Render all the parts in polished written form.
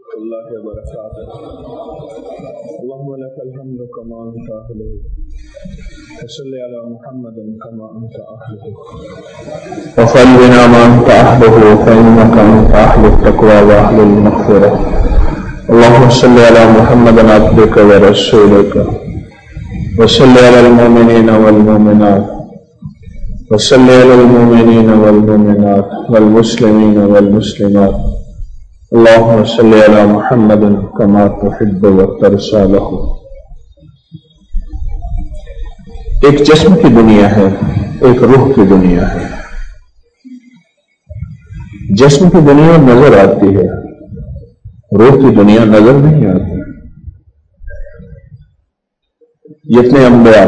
الله وبركاته. اللهم لك الحمد كما أنت أهله وصل على محمد كما أنت أهله وصل بنا ما أنت أهله فإنك أنت أهل التقوى وأهل المغفرة. اللهم صل على محمد عبدك ورسولك وصل على المؤمنين والمؤمنات وصل على المؤمنين والمؤمنات والمسلمين والمسلمات. اللهم صل على محمد كما تحب وترضى له. ایک جسم کی دنیا ہے، ایک روح کی دنیا ہے. جسم کی دنیا نظر آتی ہے، روح کی دنیا نظر نہیں آتی. جتنے انبیاء،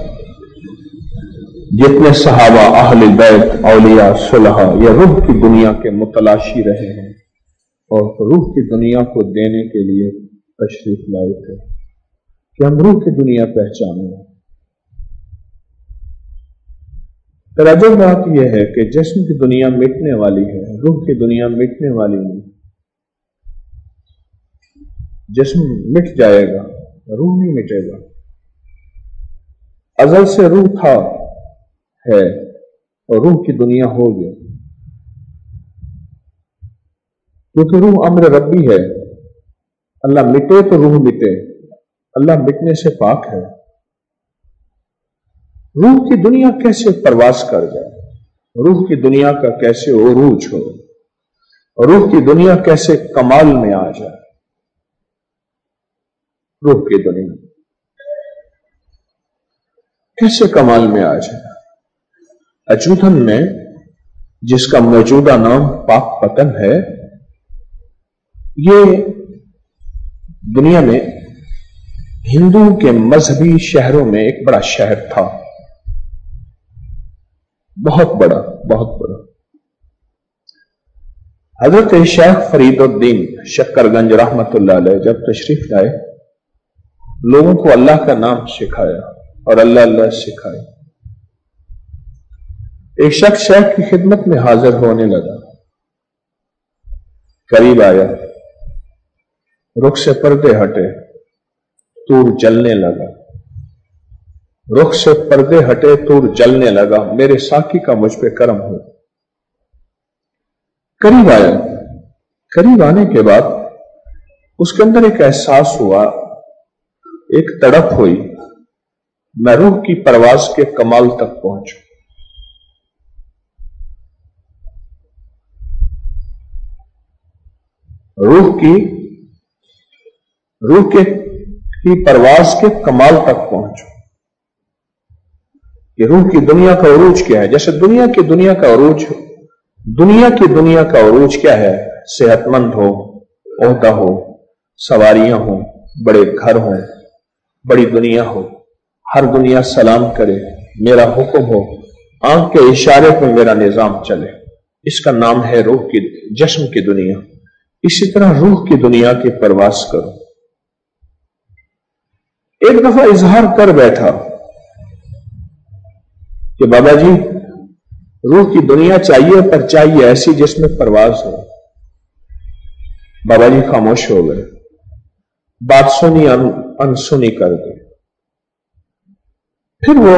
جتنے صحابہ، اہل بیت، اولیاء، صلحاء یہ روح کی دنیا کے متلاشی رہے ہیں اور روح کی دنیا کو دینے کے لیے تشریف لائے تھے کہ ہم روح کی دنیا پہچانیں. عجب بات یہ ہے کہ جسم کی دنیا مٹنے والی ہے، روح کی دنیا مٹنے والی نہیں. جسم مٹ جائے گا، روح نہیں مٹے گا. ازل سے روح تھا، ہے اور روح کی دنیا ہوگی، کیونکہ روح امر ربی ہے. اللہ مٹے تو روح مٹے، اللہ مٹنے سے پاک ہے. روح کی دنیا کیسے پرواز کر جائے، روح کی دنیا کا کیسے عروج ہو، روح کی دنیا کیسے کمال میں آ جائے. روح کی دنیا کیسے کمال میں آ جائے. اچودھن میں جس کا موجودہ نام پاک پتن ہے، یہ دنیا میں ہندوؤں کے مذہبی شہروں میں ایک بڑا شہر تھا، بہت بڑا، بہت بڑا. حضرت شیخ فرید الدین شکر گنج رحمت اللہ علیہ جب تشریف لائے، لوگوں کو اللہ کا نام سکھایا اور اللہ اللہ سکھایا. ایک شخص شیخ کی خدمت میں حاضر ہونے لگا، قریب آیا، رخ سے پردے ہٹے، تور جلنے لگا. رخ سے پردے ہٹے، تور جلنے لگا. میرے ساقی کا مجھ پہ کرم ہو. قریب آیا، قریب آنے کے بعد اس کے اندر ایک احساس ہوا، ایک تڑپ ہوئی، میں روح کی پرواز کے کمال تک پہنچوں. روح کی پرواز کے کمال تک پہنچو. کہ روح کی دنیا کا عروج کیا ہے. جیسے دنیا کی دنیا کا عروج کیا ہے؟ صحت مند ہو، عہدہ ہو، سواریاں ہوں، بڑے گھر ہوں، بڑی دنیا ہو، ہر دنیا سلام کرے، میرا حکم ہو، آنکھ کے اشارے پہ میرا نظام چلے. اس کا نام ہے روح کی، جسم کی دنیا. اسی طرح روح کی دنیا کی پرواز کرو. ایک دفعہ اظہار کر بیٹھا کہ بابا جی روح کی دنیا چاہیے، پر چاہیے ایسی جس میں پرواز ہو. بابا جی خاموش ہو گئے، بات سنی انسنی کر دی. پھر وہ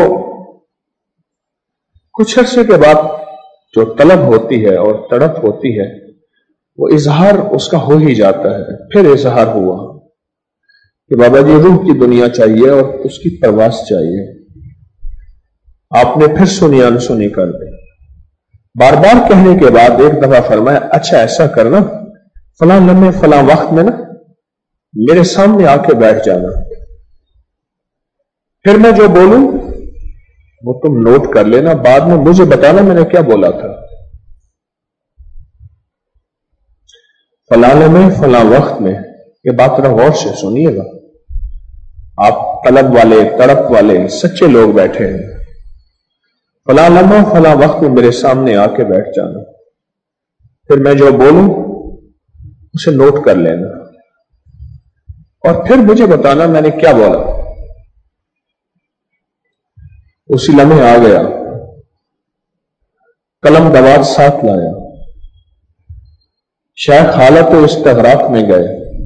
کچھ عرصے کے بعد جو طلب ہوتی ہے اور تڑپ ہوتی ہے، وہ اظہار اس کا ہو ہی جاتا ہے. پھر اظہار ہوا کہ بابا جی روح کی دنیا چاہیے اور اس کی پرواز چاہیے. آپ نے پھر سنی انسنی کر دی. بار بار کہنے کے بعد ایک دفعہ فرمایا، اچھا ایسا کرنا، فلاں لمحے فلاں وقت میں نا میرے سامنے آ کے بیٹھ جانا، پھر میں جو بولوں وہ تم نوٹ کر لینا، بعد میں مجھے بتانا میں نے کیا بولا تھا. فلاں لمحے فلاں وقت میں، یہ بات ذرا غور سے سنیے گا. آپ طلب والے، تڑپ والے سچے لوگ بیٹھے ہیں. فلاں لمحہ فلاں وقت میں میرے سامنے آ کے بیٹھ جانا، پھر میں جو بولوں اسے نوٹ کر لینا اور پھر مجھے بتانا میں نے کیا بولا. اسی لمحے آ گیا، قلم دوات ساتھ لایا، شیخ حالت استغراق میں گئے،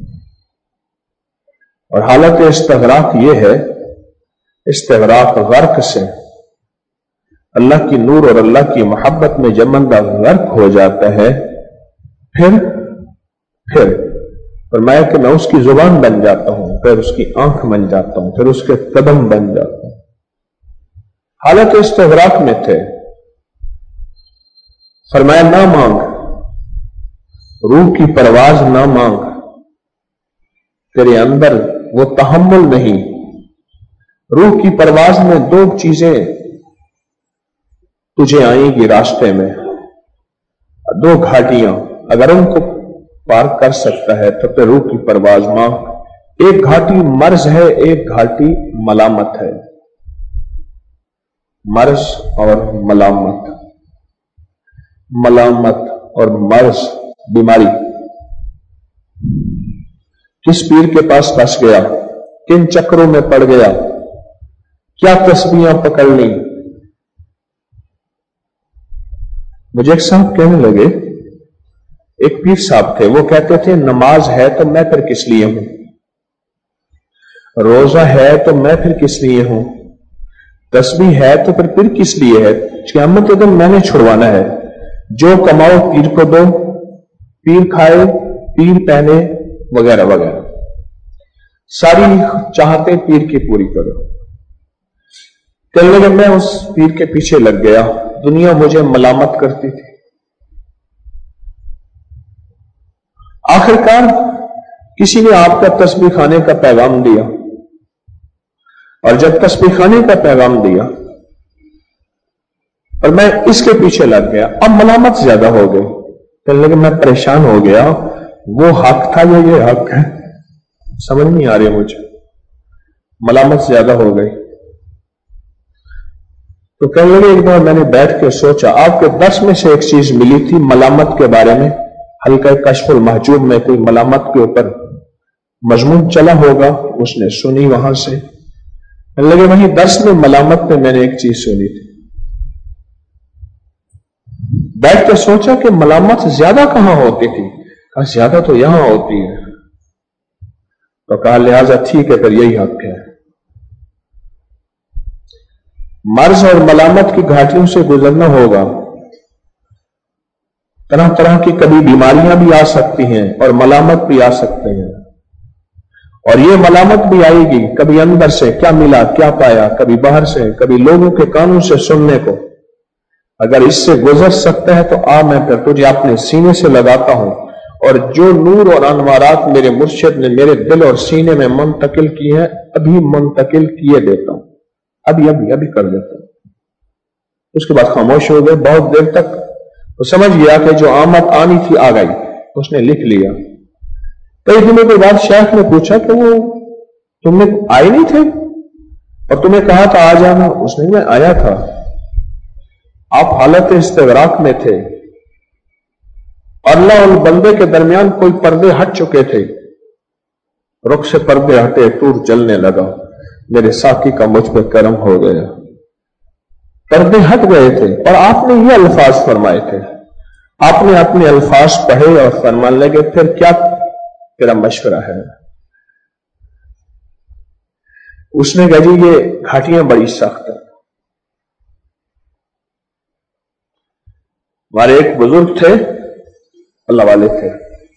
اور حالت استغراق یہ ہے، استغراق غرق سے اللہ کی نور اور اللہ کی محبت میں جب بندہ غرق ہو جاتا ہے، پھر فرمایا کہ میں اس کی زبان بن جاتا ہوں، پھر اس کی آنکھ بن جاتا ہوں، پھر اس کے قدم بن جاتا ہوں۔ حالت استغراق میں تھے، فرمایا نہ مانگ، روح کی پرواز نہ مانگ، تیرے اندر وہ تحمل نہیں۔ روح کی پرواز میں دو چیزیں تجھے آئیں گی راستے میں، دو گھاٹیاں، اگر ان کو پار کر سکتا ہے تو پھر روح کی پرواز مانگ۔ ایک گھاٹی مرض ہے، ایک گھاٹی ملامت ہے، مرض اور ملامت، ملامت اور مرض، بیماری۔ کس پیر کے پاس پھنس گیا، کن چکروں میں پڑ گیا، کیا تسبیحاں پکڑ لی۔ مجھے ایک صاحب کہنے لگے، ایک پیر صاحب تھے، وہ کہتے تھے نماز ہے تو میں پھر کس لیے ہوں، روزہ ہے تو میں پھر کس لیے ہوں، تسبیح ہے تو پھر کس لیے ہے، قیامت کے دن میں نے چھڑوانا ہے، جو کماؤ پیر کو دو، پیر کھائے، پیر پہنے، وغیرہ وغیرہ، ساری چاہتے پیر کی پوری کرو۔ کہنے لگے میں اس پیر کے پیچھے لگ گیا، دنیا مجھے ملامت کرتی تھی، آخرکار کسی نے آپ کا تسبیح خانے کا پیغام دیا، اور جب تسبیح خانے کا پیغام دیا اور میں اس کے پیچھے لگ گیا، اب ملامت زیادہ ہو گئی۔ کہنے لگے میں پریشان ہو گیا، وہ حق تھا یا یہ حق ہے، سمجھ نہیں آ رہی مجھے، ملامت زیادہ ہو گئی۔ تو کہنے لگے ایک بار میں نے بیٹھ کے سوچا، آپ کے درس میں سے ایک چیز ملی تھی ملامت کے بارے میں، حلقہ کشف المحجوب میں کوئی ملامت کے اوپر مضمون چلا ہوگا، اس نے سنی وہاں سے۔ کہنے لگے وہیں درس میں ملامت میں نے ایک چیز سنی تھی، بیٹھ کے سوچا کہ ملامت زیادہ کہاں ہوتی تھی، کہا زیادہ تو یہاں ہوتی ہے، تو کہا لہذا ٹھیک ہے پھر یہی حق ہے۔ مرض اور ملامت کی گھاٹیوں سے گزرنا ہوگا، طرح طرح کی کبھی بیماریاں بھی آ سکتی ہیں اور ملامت بھی آ سکتے ہیں، اور یہ ملامت بھی آئے گی کبھی اندر سے کیا ملا کیا پایا، کبھی باہر سے، کبھی لوگوں کے کانوں سے سننے کو۔ اگر اس سے گزر سکتا ہے تو آ، میں پھر تجھے اپنے سینے سے لگاتا ہوں، اور جو نور اور انوارات میرے مرشد نے میرے دل اور سینے میں منتقل کیے ہیں ابھی منتقل کیے دیتا ہوں، ابھی ابھی ابھی کر دیتا ہوں۔ اس کے بعد خاموش ہو گئے بہت دیر تک، وہ سمجھ گیا کہ جو آمد آنی تھی آ گئی، اس نے لکھ لیا۔ کئی دنوں کے بعد شیخ نے پوچھا کہ وہ تم نے آئے نہیں تھے اور تمہیں کہا تھا آ جانا، اس نے میں آیا تھا، آپ حالت استغراق میں تھے، اللہ اور بندے کے درمیان کوئی پردے ہٹ چکے تھے، رخ سے پردے ہٹے، ٹور جلنے لگا، میرے ساقی کا مجھ پہ کرم ہو گیا، پردے ہٹ گئے تھے، اور آپ نے یہ الفاظ فرمائے تھے، آپ نے اپنے الفاظ پڑھے اور فرمان لگے پھر کیا تیرا مشورہ ہے؟ اس نے کہا جی یہ گھاٹیاں بڑی سخت ہیں۔ ہمارے ایک بزرگ تھے، اللہ والے تھے،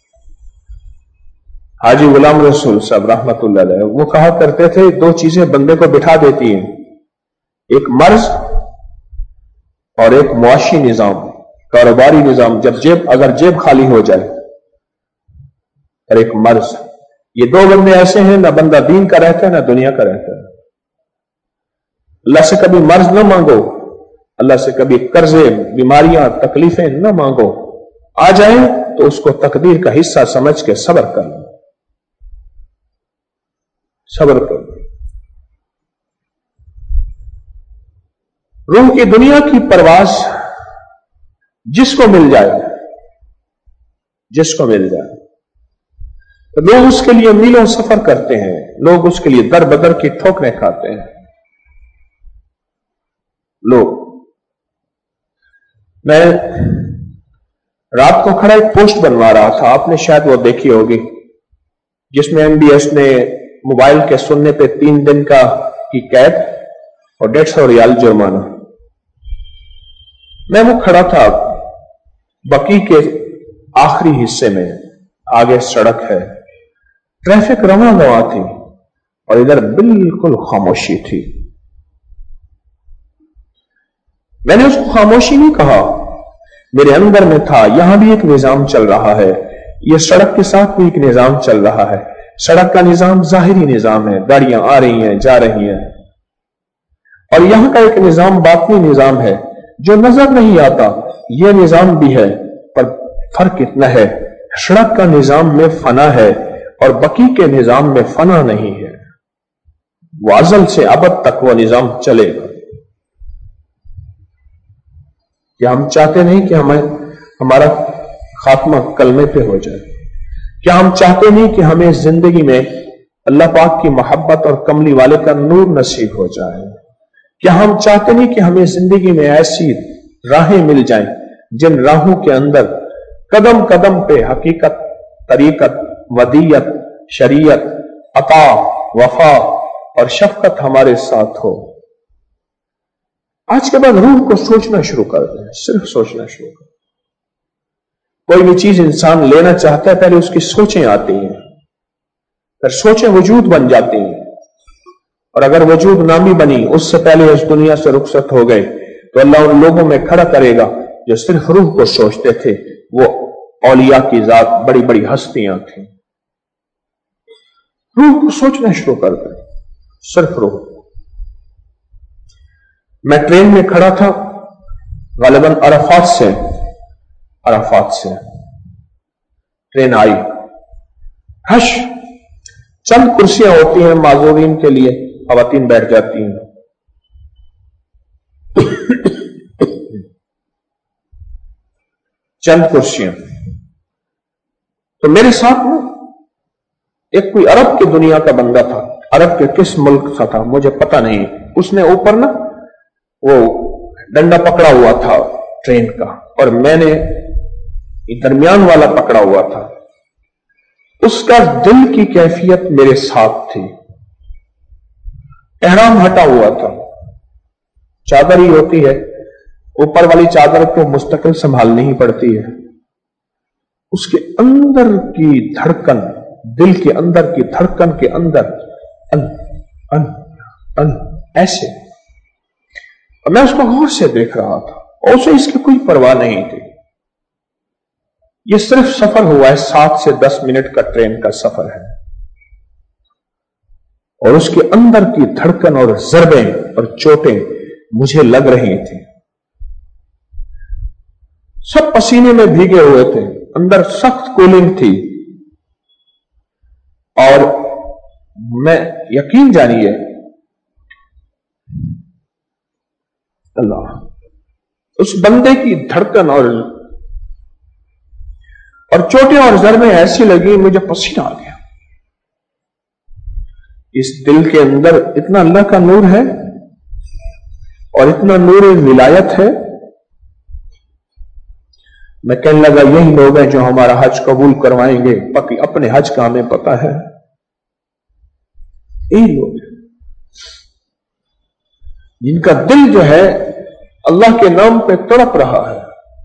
حاجی غلام رسول صاحب رحمت اللہ علیہ، وہ کہا کرتے تھے دو چیزیں بندے کو بٹھا دیتی ہیں، ایک مرض اور ایک معاشی نظام، کاروباری نظام، اگر جیب خالی ہو جائے، اور ایک مرض۔ یہ دو بندے ایسے ہیں، نہ بندہ دین کا رہتا ہے نہ دنیا کا رہتا ہے۔ اللہ سے کبھی مرض نہ مانگو، اللہ سے کبھی قرضے، بیماریاں، تکلیفیں نہ مانگو، آ جائیں تو اس کو تقدیر کا حصہ سمجھ کے صبر کر لو، صبر کرو۔ روح کی دنیا کی پرواز جس کو مل جائے، جس کو مل جائے، لوگ اس کے لیے میلوں سفر کرتے ہیں، لوگ اس کے لیے در بدر کی ٹھوکریں کھاتے ہیں۔ لوگ، میں رات کو کھڑا ایک پوسٹ بنوا رہا تھا، آپ نے شاید وہ دیکھی ہوگی، جس میں MBS نے موبائل کے سننے پہ 3 دن کی قید اور 150 ریال جرمانہ. میں وہ کھڑا تھا بقی کے آخری حصے میں، آگے سڑک ہے، ٹریفک رواں رواں تھی اور ادھر بالکل خاموشی تھی. میں نے اس کو خاموشی نہیں کہا، میرے اندر میں تھا یہاں بھی ایک نظام چل رہا ہے، یہ سڑک کے ساتھ بھی ایک نظام چل رہا ہے. سڑک کا نظام ظاہری نظام ہے، گاڑیاں آ رہی ہیں جا رہی ہیں، اور یہاں کا ایک نظام باطنی نظام ہے جو نظر نہیں آتا. یہ نظام بھی ہے پر فرق اتنا ہے، سڑک کا نظام میں فنا ہے اور بقی کے نظام میں فنا نہیں ہے. وہ ازل سے ابد تک وہ نظام چلے گا. کیا ہم چاہتے نہیں کہ ہمارا خاتمہ کلمے پہ ہو جائے؟ کیا ہم چاہتے نہیں کہ ہمیں زندگی میں اللہ پاک کی محبت اور کملی والے کا نور نصیب ہو جائے؟ کیا ہم چاہتے نہیں کہ ہمیں زندگی میں ایسی راہیں مل جائیں جن راہوں کے اندر قدم قدم پہ حقیقت، طریقت، ودیت، شریعت، عطا، وفا اور شفقت ہمارے ساتھ ہو؟ آج کے بعد روح کو سوچنا شروع کر دیں، صرف سوچنا شروع کر دیں. کوئی بھی چیز انسان لینا چاہتا ہے پہلے اس کی سوچیں آتی ہیں، پھر سوچیں وجود بن جاتی ہیں، اور اگر وجود نامی بنی اس سے پہلے اس دنیا سے رخصت ہو گئے تو اللہ ان لوگوں میں کھڑا کرے گا جو صرف روح کو سوچتے تھے. وہ اولیاء کی ذات، بڑی بڑی ہستیاں تھیں. روح کو سوچنا شروع کر دیں، صرف روح. میں ٹرین میں کھڑا تھا، غالباً عرفات سے ٹرین آئی. ہش چند کرسیاں ہوتی ہیں معذورین کے لیے، خواتین بیٹھ جاتی ہیں. چند کرسیاں. تو میرے ساتھ نا ایک کوئی عرب کی دنیا کا بندہ تھا، عرب کے کس ملک کا تھا مجھے پتہ نہیں. اس نے اوپر نا وہ ڈنڈا پکڑا ہوا تھا ٹرین کا، اور میں نے درمیان والا پکڑا ہوا تھا. اس کا دل کی کیفیت میرے ساتھ تھی. احرام ہٹا ہوا تھا، چادر ہی ہوتی ہے، اوپر والی چادر کو مستقل سنبھالنی ہی پڑتی ہے. اس کے اندر کی دھڑکن، دل کے اندر کی دھڑکن کے اندر ان ان ان ایسے. اور میں اس کو غور سے دیکھ رہا تھا، اور اسے اس کی کوئی پرواہ نہیں تھی. یہ صرف سفر ہوا ہے 7 سے 10 منٹ کا ٹرین کا سفر ہے، اور اس کے اندر کی دھڑکن اور ضربیں اور چوٹیں مجھے لگ رہی تھی. سب پسینے میں بھیگے ہوئے تھے، اندر سخت کولنگ تھی، اور میں یقین جانیے اللہ، اس بندے کی دھڑکن اور چوٹیں اور ضربیں ایسی لگی مجھے پسینہ آ گیا. اس دل کے اندر اتنا اللہ کا نور ہے اور اتنا نور ولایت ہے. میں کہنے لگا یہی لوگ ہیں جو ہمارا حج قبول کروائیں گے، اپنے حج کا ہمیں پتہ ہے. یہی لوگ ہیں جن کا دل جو ہے اللہ کے نام پہ تڑپ رہا ہے.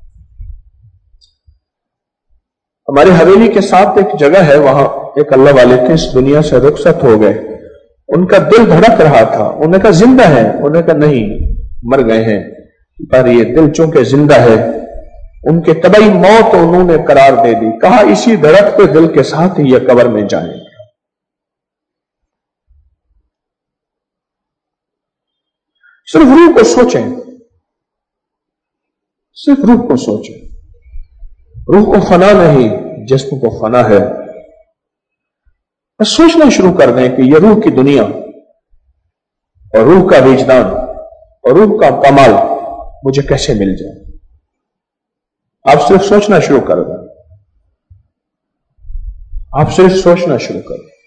ہماری حویلی کے ساتھ ایک جگہ ہے، وہاں ایک اللہ والے تھے، اس دنیا سے رخصت ہو گئے. ان کا دل دھڑک رہا تھا. انہوں نے کہا زندہ ہے، انہوں نے کہا نہیں مر گئے ہیں، پر یہ دل چونکہ زندہ ہے. ان کے طبعی موت انہوں نے قرار دے دی. کہا اسی دھڑک پہ دل کے ساتھ ہی یہ قبر میں جائیں گے. صرف روح کو سوچیں، صرف روح کو سوچیں. روح کو فنا نہیں، جسم کو فنا ہے. بس سوچنا شروع کر دیں کہ یہ روح کی دنیا اور روح کا وجدان اور روح کا کمال مجھے کیسے مل جائے. آپ صرف سوچنا شروع کر دیں، آپ صرف سوچنا شروع کر دیں.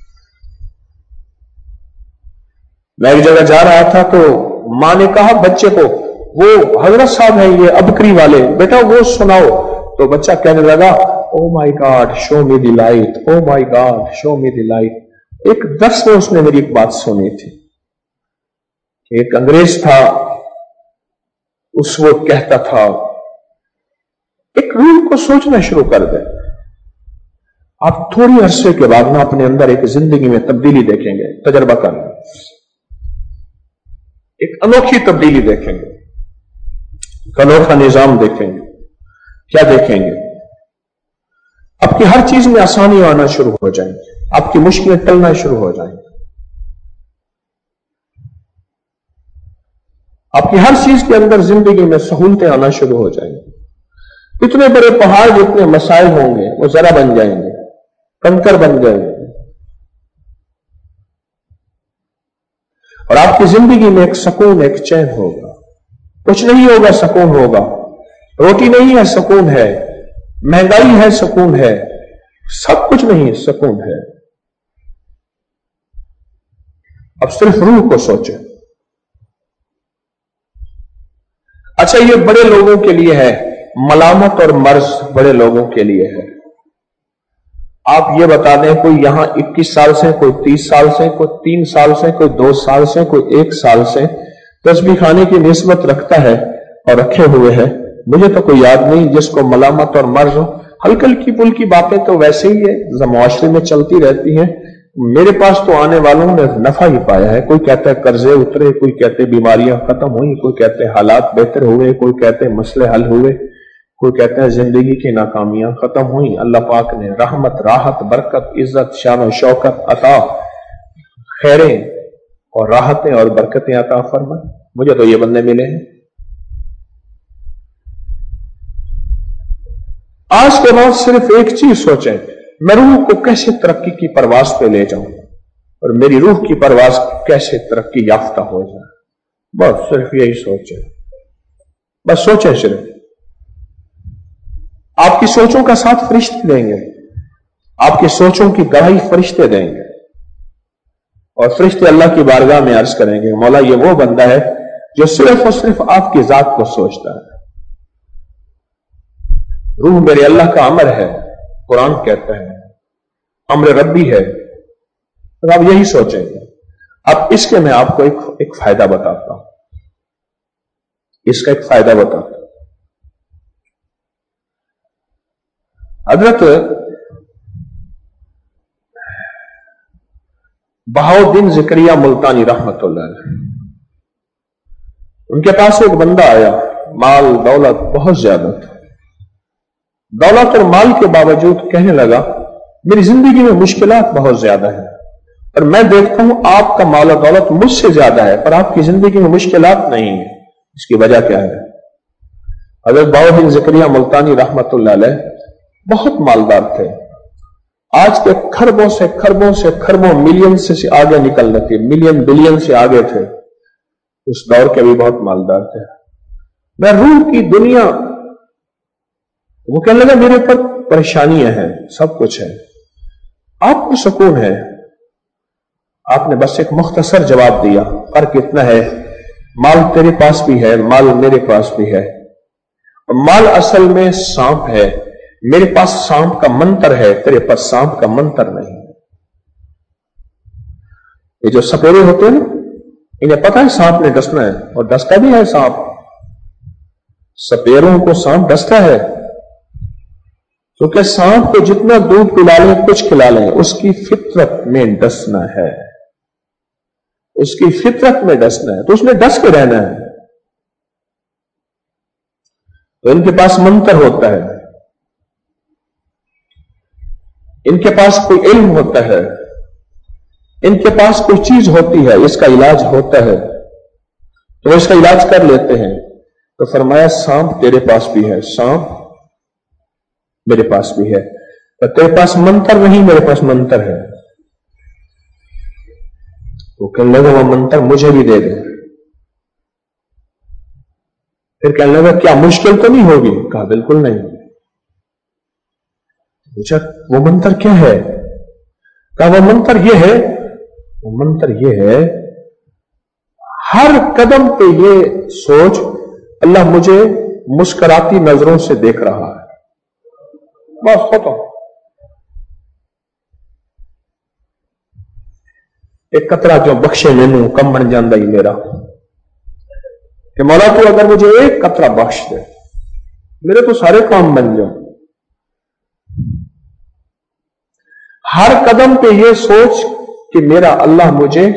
میں ایک جگہ جا رہا تھا تو ماں نے کہا بچے کو، وہ حضرت صاحب ہیں یہ ابکری والے، بیٹا وہ سناؤ. تو بچہ کہنے لگا oh my God show me the light, oh my God show me the light. ایک درس میں اس نے میری ایک بات سنی تھی کہ ایک انگریز تھا، اس وقت کہتا تھا ایک روح کو سوچنا شروع کر دیں، آپ تھوڑی عرصے کے بعد نہ اپنے اندر ایک زندگی میں تبدیلی دیکھیں گے، تجربہ کر لیں، ایک انوکھی تبدیلی دیکھیں گے، ایک انوکھا نظام دیکھیں گے۔ کیا دیکھیں گے؟ آپ کی ہر چیز میں آسانی آنا شروع ہو جائیں گی، آپ کی مشکلیں ٹلنا شروع ہو جائیں گی، آپ کی ہر چیز کے اندر زندگی میں سہولتیں آنا شروع ہو جائیں گی۔ اتنے بڑے پہاڑ جتنے مسائل ہوں گے وہ ذرا بن جائیں گے، کنکر بن جائیں گے، اور آپ کی زندگی میں ایک سکون، ایک چین ہوگا۔ کچھ نہیں ہوگا، سکون ہوگا۔ روٹی نہیں ہے، سکون ہے۔ مہنگائی ہے، سکون ہے۔ سب کچھ نہیں، سکون ہے۔ اب صرف روح کو سوچیں۔ اچھا، یہ بڑے لوگوں کے لیے ہے، ملامت اور مرض بڑے لوگوں کے لیے ہے۔ آپ یہ بتا دیں، کوئی یہاں 21 سال سے، کوئی 30 سال سے، کوئی 3 سال سے، کوئی 2 سال سے، کوئی 1 سال سے تسبیح خانے کی نسبت رکھتا ہے اور رکھے ہوئے ہے؟ مجھے تو کوئی یاد نہیں جس کو ملامت اور مرض ہو۔ ہلکی ہلکی پھلکی باتیں تو ویسے ہی ہے، معاشرے میں چلتی رہتی ہیں۔ میرے پاس تو آنے والوں نے نفع ہی پایا ہے۔ کوئی کہتا ہے قرضے اترے، کوئی کہتے ہیں بیماریاں ختم ہوئی، کوئی کہتے ہیں حالات بہتر ہوئے، کوئی کہتے ہیں مسئلے حل ہوئے، کوئی کہتا ہے زندگی کی ناکامیاں ختم ہوئیں۔ اللہ پاک نے رحمت، راحت، برکت، عزت، شان و شوکت عطا، خیریں اور راحتیں اور برکتیں عطا فرمائیں۔ مجھے تو یہ بندے ملے ہیں۔ آج کے بعد صرف ایک چیز سوچیں، میں روح کو کیسے ترقی کی پرواز پہ لے جاؤں اور میری روح کی پرواز کیسے ترقی یافتہ ہو جائے۔ بس صرف یہی سوچیں، بس سوچیں صرف۔ آپ کی سوچوں کا ساتھ فرشتے دیں گے، آپ کی سوچوں کی گواہی فرشتے دیں گے، اور فرشتے اللہ کی بارگاہ میں عرض کریں گے، مولا یہ وہ بندہ ہے جو صرف اور صرف آپ کی ذات کو سوچتا ہے۔ روح میرے اللہ کا امر ہے، قرآن کہتا ہے امر ربی ہے۔ تو آپ یہی سوچیں گے۔ اب اس کے میں آپ کو ایک فائدہ بتاتا ہوں، اس کا ایک فائدہ بتاتا ہوں۔ حضرت بہاؤالدین زکریا ملتانی رحمت اللہ علیہ، ان کے پاس ایک بندہ آیا، مال دولت بہت زیادہ تھا۔ دولت اور مال کے باوجود کہنے لگا میری زندگی میں مشکلات بہت زیادہ ہیں، اور میں دیکھتا ہوں آپ کا مال و دولت مجھ سے زیادہ ہے پر آپ کی زندگی میں مشکلات نہیں ہیں، اس کی وجہ کیا ہے؟ حضرت بہاؤالدین زکریا ملتانی رحمت اللہ علیہ بہت مالدار تھے، آج کے خربوں سے خربوں ملین سے آگے نکلنے تھے، ملین بلین سے آگے تھے، اس دور کے بھی بہت مالدار تھے۔ میں روح کی دنیا، وہ کہنے لگا میرے پر پریشانیاں ہیں، سب کچھ ہے، آپ کو سکون ہے۔ آپ نے بس ایک مختصر جواب دیا، فرق اتنا ہے مال تیرے پاس بھی ہے، مال میرے پاس بھی ہے، مال اصل میں سانپ ہے، میرے پاس سانپ کا منتر ہے، تیرے پاس سانپ کا منتر نہیں۔ یہ جو سپیرے ہوتے ہیں نا، انہیں پتا ہے سانپ نے ڈسنا ہے، اور ڈستا بھی ہے سانپ، سپیروں کو سانپ ڈستا ہے، کیونکہ سانپ کو جتنا دودھ پلا لیں، کچھ کھلا لیں، اس کی فطرت میں ڈسنا ہے، اس کی فطرت میں ڈسنا ہے، تو اس میں ڈس کے رہنا ہے۔ تو ان کے پاس منتر ہوتا ہے، ان کے پاس کوئی علم ہوتا ہے، ان کے پاس کوئی چیز ہوتی ہے، اس کا علاج ہوتا ہے، تو وہ اس کا علاج کر لیتے ہیں۔ تو فرمایا سانپ تیرے پاس بھی ہے، سانپ میرے پاس بھی ہے، تو تیرے پاس منتر نہیں، میرے پاس منتر ہے۔ وہ کہنے لگا وہ منتر مجھے بھی دے دے۔ پھر کہنے لگا کیا مشکل تو نہیں ہوگی؟ کہا بالکل نہیں۔ پوچھا وہ منتر کیا ہے؟ کہا وہ منتر یہ ہے، وہ منتر یہ ہے ہر قدم پہ یہ سوچ اللہ مجھے مسکراتی نظروں سے دیکھ رہا ہے، بس ختم۔ ایک قطرہ جو بخشے مینوں کم بن جاندا ہی میرا کہ مولا تو اگر مجھے ایک قطرہ بخش دے میرے تو سارے کام بن جاؤ. ہر قدم پہ یہ سوچ کہ میرا اللہ مجھے،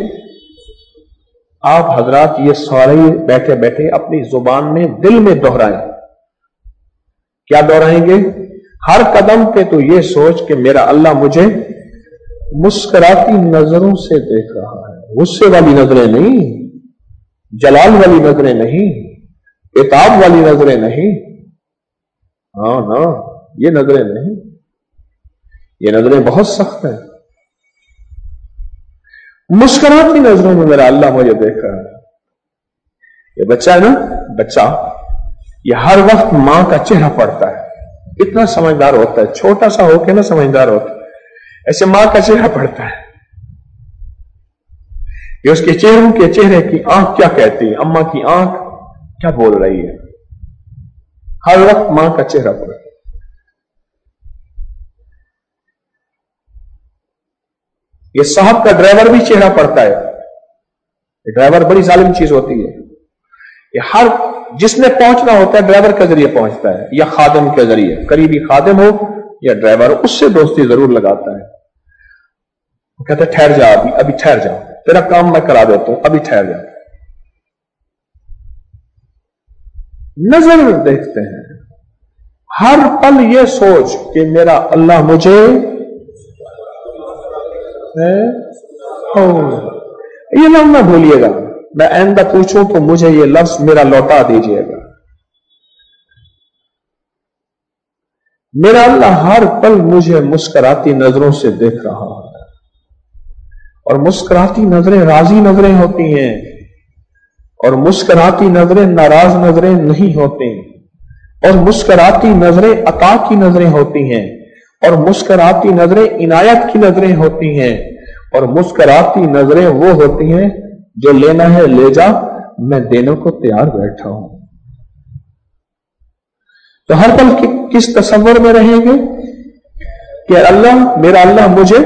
آپ حضرات یہ سارے بیٹھے بیٹھے اپنی زبان میں دل میں دہرائیں. کیا دہرائیں گے؟ ہر قدم پہ تو یہ سوچ کہ میرا اللہ مجھے مسکراتی نظروں سے دیکھ رہا ہے. غصے والی نظریں نہیں، جلال والی نظریں نہیں، عتاب والی نظریں نہیں، ہاں نا یہ نظریں نہیں، یہ نظریں بہت سخت ہیں. مسکراتی نظروں میں میرا اللہ مجھے دیکھ رہا ہے. یہ بچہ ہے نا، بچہ یہ ہر وقت ماں کا چہرہ پڑتا ہے. اتنا سمجھدار ہوتا ہے، چھوٹا سا ہو کے نا سمجھدار ہوتا ہے، ایسے ماں کا چہرہ پڑتا ہے. یہ اس کے چہروں کے چہرے کی آنکھ کیا کہتی ہے، اماں کی آنکھ کیا بول رہی ہے، ہر وقت ماں کا چہرہ پڑتا ہے. یہ صاحب کا ڈرائیور بھی چہرہ پڑتا ہے. ڈرائیور بڑی ظالم چیز ہوتی ہے. یہ ہر جس نے پہنچنا ہوتا ہے ڈرائیور کے ذریعے پہنچتا ہے یا خادم کے ذریعے، قریبی خادم ہو یا ڈرائیور، اس سے دوستی ضرور لگاتا ہے. وہ کہتا ہے ٹھہر جا، ابھی ٹھہر جا، تیرا کام میں کرا دیتا ہوں، ابھی ٹھہر جا. نظر دیکھتے ہیں ہر پل یہ سوچ کہ میرا اللہ مجھے یہ لفظ نہ بھولیے گا. میں آئندہ پوچھوں تو مجھے یہ لفظ میرا لوٹا دیجیے گا. میرا اللہ ہر پل مجھے مسکراتی نظروں سے دیکھ رہا ہے. اور مسکراتی نظریں راضی نظریں ہوتی ہیں، اور مسکراتی نظریں ناراض نظریں نہیں ہوتی. اور مسکراتی نظریں عطا کی نظریں ہوتی ہیں، اور مسکراتی نظریں عنایت کی نظریں ہوتی ہیں. اور مسکراتی نظریں وہ ہوتی ہیں جو لینا ہے لے جا، میں دینے کو تیار بیٹھا ہوں. تو ہر پل کس تصور میں رہیں گے کہ اللہ، میرا اللہ مجھے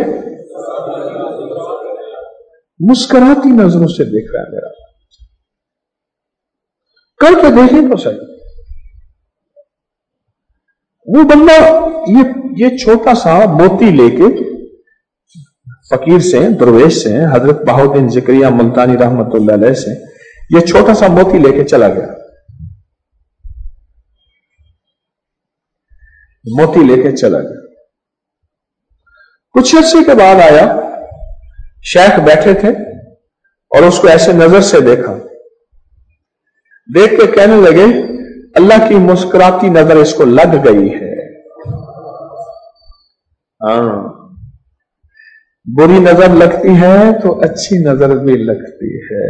مسکراتی نظروں سے دیکھ رہا ہے. میرا کر کے دیکھیں تو صحیح. وہ بندہ یہ چھوٹا سا موتی لے کے فقیر سے، درویش سے، حضرت بہاؤالدین زکریا ملتانی رحمت اللہ علیہ سے یہ چھوٹا سا موتی لے کے چلا گیا. موتی لے کے چلا گیا. کچھ عرصے کے بعد آیا، شیخ بیٹھے تھے اور اس کو ایسے نظر سے دیکھا. دیکھ کے کہنے لگے اللہ کی مسکراتی نظر اس کو لگ گئی ہے. ہاں، بری نظر لگتی ہے تو اچھی نظر بھی لگتی ہے.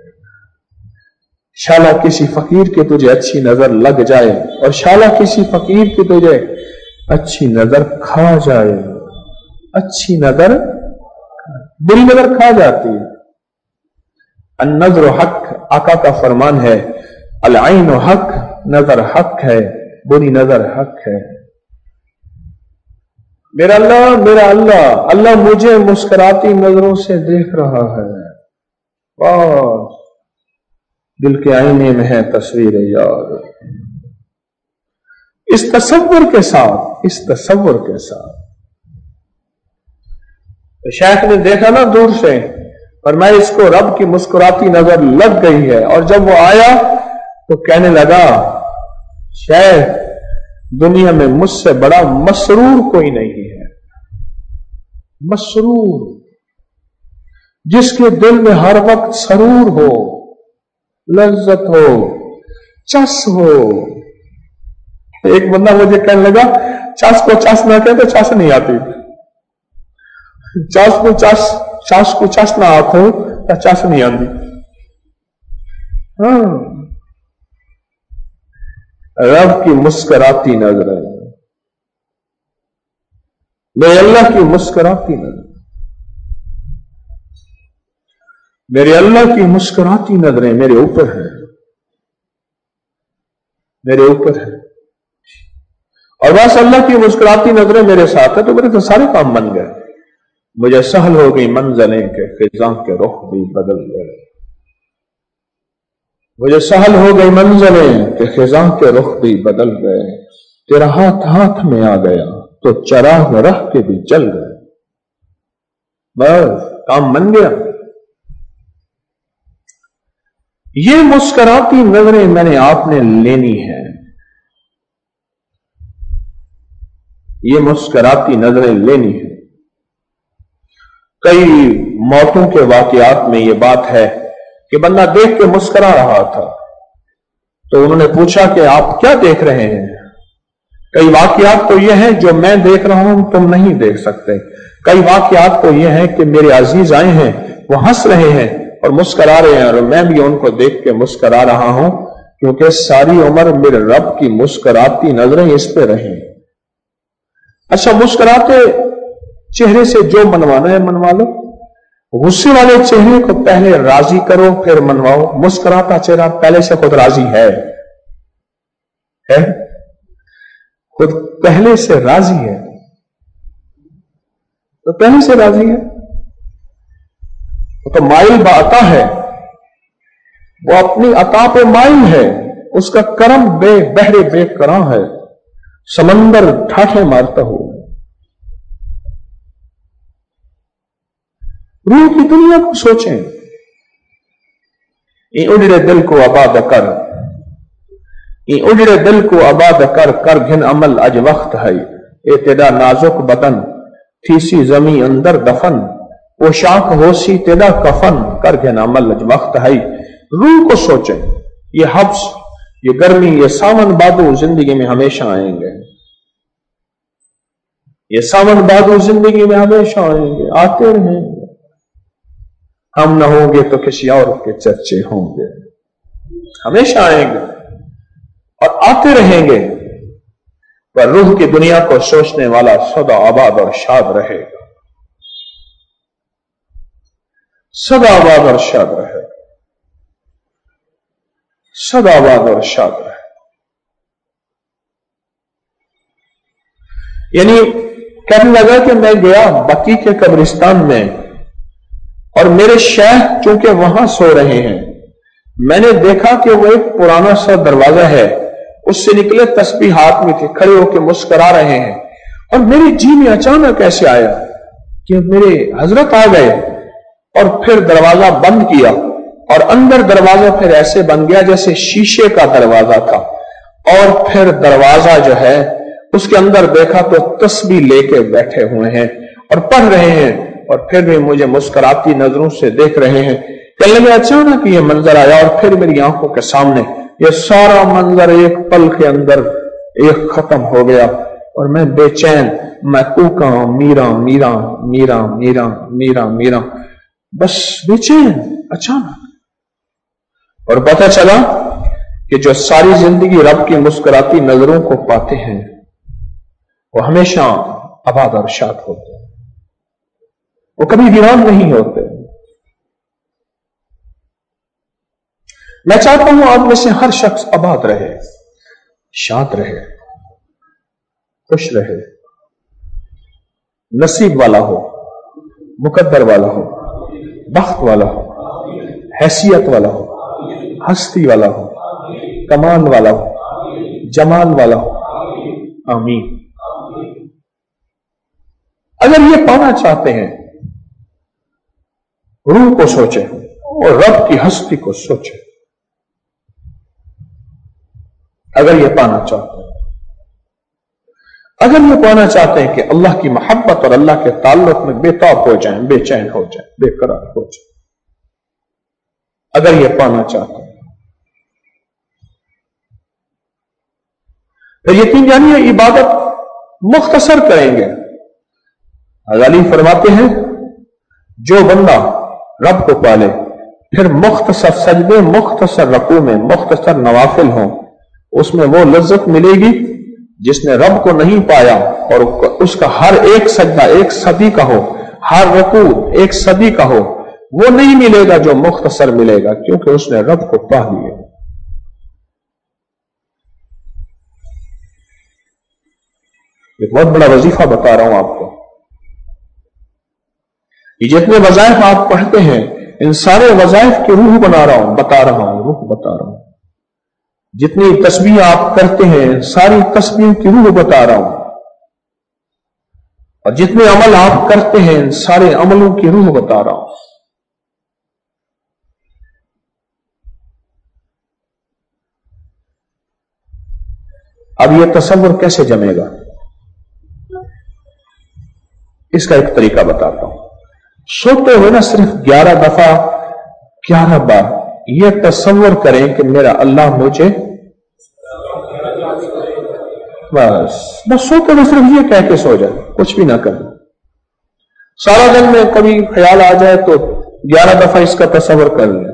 شالا کسی فقیر کی تجھے اچھی نظر لگ جائے اور شالا کسی فقیر کی تجھے اچھی نظر کھا جائے. اچھی نظر بری نظر کھا جاتی ہے. النظر حق، آقا کا فرمان ہے، العین حق، نظر حق ہے، بری نظر حق ہے. میرا اللہ اللہ مجھے مسکراتی نظروں سے دیکھ رہا ہے. بس دل کے آئینے میں ہے تصویر یار. اس تصور کے ساتھ شیخ نے دیکھا نا دور سے، اور میں اس کو رب کی مسکراتی نظر لگ گئی ہے. اور جب وہ آیا تو کہنے لگا شیخ دنیا میں مجھ سے بڑا مسرور کوئی نہیں ہے. مسرور، جس کے دل میں ہر وقت سرور ہو، لذت ہو، چس ہو. ایک بندہ مجھے کہنے لگا چس کو چس نہ کہتے چس نہیں آتی. چس کو چس نہ آخو تو چس نہیں آتی. ہاں، رب کی مسکراتی نظر، میرے اللہ کی مسکراتی نظر، میرے اللہ کی مسکراتی نظریں میرے اوپر ہیں، میرے اوپر ہے. اور بس اللہ کی مسکراتی نظریں میرے ساتھ ہے تو میرے تو سارے کام بن گئے. مجھے سہل ہو گئی منزلیں کہ خزاں کے رخ بھی بدل گئے، مجھے سہل ہو گئی منزلیں کہ خزاں کے رخ بھی بدل گئے، تیرا ہاتھ ہاتھ میں آ گیا تو چراغ میں رہ کے بھی جل گئے، بس کام بن گیا۔ یہ مسکراتی نظریں میں نے آپ نے لینی ہے، یہ مسکراتی نظریں لینی ہے۔ کئی موتوں کے واقعات میں یہ بات ہے کہ بندہ دیکھ کے مسکرا رہا تھا تو انہوں نے پوچھا کہ آپ کیا دیکھ رہے ہیں؟ کئی واقعات تو یہ ہیں جو میں دیکھ رہا ہوں تم نہیں دیکھ سکتے، کئی واقعات تو یہ ہیں کہ میرے عزیز آئے ہیں، وہ ہنس رہے ہیں اور مسکرا رہے ہیں، اور میں بھی ان کو دیکھ کے مسکرا رہا ہوں، کیونکہ ساری عمر میرے رب کی مسکراتی نظریں اس پہ رہیں۔ اچھا، مسکراتے چہرے سے جو منوانا ہے منوا لو، غصے والے چہرے کو پہلے راضی کرو پھر منواؤ، مسکراتا چہرہ پہلے سے خود راضی ہے، خود پہلے سے راضی ہے، تو پہلے سے راضی ہے تو مائل بعطا ہے، وہ اپنی عطا پہ مائل ہے، اس کا کرم بے بہرے بے کراں ہے، سمندر ٹھاٹھے مارتا ہو۔ روح کی دنیا کو سوچیں، اجڑے دل کو آباد کر، اجڑے دل کو آباد کر، کر گھن عمل اج وقت ہے، اے تیرا نازک بدن تھی سی زمیں اندر دفن، پوشاک ہو سی تیرا کفن، کر گھن عمل اج وقت ہے۔ روح کو سوچیں، یہ حبس، یہ گرمی، یہ ساون بادو زندگی میں ہمیشہ آئیں گے، یہ ساون بادو زندگی میں ہمیشہ آئیں گے، آتے رہیں گے، ہم نہ ہوں گے تو کسی اور کے چرچے ہوں گے، ہمیشہ آئیں گے اور آتے رہیں گے، پر روح کی دنیا کو سوچنے والا سدا آباد اور شاد رہے گا، سدا آباد اور شاد رہے گا، سدا آباد اور شاد رہے گا۔ یعنی کہنے لگا کہ میں گیا بقی کے قبرستان میں اور میرے شیخ چونکہ وہاں سو رہے ہیں، میں نے دیکھا کہ وہ ایک پرانا سا دروازہ ہے، اس سے نکلے تسبیح ہاتھ میں تھے، کھڑے ہو کے مسکرا رہے ہیں، اور میرے جی میں اچانک ایسے آیا کہ میرے حضرت آ گئے اور پھر دروازہ بند کیا، اور اندر دروازہ پھر ایسے بن گیا جیسے شیشے کا دروازہ تھا، اور پھر دروازہ جو ہے اس کے اندر دیکھا تو تسبیح لے کے بیٹھے ہوئے ہیں اور پڑھ رہے ہیں، اور پھر بھی مجھے مسکراتی نظروں سے دیکھ رہے ہیں۔ کہنے لگے اچانک یہ منظر آیا اور پھر میری آنکھوں کے سامنے یہ سارا منظر ایک پل کے اندر ایک ختم ہو گیا، اور میں بے چین، میں کوکا میرا میرا میرا میرا میرا میرا، بس بے چین اچانک۔ اور پتہ چلا کہ جو ساری زندگی رب کی مسکراتی نظروں کو پاتے ہیں وہ ہمیشہ آباد اور شاد ہوتے ہیں، وہ کبھی ویران نہیں ہوتے۔ میں چاہتا ہوں آپ میں سے ہر شخص آباد رہے، شاد رہے، خوش رہے، نصیب والا ہو، مقدر والا ہو، بخت والا ہو، حیثیت والا ہو، ہستی والا ہو، کمال والا ہو، جمال والا ہو، آمین۔ اگر یہ پانا چاہتے ہیں، روح کو سوچیں اور رب کی ہستی کو سوچیں۔ اگر یہ پانا چاہتے ہیں، اگر یہ پانا چاہتے ہیں کہ اللہ کی محبت اور اللہ کے تعلق میں بے تاب ہو جائیں، بے چین ہو جائیں، بے قرار ہو جائیں، اگر یہ پانا چاہتے ہیں، تو یقین جانیے عبادت مختصر کریں گے۔ غزالی فرماتے ہیں جو بندہ رب کو پالے، پھر مختصر سجدے، مختصر رکوع میں مختصر نوافل ہوں، اس میں وہ لذت ملے گی جس نے رب کو نہیں پایا، اور اس کا ہر ایک سجدہ ایک صدی کا ہو، ہر رکوع ایک صدی کا ہو، وہ نہیں ملے گا جو مختصر ملے گا، کیونکہ اس نے رب کو پا لیا۔ ایک بہت بڑا وظیفہ بتا رہا ہوں آپ کو، یہ جتنے وظائف آپ پڑھتے ہیں ان سارے وظائف کی روح بتا رہا ہوں روح بتا رہا ہوں. جتنی تسبیح آپ کرتے ہیں ساری تسبیح کی روح بتا رہا ہوں. اور جتنے عمل آپ کرتے ہیں ان سارے عملوں کی روح بتا رہا ہوں. اب یہ تصور کیسے جمے گا؟ اس کا ایک طریقہ بتاتا ہوں. سوتے ہوئے نا صرف 11 دفعہ 11 بار یہ تصور کریں کہ میرا اللہ مجھے بس سوتے ہوئے صرف یہ کہہ کے سو جائے, کچھ بھی نہ کریں. سارا دن میں کبھی خیال آ جائے تو 11 دفعہ اس کا تصور کر لیں.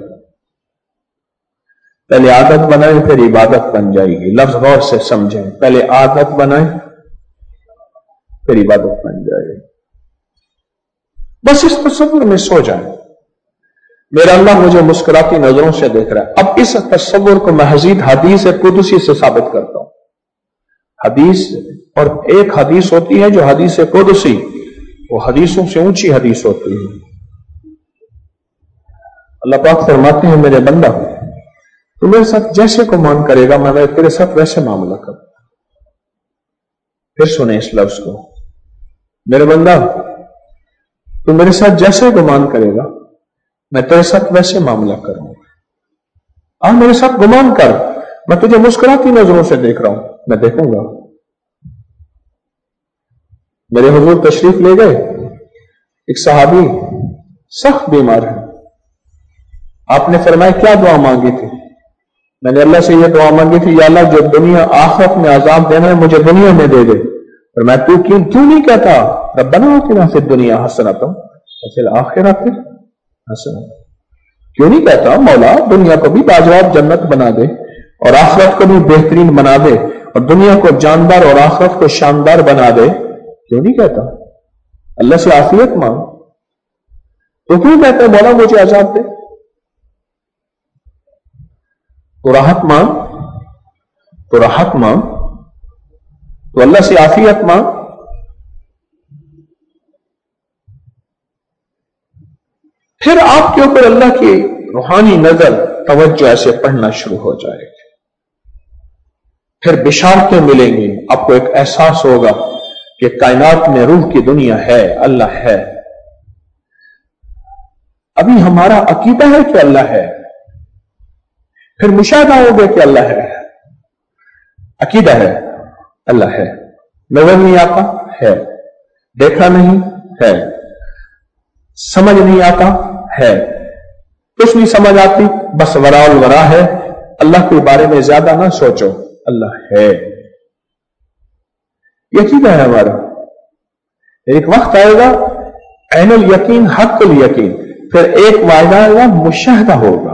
پہلے عادت بنائیں پھر عبادت بن جائے گی. لفظ غور سے سمجھیں. پہلے عادت بنائیں پھر عبادت بن جائے گی. بس اس تصور میں سو جائیں میرا اللہ مجھے مسکراتی نظروں سے دیکھ رہا ہے. اب اس تصور کو میں مزید حدیث قدسی سے ثابت کرتا ہوں. حدیث اور ایک حدیث ہوتی ہے جو حدیث قدسی, وہ حدیثوں سے اونچی حدیث ہوتی ہے. اللہ پاک فرماتے ہیں میرے بندہ تو میرے ساتھ جیسے گمان کرے گا میں تیرے ساتھ ویسے معاملہ کروں. پھر سنیں اس لفظ کو, میرے بندہ تو میرے ساتھ جیسے گمان کرے گا میں تیرے ساتھ ویسے معاملہ کروں گا. آپ میرے ساتھ گمان کر, میں تجھے مسکراتی نظروں سے دیکھ رہا ہوں, میں دیکھوں گا. میرے حضور تشریف لے گئے, ایک صحابی سخت بیمار ہے. آپ نے فرمایا کیا دعا مانگی تھی؟ میں نے اللہ سے یہ دعا مانگی تھی, یا اللہ جو دنیا آخرت میں عذاب دینا ہے مجھے دنیا میں دے دے. اور میں تو کیوں نہیں کہتا ربنا آتنا فی الدنیا حسنۃ وفی الآخرۃ حسنۃ؟ کیوں نہیں کہتا مولا دنیا کو بھی باجواب جنت بنا دے اور آخرت کو بھی بہترین بنا دے اور دنیا کو جاندار اور آخرت کو شاندار بنا دے؟ کیوں نہیں کہتا؟ اللہ سے عافیت مانگ. تو کیوں کہتا مولا مجھے عذاب دے؟ تو راحت مانگ, تو اللہ سے عافیت مانگ. پھر آپ کے اوپر اللہ کی روحانی نظر توجہ ایسے پڑھنا شروع ہو جائے گی. پھر بشارتیں ملیں گی, آپ کو ایک احساس ہوگا کہ کائنات میں روح کی دنیا ہے, اللہ ہے. ابھی ہمارا عقیدہ ہے کہ اللہ ہے, پھر مشاہدہ ہوگا کہ اللہ ہے. عقیدہ ہے اللہ ہے, نظر نہیں آتا ہے, دیکھا نہیں ہے, سمجھ نہیں آتا ہے, کچھ نہیں سمجھ آتی بس ورا الورا ہے. اللہ کے بارے میں زیادہ نہ سوچو, اللہ ہے. یہ عقیدہ ہے ہمارا. ایک وقت آئے گا عین الیقین حق الیقین, پھر ایک وعدہ آئے گا مشاہدہ ہوگا.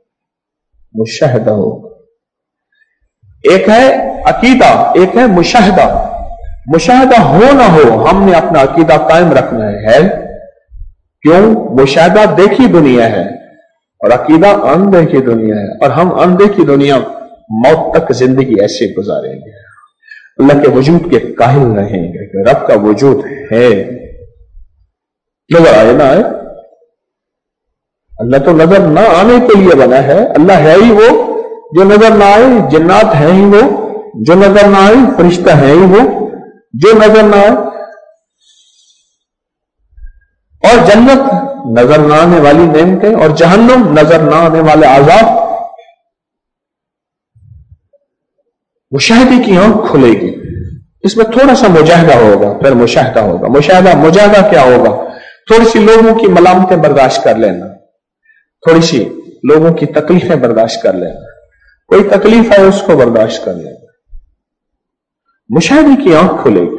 ایک ہے عقیدہ, ایک ہے مشاہدہ. مشاہدہ ہو نہ ہو ہم نے اپنا عقیدہ قائم رکھنا ہے. کیوں؟ مشاہدہ دیکھی دنیا ہے اور عقیدہ اندیکھی دنیا ہے, اور ہم اندیکھی دنیا موت تک زندگی ایسے گزاریں گے. اللہ کے وجود کے قائل رہیں گے کہ رب کا وجود ہے. نظر آئے نہ آئے, اللہ تو نظر نہ آنے کے لیے بنا ہے. اللہ ہے ہی وہ جو نظر نہ آئے, جنات ہیں ہی وہ جو نظر نہ آئے, فرشتہ ہیں ہی وہ جو نظر نہ آئے, اور جنت نظر نہ آنے والی نعمتیں اور جہنم نظر نہ آنے والے عذاب. مشاہدے کی آنکھ کھلے گی. اس میں تھوڑا سا مجاہدہ ہوگا, پھر مشاہدہ ہوگا. مجاہدہ کیا ہوگا؟ تھوڑی سی لوگوں کی ملامتیں برداشت کر لینا, تھوڑی سی لوگوں کی تکلیفیں برداشت کر لینا, کوئی تکلیف ہے اس کو برداشت کر لینا. مشاہدے کی آنکھ کھلے گی.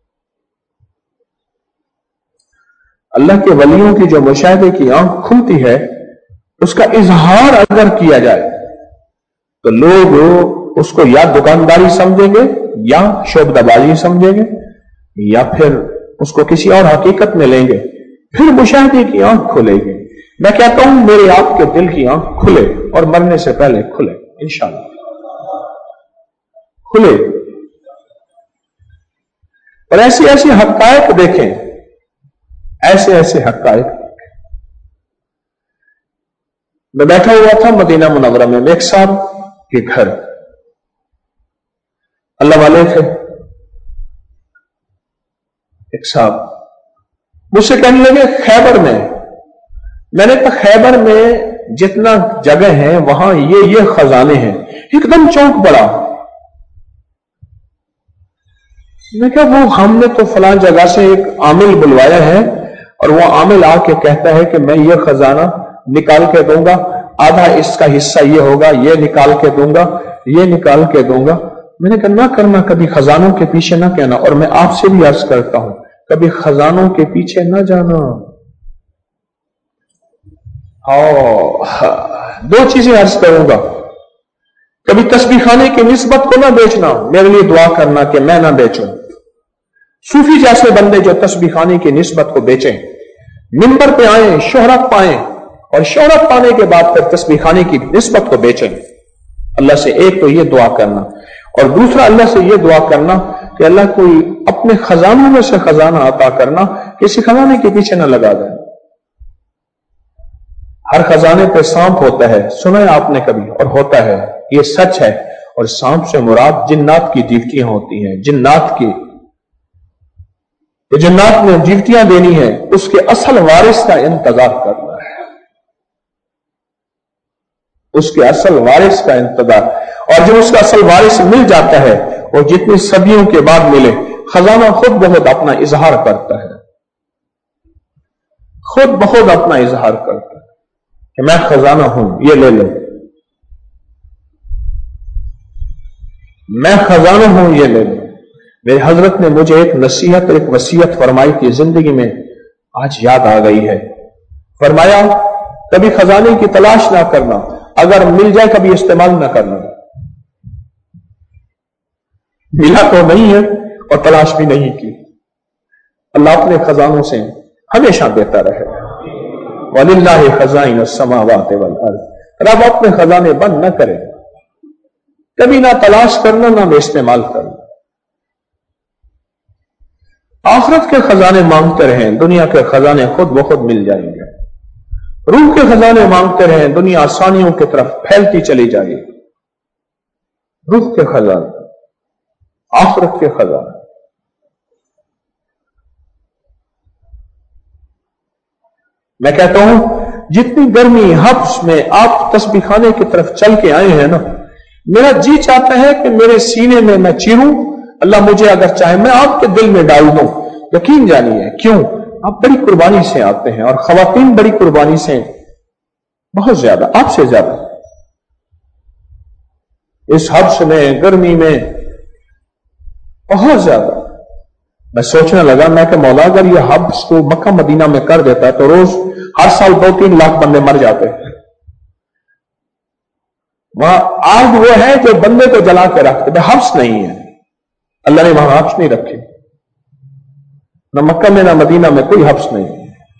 اللہ کے ولیوں کی جو مشاہدے کی آنکھ کھلتی ہے اس کا اظہار اگر کیا جائے تو لوگ اس کو یا دکانداری سمجھیں گے یا شعبدہ بازی سمجھیں گے یا پھر اس کو کسی اور حقیقت میں لیں گے. پھر مشاہدے کی آنکھ کھلے گی. میں کہتا ہوں میرے آپ کے دل کی آنکھ کھلے اور مرنے سے پہلے کھلے, انشاءاللہ کھلے, اور ایسے ایسے حقائق دیکھیں, ایسے ایسے حقائق میں بیٹھا ہوا تھا مدینہ منورہ میں ایک صاحب کے گھر، اللہ والے تھے، ایک صاحب مجھ سے کہنے لگے خیبر میں نے کہا خیبر میں جتنا جگہ ہے وہاں یہ خزانے ہیں، ایک دم چونک پڑا۔ میں کہا وہ ہم نے تو فلاں جگہ سے ایک عامل بلوایا ہے اور وہ عامل آ کے کہتا ہے کہ میں یہ خزانہ نکال کے دوں گا، آدھا اس کا حصہ یہ ہوگا، یہ نکال کے دوں گا، یہ نکال کے دوں گا۔ میں نے کہا نہ کرنا، کبھی خزانوں کے پیچھے نہ کہنا، اور میں آپ سے بھی عرض کرتا ہوں کبھی خزانوں کے پیچھے نہ جانا۔ دو چیزیں عرض کروں گا، کبھی تسبیح خانے کی نسبت کو نہ بیچنا، میرے لیے دعا کرنا کہ میں نہ بیچوں۔ صوفی جیسے بندے جو تسبیح خانے کی نسبت کو بیچیں، منبر پہ آئیں، شہرت پائیں، اور شہرت پانے کے بعد پھر تسبیح خانے کی نسبت کو بیچیں، اللہ سے ایک تو یہ دعا کرنا، اور دوسرا اللہ سے یہ دعا کرنا کہ اللہ کوئی اپنے خزانوں میں سے خزانہ عطا کرنا، کسی خزانے کے پیچھے نہ لگا دیں۔ ہر خزانے پہ سانپ ہوتا ہے، سنا ہے آپ نے کبھی، اور ہوتا ہے، یہ سچ ہے، اور سانپ سے مراد جنات کی ڈیوٹیاں ہوتی ہیں، جنات کی، جنات نے ڈیوٹیاں دینی ہے، اس کے اصل وارث کا انتظار کرنا ہے، اس کے اصل وارث کا انتظار، اور جب اس کا اصل وارث مل جاتا ہے، اور جتنی صدیوں کے بعد ملے، خزانہ خود بخود اپنا اظہار کرتا ہے، خود بخود اپنا اظہار کرتا ہے کہ میں خزانہ ہوں، یہ لے لو، میں خزانہ ہوں، یہ لے لو۔ میرے حضرت نے مجھے ایک نصیحت، ایک وصیت فرمائی تھی، زندگی میں آج یاد آ گئی ہے۔ فرمایا کبھی خزانے کی تلاش نہ کرنا، اگر مل جائے کبھی استعمال نہ کرنا۔ ملا تو نہیں ہے اور تلاش بھی نہیں کی۔ اللہ اپنے خزانوں سے ہمیشہ دیتا رہے۔ وَلِلَّهِ خَزَائِنُ السَّمَاوَاتِ وَالْأَرْضِ، رب اپنے خزانے بند نہ کرے، کبھی نہ تلاش کرنا نہ استعمال کرنا۔ آخرت کے خزانے مانگتے رہیں، دنیا کے خزانے خود بخود مل جائیں گے۔ روح کے خزانے مانگتے رہیں، دنیا آسانیوں کی طرف پھیلتی چلی جائے گی۔ روح کے خزانے، آخرت کے خزانے۔ میں کہتا ہوں جتنی گرمی حبس میں آپ تسبیح خانے کی طرف چل کے آئے ہیں نا، میرا جی چاہتا ہے کہ میرے سینے میں میں چیروں، اللہ مجھے اگر چاہے میں آپ کے دل میں ڈال دوں۔ یقین جانیے، کیوں؟ آپ بڑی قربانی سے آتے ہیں، اور خواتین بڑی قربانی سے، بہت زیادہ، آپ سے زیادہ، اس حبس میں، گرمی میں بہت زیادہ۔ میں سوچنے لگا، میں کہ مولا اگر یہ حبس کو مکہ مدینہ میں کر دیتا تو روز ہر سال 2-3 لاکھ بندے مر جاتے ہیں۔ وہاں آگ وہ ہے جو بندے کو جلا کے رکھتے، حبس نہیں ہے، اللہ نے وہاں حبس نہیں رکھے، نہ مکہ میں نہ مدینہ میں کوئی حبس نہیں ہے۔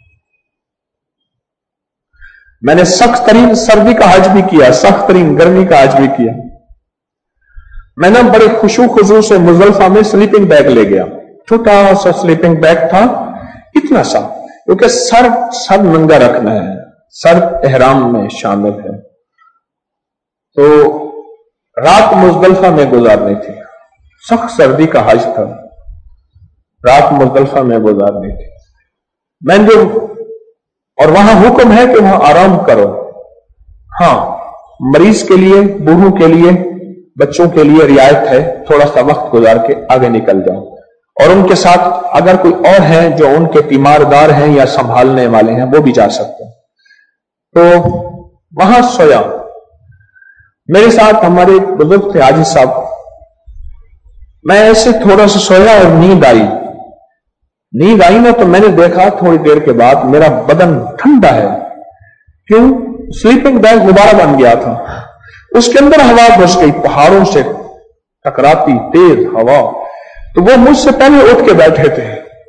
میں نے سخت ترین سردی کا حج بھی کیا، سخت ترین گرمی کا حج بھی کیا۔ میں نے بڑے خشوع خضوع سے مزدلفہ میں سلیپنگ بیگ لے گیا، چھوٹا سا سلیپنگ بیگ تھا، اتنا سا، کیونکہ سر ننگا رکھنا ہے، سر احرام میں شامل ہے، تو رات مزدلفہ میں گزارنی تھی، سخت سردی کا حج تھا، رات مزدلفہ میں گزارنی تھی۔ میں جو، اور وہاں حکم ہے کہ وہاں آرام کرو، ہاں مریض کے لیے، بوڑھوں کے لیے، بچوں کے لیے رعایت ہے، تھوڑا سا وقت گزار کے آگے نکل جاؤ، اور ان کے ساتھ اگر کوئی اور ہیں جو ان کے تیماردار ہیں یا سنبھالنے والے ہیں وہ بھی جا سکتے ہیں۔ تو وہاں سویا، میرے ساتھ ہمارے بزرگ تھے حاجی صاحب، میں ایسے تھوڑا سا سویا اور نیند آئی نا، تو میں نے دیکھا تھوڑی دیر کے بعد میرا بدن ٹھنڈا ہے، کیوں؟ سلیپنگ بیگ غبارہ بن گیا تھا، اس کے اندر ہوا گھس گئی، پہاڑوں سے ٹکراتی تیز ہوا، تو وہ مجھ سے پہلے اٹھ کے بیٹھے تھے،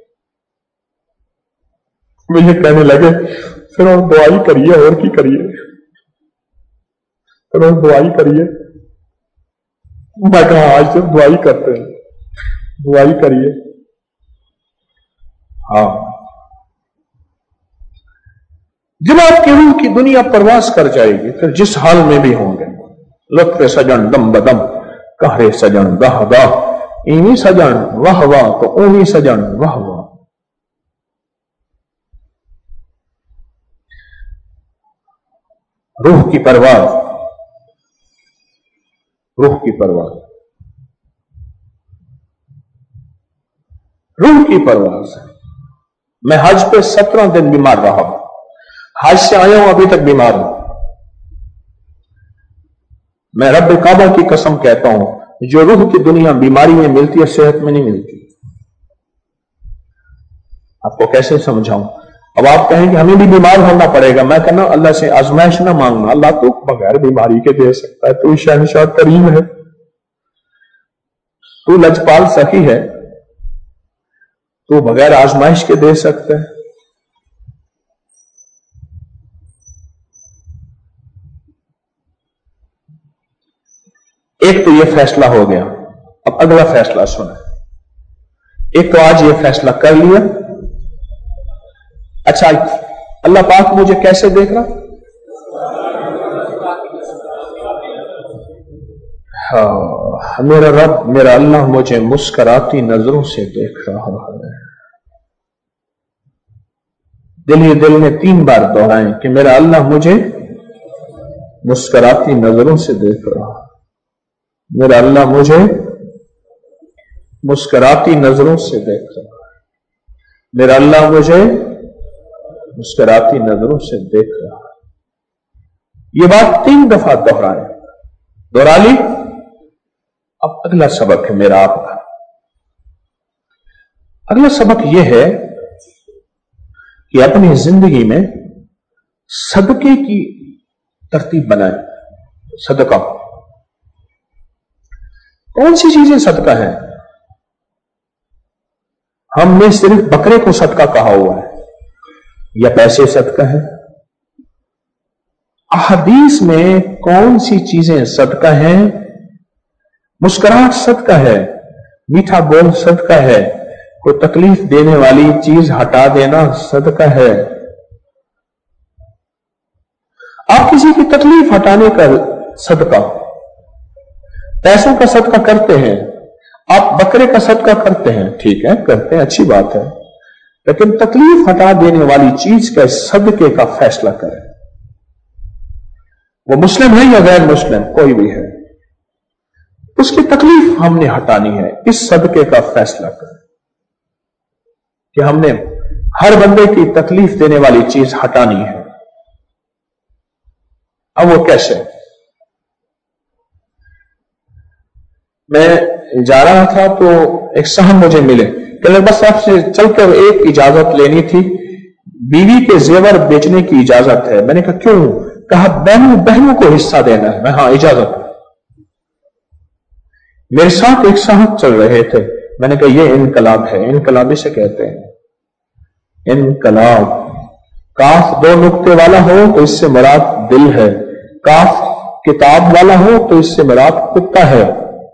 مجھے کہنے لگے پھر اور دعائی کریے، اور کی کریے، پھر اور دعائی کریے۔ میں کہا آج صرف دعائی کرتے ہیں، دعائی کریے۔ ہاں جب آپ کی روح کی دنیا پرواز کر جائے گی پھر جس حال میں بھی ہوں گے، لطف سجن دم بدم، کہرے سجن گاہ گاہ، اینی سجن واہ واہ تو اونی سجن واہ واہ۔ روح کی پرواز، روح کی پرواز، روح کی پرواز۔ میں حج پہ 17 دن بیمار رہا ہوں، حج سے آیا ہوں ابھی تک بیمار ہوں۔ میں رب کعبہ کی قسم کہتا ہوں، جو روح کی دنیا بیماری میں ملتی ہے صحت میں نہیں ملتی۔ آپ کو کیسے سمجھاؤں؟ اب آپ کہیں کہ ہمیں بھی بیمار ہونا پڑے گا، میں کہنا اللہ سے آزمائش نہ مانگنا، اللہ تو بغیر بیماری کے دے سکتا ہے، تو شہنشاہ کریم ہے، تو لجپال سخی ہے، تو بغیر آزمائش کے دے سکتا ہے۔ ایک تو یہ فیصلہ ہو گیا، اب اگلا فیصلہ سنیں۔ ایک تو آج یہ فیصلہ کر لیا، اچھا اللہ پاک مجھے کیسے دیکھ رہا؟ ہاں، میرا رب، میرا اللہ مجھے مسکراتی نظروں سے دیکھ رہا ہے۔ دل ہی دل میں 3 بار دہرائیں کہ میرا اللہ مجھے مسکراتی نظروں سے دیکھ رہا ہے، میرا اللہ مجھے مسکراتی نظروں سے دیکھ رہا ہے، میرا اللہ مجھے مسکراتی نظروں سے دیکھ رہا ہے۔ یہ بات 3 دفعہ دہرا لی۔ اب اگلا سبق ہے میرا آپ کا۔ اگلا سبق یہ ہے کہ اپنی زندگی میں صدقے کی ترتیب بنائیں۔ صدقہ کون سی چیزیں صدقہ ہیں؟ ہم نے صرف بکرے کو صدقہ کہا ہوا ہے یا پیسے صدقہ ہے؟ احادیث میں کون سی چیزیں صدقہ ہیں؟ مسکراہٹ صدقہ ہے، میٹھا بول صدقہ ہے، کوئی تکلیف دینے والی چیز ہٹا دینا صدقہ ہے۔ آپ کسی کی تکلیف ہٹانے کا صدقہ، پیسوں کا صدقہ کرتے ہیں، آپ بکرے کا صدقہ کرتے ہیں، ٹھیک ہے کرتے ہیں، اچھی بات ہے، لیکن تکلیف ہٹا دینے والی چیز کا صدقے کا فیصلہ کریں۔ وہ مسلم ہے یا غیر مسلم، کوئی بھی ہے، اس کی تکلیف ہم نے ہٹانی ہے، اس صدقے کا فیصلہ کریں کہ ہم نے ہر بندے کی تکلیف دینے والی چیز ہٹانی ہے۔ اب وہ کیسے؟ میں جا رہا تھا تو ایک صاحب مجھے ملے کہ بس آپ سے چل کر ایک اجازت لینی تھی، بیوی کے زیور بیچنے کی اجازت ہے۔ میں نے کہا کیوں؟ کہا بہنوں کو حصہ دینا ہے۔ میں ہاں اجازت۔ میرے ساتھ ایک صاحب چل رہے تھے، میں نے کہا یہ انقلاب ہے، انقلاب اسے کہتے ہیں، انقلاب۔ کاف 2 نقطے والا ہو تو اس سے مراد دل ہے، کاف کتاب والا ہو تو اس سے مراد کتا ہے۔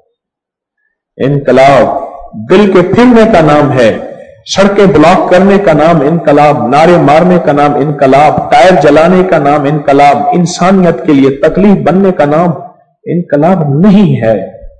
انقلاب دل کے پھرنے کا نام ہے، سڑکیں بلاک کرنے کا نام انقلاب، نعرے مارنے کا نام انقلاب، ٹائر جلانے کا نام انقلاب، انسانیت کے لیے تکلیف بننے کا نام انقلاب نہیں ہے۔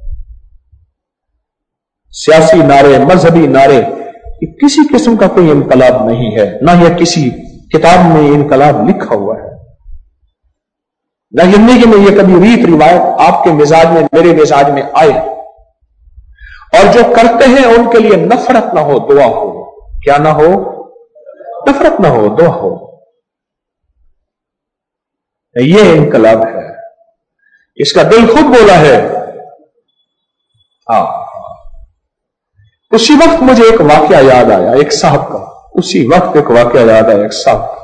سیاسی نعرے، مذہبی نعرے، کسی قسم کا کوئی انقلاب نہیں ہے، نہ یہ کسی کتاب میں انقلاب لکھا ہوا ہے، نہ زندگی میں یہ کبھی ریت روایت آپ کے مزاج میں میرے مزاج میں آئے۔ اور جو کرتے ہیں ان کے لیے نفرت نہ ہو، دعا ہو۔ کیا نہ ہو؟ نفرت نہ ہو، دعا ہو۔ یہ انقلاب ہے، اس کا دل خود بولا ہے۔ ہاں، اسی وقت مجھے ایک واقعہ یاد آیا ایک صاحب کا، اسی وقت ایک واقعہ یاد آیا ایک صاحب کا۔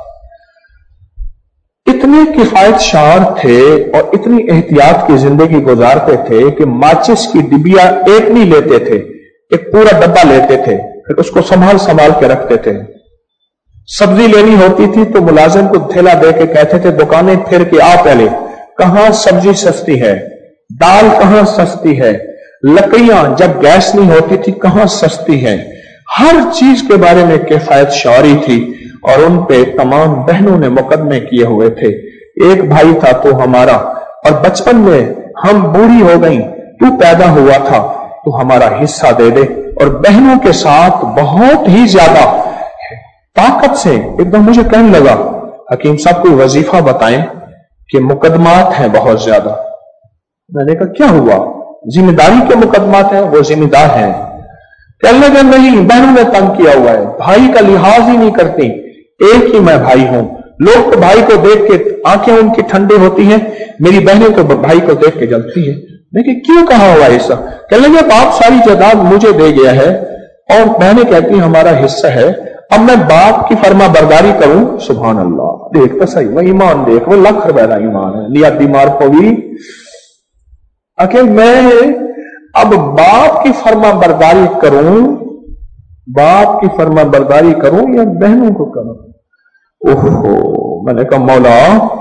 اتنے کفایت شعار تھے اور اتنی احتیاط کی زندگی گزارتے تھے کہ ماچس کی ڈبیا ایک نہیں لیتے تھے، ایک پورا ڈبہ لیتے تھے، پھر اس کو سنبھال کے رکھتے تھے۔ سبزی لینی ہوتی تھی تو ملازم کو تھیلا دے کے کہتے تھے دکانیں پھر کے آ پہلے، کہاں سبزی سستی ہے، دال کہاں سستی ہے، لکڑیاں جب گیس نہیں ہوتی تھی کہاں سستی ہے۔ ہر چیز کے بارے میں کفایت شعاری تھی और उन पे तमाम बहनों ने मुकदमे किए हुए थे। एक भाई था तो हमारा, और बचपन में हम बूढ़ी हो गई, तू पैदा हुआ था तो हमारा हिस्सा दे दे। और बहनों के साथ बहुत ही ज्यादा ताकत से एकदम मुझे कहने लगा, हकीम साहब कोई वजीफा बताएं कि मुकदमात हैं बहुत ज्यादा। मैंने कहा क्या हुआ? जिम्मेदारी के मुकदमात हैं, वो जिम्मेदार हैं। कहने लगे नहीं, बहनों ने तंग किया हुआ है, भाई का लिहाज ही नहीं करती, एक ही मैं भाई हूं। लोग तो भाई को देख के आंखें उनकी ठंडी होती हैं, मेरी बहनें तो भाई को देख के जलती है। देखिए क्यों कहा हुआ ऐसा? कहने लगे बाप सारी जायदाद मुझे दे गया है और बहनें कहती हमारा हिस्सा है, अब मैं बाप की फर्मा बरदारी करूं। सुभान अल्लाह, देख तो सही, वो ईमान देख, वो लाख रुपए का ईमान है। लिया बीमार को भी आखिर मैं अब बाप की फर्मा बरदारी करूं, बाप की फर्मा बरदारी करूं या बहनों को करूं? ओहो, मैंने कहा मौला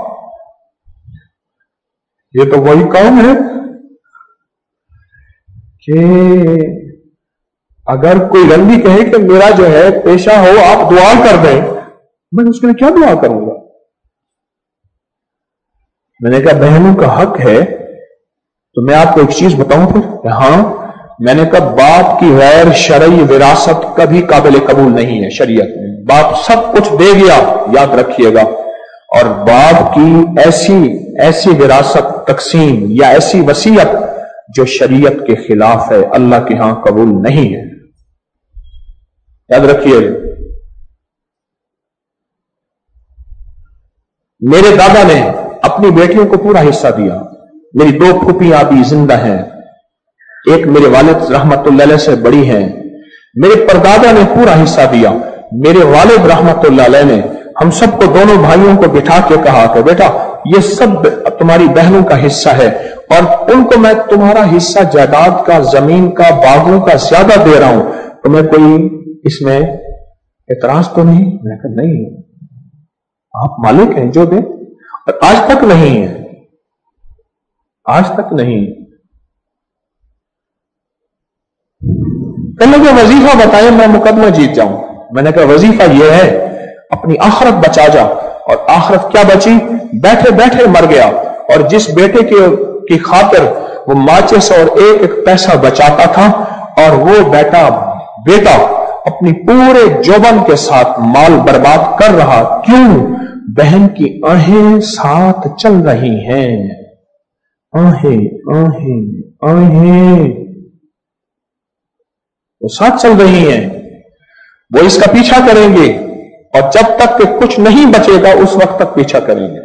ये तो वही काम है कि अगर कोई रंडी कहे कि मेरा जो है पेशा हो आप दुआ कर दें, मैं उसके लिए क्या दुआ करूंगा? मैंने कहा बहनों का हक है तो मैं आपको एक चीज बताऊं फिर। हाँ, मैंने कहा बाप की गैर शरई विरासत कभी काबिल कबूल नहीं है शरीयत में। बाप सब कुछ दे गया, याद रखिएगा, और बाप की ऐसी विरासत तकसीम या ऐसी वसीयत जो शरीयत के खिलाफ है, अल्लाह के यहां कबूल नहीं है, याद रखिएगा। मेरे दादा ने अपनी बेटियों को पूरा हिस्सा दिया। मेरी 2 फूफियां अभी जिंदा हैं, एक मेरे वालिद रहमतुल्लाह अलैह से बड़ी हैं। मेरे परदादा ने पूरा हिस्सा दिया। मेरे वालिद रहमतुल्लाह अलैह ने हम सबको, दोनों भाइयों को बिठा के कहा कि बेटा ये सब तुम्हारी बहनों का हिस्सा है और उनको मैं तुम्हारा हिस्सा जायदाद का, जमीन का, बागों का ज्यादा दे रहा हूं, तुम्हें कोई इसमें एतराज तो नहीं? मैं कहा नहीं, आप मालिक हैं जो दे। और आज तक नहीं है, आज तक नहीं। कहने लगे वजीफा बताए मैं मुकदमा जीत जाऊं। मैंने कहा वजीफा यह है अपनी आखिरत बचा जा। और आखिरत क्या बची? बैठे बैठे मर गया। और जिस बेटे की खातिर वो माचिस और एक एक पैसा बचाता था, और वो बेटा अपनी पूरे जोबन के साथ माल बर्बाद कर रहा, क्यों? बहन की आहें साथ चल रही हैं, आहें आहें आहें वो साथ चल रही हैं, वो इसका पीछा करेंगे और जब तक कि कुछ नहीं बचेगा उस वक्त तक पीछा करेंगे,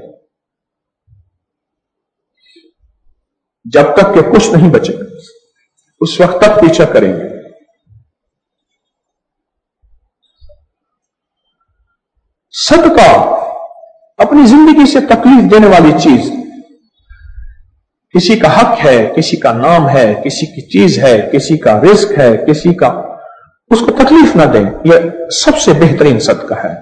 जब तक कि कुछ नहीं बचेगा उस वक्त तक पीछा करेंगे। सदका अपनी जिंदगी से तकलीफ देने वाली चीज, किसी का हक है, किसी का नाम है, किसी की चीज है, किसी का रिस्क है, किसी का, उसको तकलीफ ना दें, यह सबसे बेहतरीन सदका है।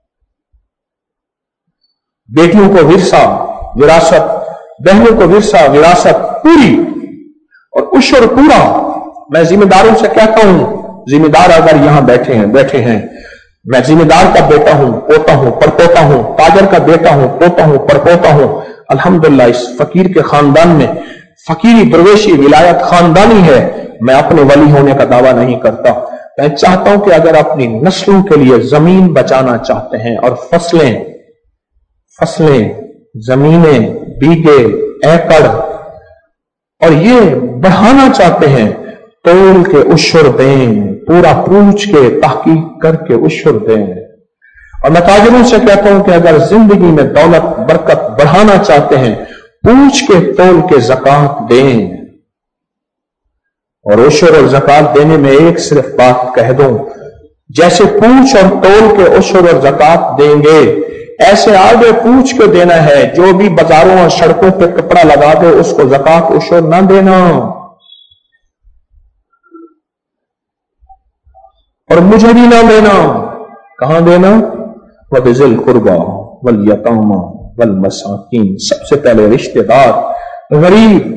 बेटियों को विरसा विरासत, बहनों को विरसा विरासत पूरी और उशर पूरा। मैं जिम्मेदारों से कहता हूं, जिम्मेदार अगर यहां बैठे हैं, मैं जिम्मेदार का बेटा हूं, पोता हूं, परपोता हूं, ताजर का बेटा हूं, पोता हूं, परपोता हूं। अल्हम्दुलिल्लाह इस फकीर के खानदान में फकीरी दरवेशी विलायत खानदानी है। मैं अपने वली होने का दावा नहीं करता। मैं चाहता हूं कि अगर अपनी नस्लों के लिए जमीन बचाना चाहते हैं और फसलें, जमीनें, बीघे, एकड़, और ये बढ़ाना चाहते हैं, तोल के उशर दें, पूरा पूछ के तहकीक करके उशर दें। और मैं ताजिरों से कहता हूं कि अगर जिंदगी में दौलत बरकत बढ़ाना चाहते हैं, पूछ के तोल के ज़कात दें। और उशर और ज़कात देने में एक सिर्फ बात कह दूं, जैसे पूछ और तोल के उशर और ज़कात देंगे, ऐसे आगे पूछ के देना है। जो भी बाजारों और सड़कों पे कपड़ा लगा दे उसको ज़कात उशर ना देना। और मुझे भी ना देना। कहां देना? वबिज़िल कुर्बा वल यतामा वल मसाकीन, सबसे पहले रिश्तेदार, गरीब,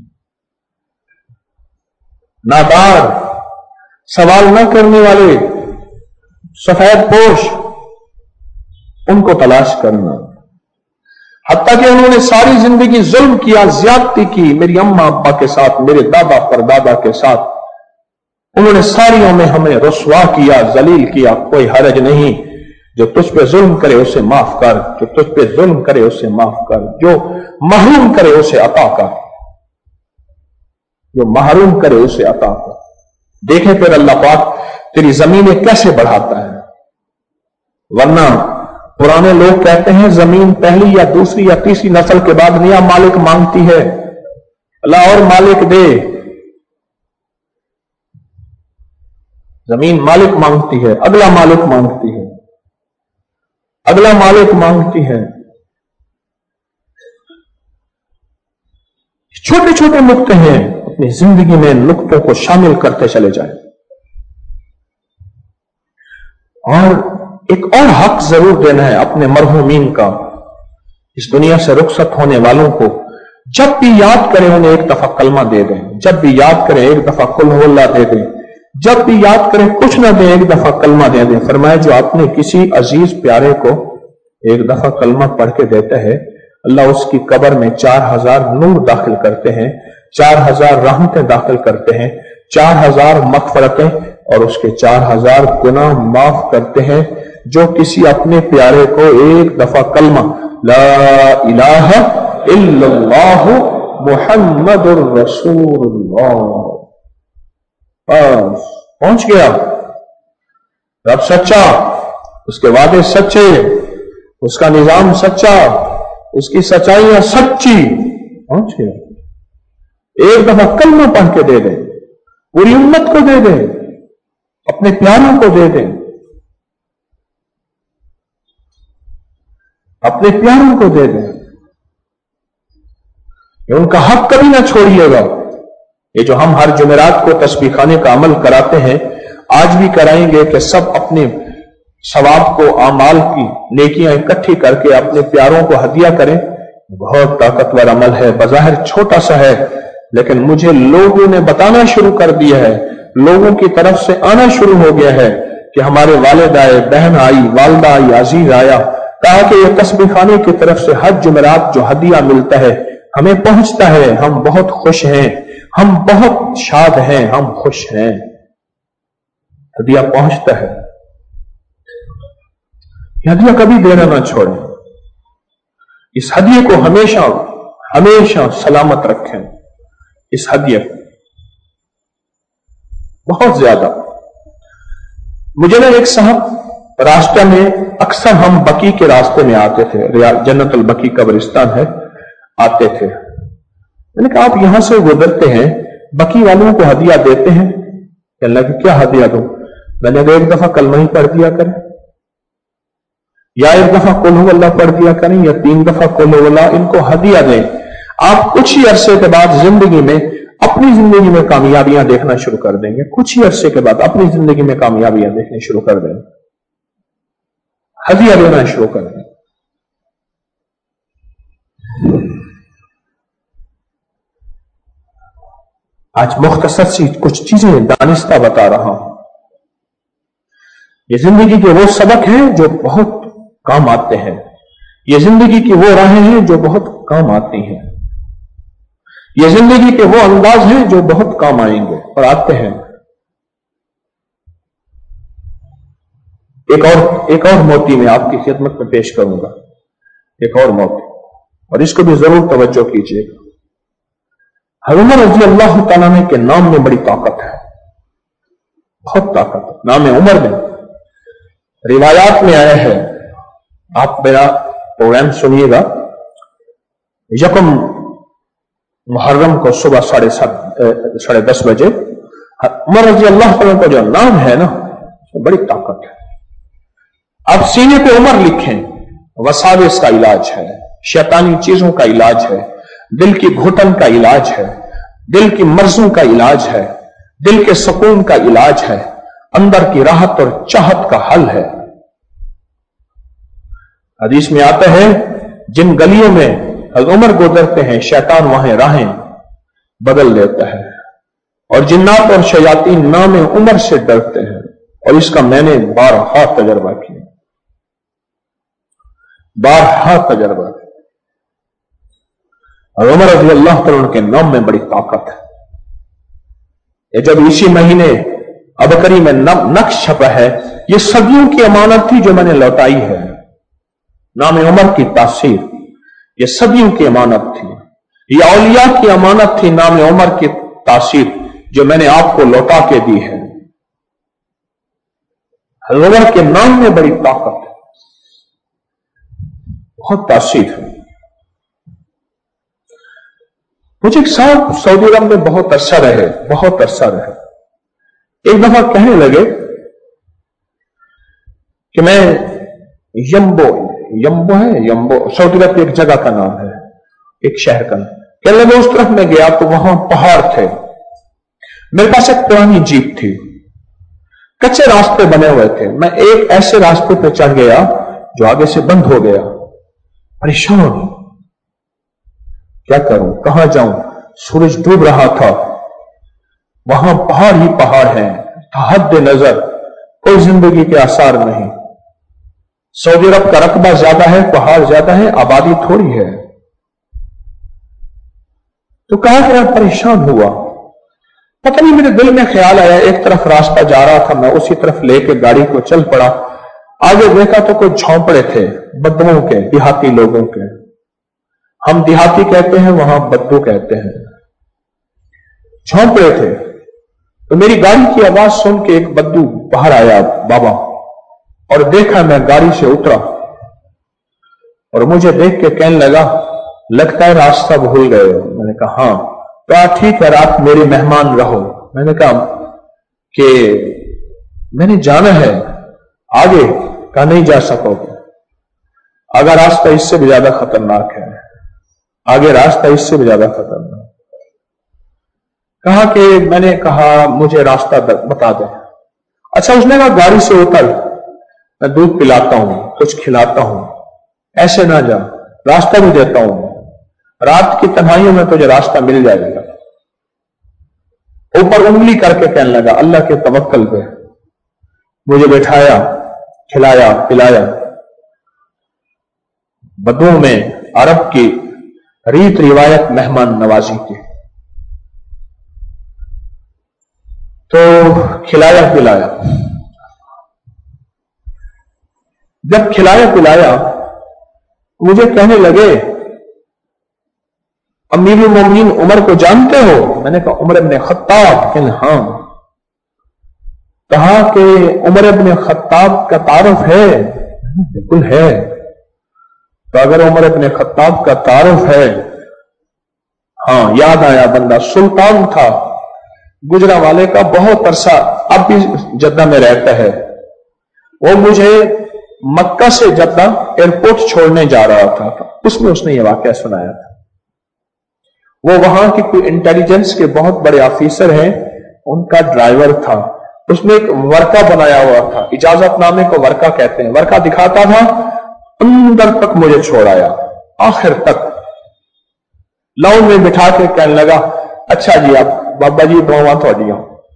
नादार, सवाल न करने वाले, सफेद पोश, ان کو تلاش کرنا. حتیٰ کہ انہوں نے ساری زندگی ظلم کیا, زیادتی کی میری اماں ابا کے ساتھ, میرے دادا پردادا کے ساتھ. انہوں نے ساریوں میں ہمیں رسوا کیا, ذلیل کیا. کوئی حرج نہیں, جو تجھ پہ ظلم کرے اسے معاف کر, جو تجھ پہ ظلم کرے اسے معاف کر, جو محروم کرے اسے عطا کر, جو محروم کرے اسے عطا کر. دیکھیں پھر اللہ پاک تیری زمینیں کیسے بڑھاتا ہے. ورنہ پرانے لوگ کہتے ہیں زمین پہلی یا دوسری یا تیسری نسل کے بعد نیا مالک مانگتی ہے. اللہ اور مالک دے. زمین مالک مانگتی ہے, اگلا مالک مانگتی ہے, اگلا مالک مانگتی ہے. چھوٹے چھوٹے نقطے ہیں, اپنی زندگی میں نقطوں کو شامل کرتے چلے جائیں. اور ایک اور حق ضرور دینا ہے اپنے مرحومین کا. اس دنیا سے رخصت ہونے والوں کو جب بھی یاد کریں انہیں ایک دفعہ کلمہ دے دیں, جب بھی یاد کریں ایک دفعہ قل ہو اللہ دے دیں, جب بھی یاد کریں کچھ نہ دیں ایک دفعہ کلمہ دے دیں. فرمایا جو اپنے کسی عزیز پیارے کو ایک دفعہ کلمہ پڑھ کے دیتا ہے, اللہ اس کی قبر میں 4000 نور داخل کرتے ہیں, 4000 رحمتیں داخل کرتے ہیں, 4000 مغفرتیں, اور اس کے 4000 گناہ معاف کرتے ہیں. جو کسی اپنے پیارے کو ایک دفعہ کلمہ لا الہ الا اللہ محمد الرسول اللہ, پہنچ گیا. رب سچا, اس کے وعدے سچے, اس کا نظام سچا, اس کی سچائیاں سچی, پہنچ گیا. ایک دفعہ کلمہ پڑھ کے دے دیں, پوری امت کو دے دیں, اپنے پیاروں کو دے دیں, اپنے پیاروں کو دے دیں. ان کا حق کبھی نہ چھوڑیے گا. یہ جو ہم ہر جمعرات کو تسبیح خانے کا عمل کراتے ہیں, آج بھی کرائیں گے کہ سب اپنے ثواب کو, اعمال کی نیکیاں اکٹھی کر کے اپنے پیاروں کو ہدیہ کریں. بہت طاقتور عمل ہے, بظاہر چھوٹا سا ہے, لیکن مجھے لوگوں نے بتانا شروع کر دیا ہے, لوگوں کی طرف سے آنا شروع ہو گیا ہے کہ ہمارے والد آئے, بہن آئی, والدہ آئی, عزیز آیا, کہا کہ یہ تسبیح خانے کی طرف سے ہر جمعرات جو ہدیہ ملتا ہے ہمیں پہنچتا ہے, ہم بہت خوش ہیں, ہم بہت شاد ہیں, ہم خوش ہیں. ہدیہ پہنچتا ہے. یہ ہدیہ کبھی دینا نہ چھوڑیں. اس ہدیے کو ہمیشہ ہمیشہ سلامت رکھیں. اس ہدیے کو بہت زیادہ. مجھے نا ایک صاحب راستے میں, اکثر ہم بقی کے راستے میں آتے تھے, جنت البقی قبرستان ہے, آتے تھے. میں نے کہا آپ یہاں سے گزرتے ہیں, بقی والوں کو ہدیہ دیتے ہیں؟ کہ اللہ کی کیا ہدیہ دوں؟ میں نے کہا ایک دفعہ کلمہ ہی پڑھ دیا کریں, یا ایک دفعہ قل ہو اللہ پڑھ دیا کریں, یا 3 دفعہ قل ہو اللہ. ان کو ہدیہ دیں. آپ کچھ ہی عرصے کے بعد زندگی میں, اپنی زندگی میں کامیابیاں دیکھنا شروع کر دیں گے. کچھ ہی عرصے کے بعد اپنی زندگی میں کامیابیاں دیکھنا شروع کر دیں, ہدیہ دینا شروع کر دیں. آج مختصر سی کچھ چیزیں دانستہ بتا رہا ہوں. یہ زندگی کے وہ سبق ہیں جو بہت کام آتے ہیں, یہ زندگی کی وہ راہیں ہیں جو بہت کام آتی ہیں, یہ زندگی کے وہ انداز ہیں جو بہت کام آئیں گے اور آتے ہیں. ایک اور موتی میں آپ کی خدمت میں پیش کروں گا, ایک اور موتی, اور اس کو بھی ضرور توجہ کیجیے گا. حضرت عمر رضی اللہ تعالیٰ عنہ کے نام میں بڑی طاقت ہے, بہت طاقت ہے نام عمر میں. روایات میں آیا ہے, آپ میرا پروگرام سنیے گا, 1 محرم کو صبح 10:30 بجے عمر رضی اللہ تعالیٰ کا جو نام ہے نا, بڑی طاقت ہے. آپ سینے پہ عمر لکھیں, وساوس کا علاج ہے, شیطانی چیزوں کا علاج ہے, دل کی گھٹن کا علاج ہے, دل کی مرضوں کا علاج ہے, دل کے سکون کا علاج ہے, اندر کی راحت اور چاہت کا حل ہے. حدیث میں آتا ہے جن گلیوں میں عمر گزرتے ہیں شیطان وہاں راہیں بدل دیتا ہے, اور جنات اور شیاطین نام عمر سے ڈرتے ہیں, اور اس کا میں نے 12 تجربہ کیا. बारहा तजर्बा। और उमर रज़ी अल्लाह तआला के नाम में बड़ी ताकत है। ये जब इसी महीने अबकरी में नक्श छपा है, ये सदियों की अमानत थी जो मैंने लौटाई है। नाम उमर की तासीर, ये सदियों की अमानत थी, ये औलिया की अमानत थी। नाम उमर की तासीर जो मैंने आपको लौटा के दी है। उमर के नाम में बड़ी ताकत है, बहुत तासीर है। मुझे साहब सऊदी अरब में बहुत अरसा रहे। एक दफा कहने लगे कि मैं यम्बो सऊदी अरब की एक जगह का नाम है, एक शहर का नाम। कहने लगे उस तरफ में गया तो वहां पहाड़ थे। मेरे पास एक पुरानी जीप थी, कच्चे रास्ते बने हुए थे। मैं एक ऐसे रास्ते पे चढ़ गया जो आगे से बंद हो गया। परेशान, क्या करूं, कहां जाऊं? सूरज डूब रहा था, वहां पहाड़ ही पहाड़ हैं, हद नजर, कोई जिंदगी के आसार नहीं। सऊदी अरब का रकबा ज्यादा है, पहाड़ ज्यादा है, आबादी थोड़ी है। तो कहा कि मैं परेशान हुआ। पता नहीं मेरे दिल में ख्याल आया, एक तरफ रास्ता जा रहा था, मैं उसी तरफ लेके गाड़ी को चल पड़ा। आगे देखा तो कुछ झोंपड़े थे बद्दुओं के, देहाती लोगों के। हम देहाती कहते हैं, वहां बद्दू कहते हैं। झोंपड़े थे। तो मेरी गाड़ी की आवाज सुन के एक बद्दू बाहर आया बाबा, और देखा, मैं गाड़ी से उतरा और मुझे देख के कहने लगा, लगता है रास्ता भूल गए हो। मैंने कहा हाँ। कहा ठीक है, रात मेरे मेहमान रहो। मैंने कहा कि मैंने जाना है आगे। कहा नहीं जा सकोगे, अगर रास्ता इससे भी ज्यादा खतरनाक है, आगे रास्ता इससे भी ज्यादा खतरनाक। कहा कि मैंने कहा मुझे रास्ता बता दे। अच्छा, उसने कहा गाड़ी से उतर, मैं दूध पिलाता हूं, कुछ खिलाता हूं, ऐसे ना जा, रास्ता भी देता हूं, रात की तन्हाइयों में तुझे रास्ता मिल जाएगा। ऊपर उंगली करके कहने लगा, अल्लाह के तवक्कल पे। मुझे बैठाया, खिलाया पिलाया। बद्दुओं में अरब की रीत रिवायत मेहमान नवाजी की। तो खिलाया पिलाया। जब खिलाया पिलाया मुझे कहने लगे, अमीरुल मोमिनीन उमर को जानते हो? मैंने कहा उमर इब्न खत्ताब। कहने हाँ। कहा कि उमर इब्न खत्ताब का तारुफ है? बिल्कुल है। तो अगर उमर इब्न खत्ताब का तारुफ है, हाँ याद आया, बंदा सुल्तान था गुजरावाले का, बहुत अरसा, अब भी जद्दा में रहता है। वो मुझे मक्का से जद्दा एयरपोर्ट छोड़ने जा रहा था, उसमें उसने ये वाकया सुनाया था। वो वहां की कोई इंटेलिजेंस के बहुत बड़े ऑफिसर हैं, उनका ड्राइवर था। उसने एक वर्का बनाया हुआ था, इजाजतनामे को वर्का कहते हैं। वर्का दिखाता था, अंदर तक मुझे छोड़ाया, आखिर तक लाउन में बिठा के कहने लगा, अच्छा जी आप बाबा जी बहुआ थोड़िया।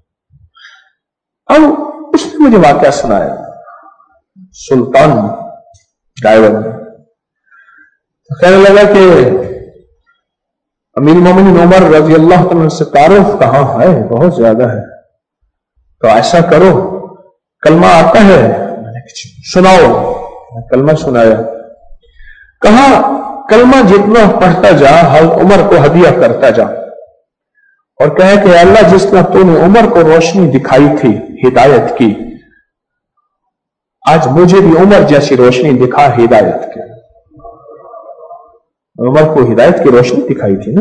अब उसने मुझे वाकया सुनाया, सुल्तान ड्राइवर ने। कहने लगा कि अमीर मोमिनीन उमर रज़ी अल्लाह तआला से तारुफ कहां है? बहुत ज्यादा है। तो ऐसा करो, कलमा आता है? सुनाओ। कलमा सुनाया। कहा कलमा जितना पढ़ता जा, हर उमर को हदिया करता जा, और कहे कि अल्लाह जिस तरह तूने उमर को रोशनी दिखाई थी हिदायत की, आज मुझे भी उमर जैसी रोशनी दिखा हिदायत की। उमर को हिदायत की रोशनी दिखाई थी ना,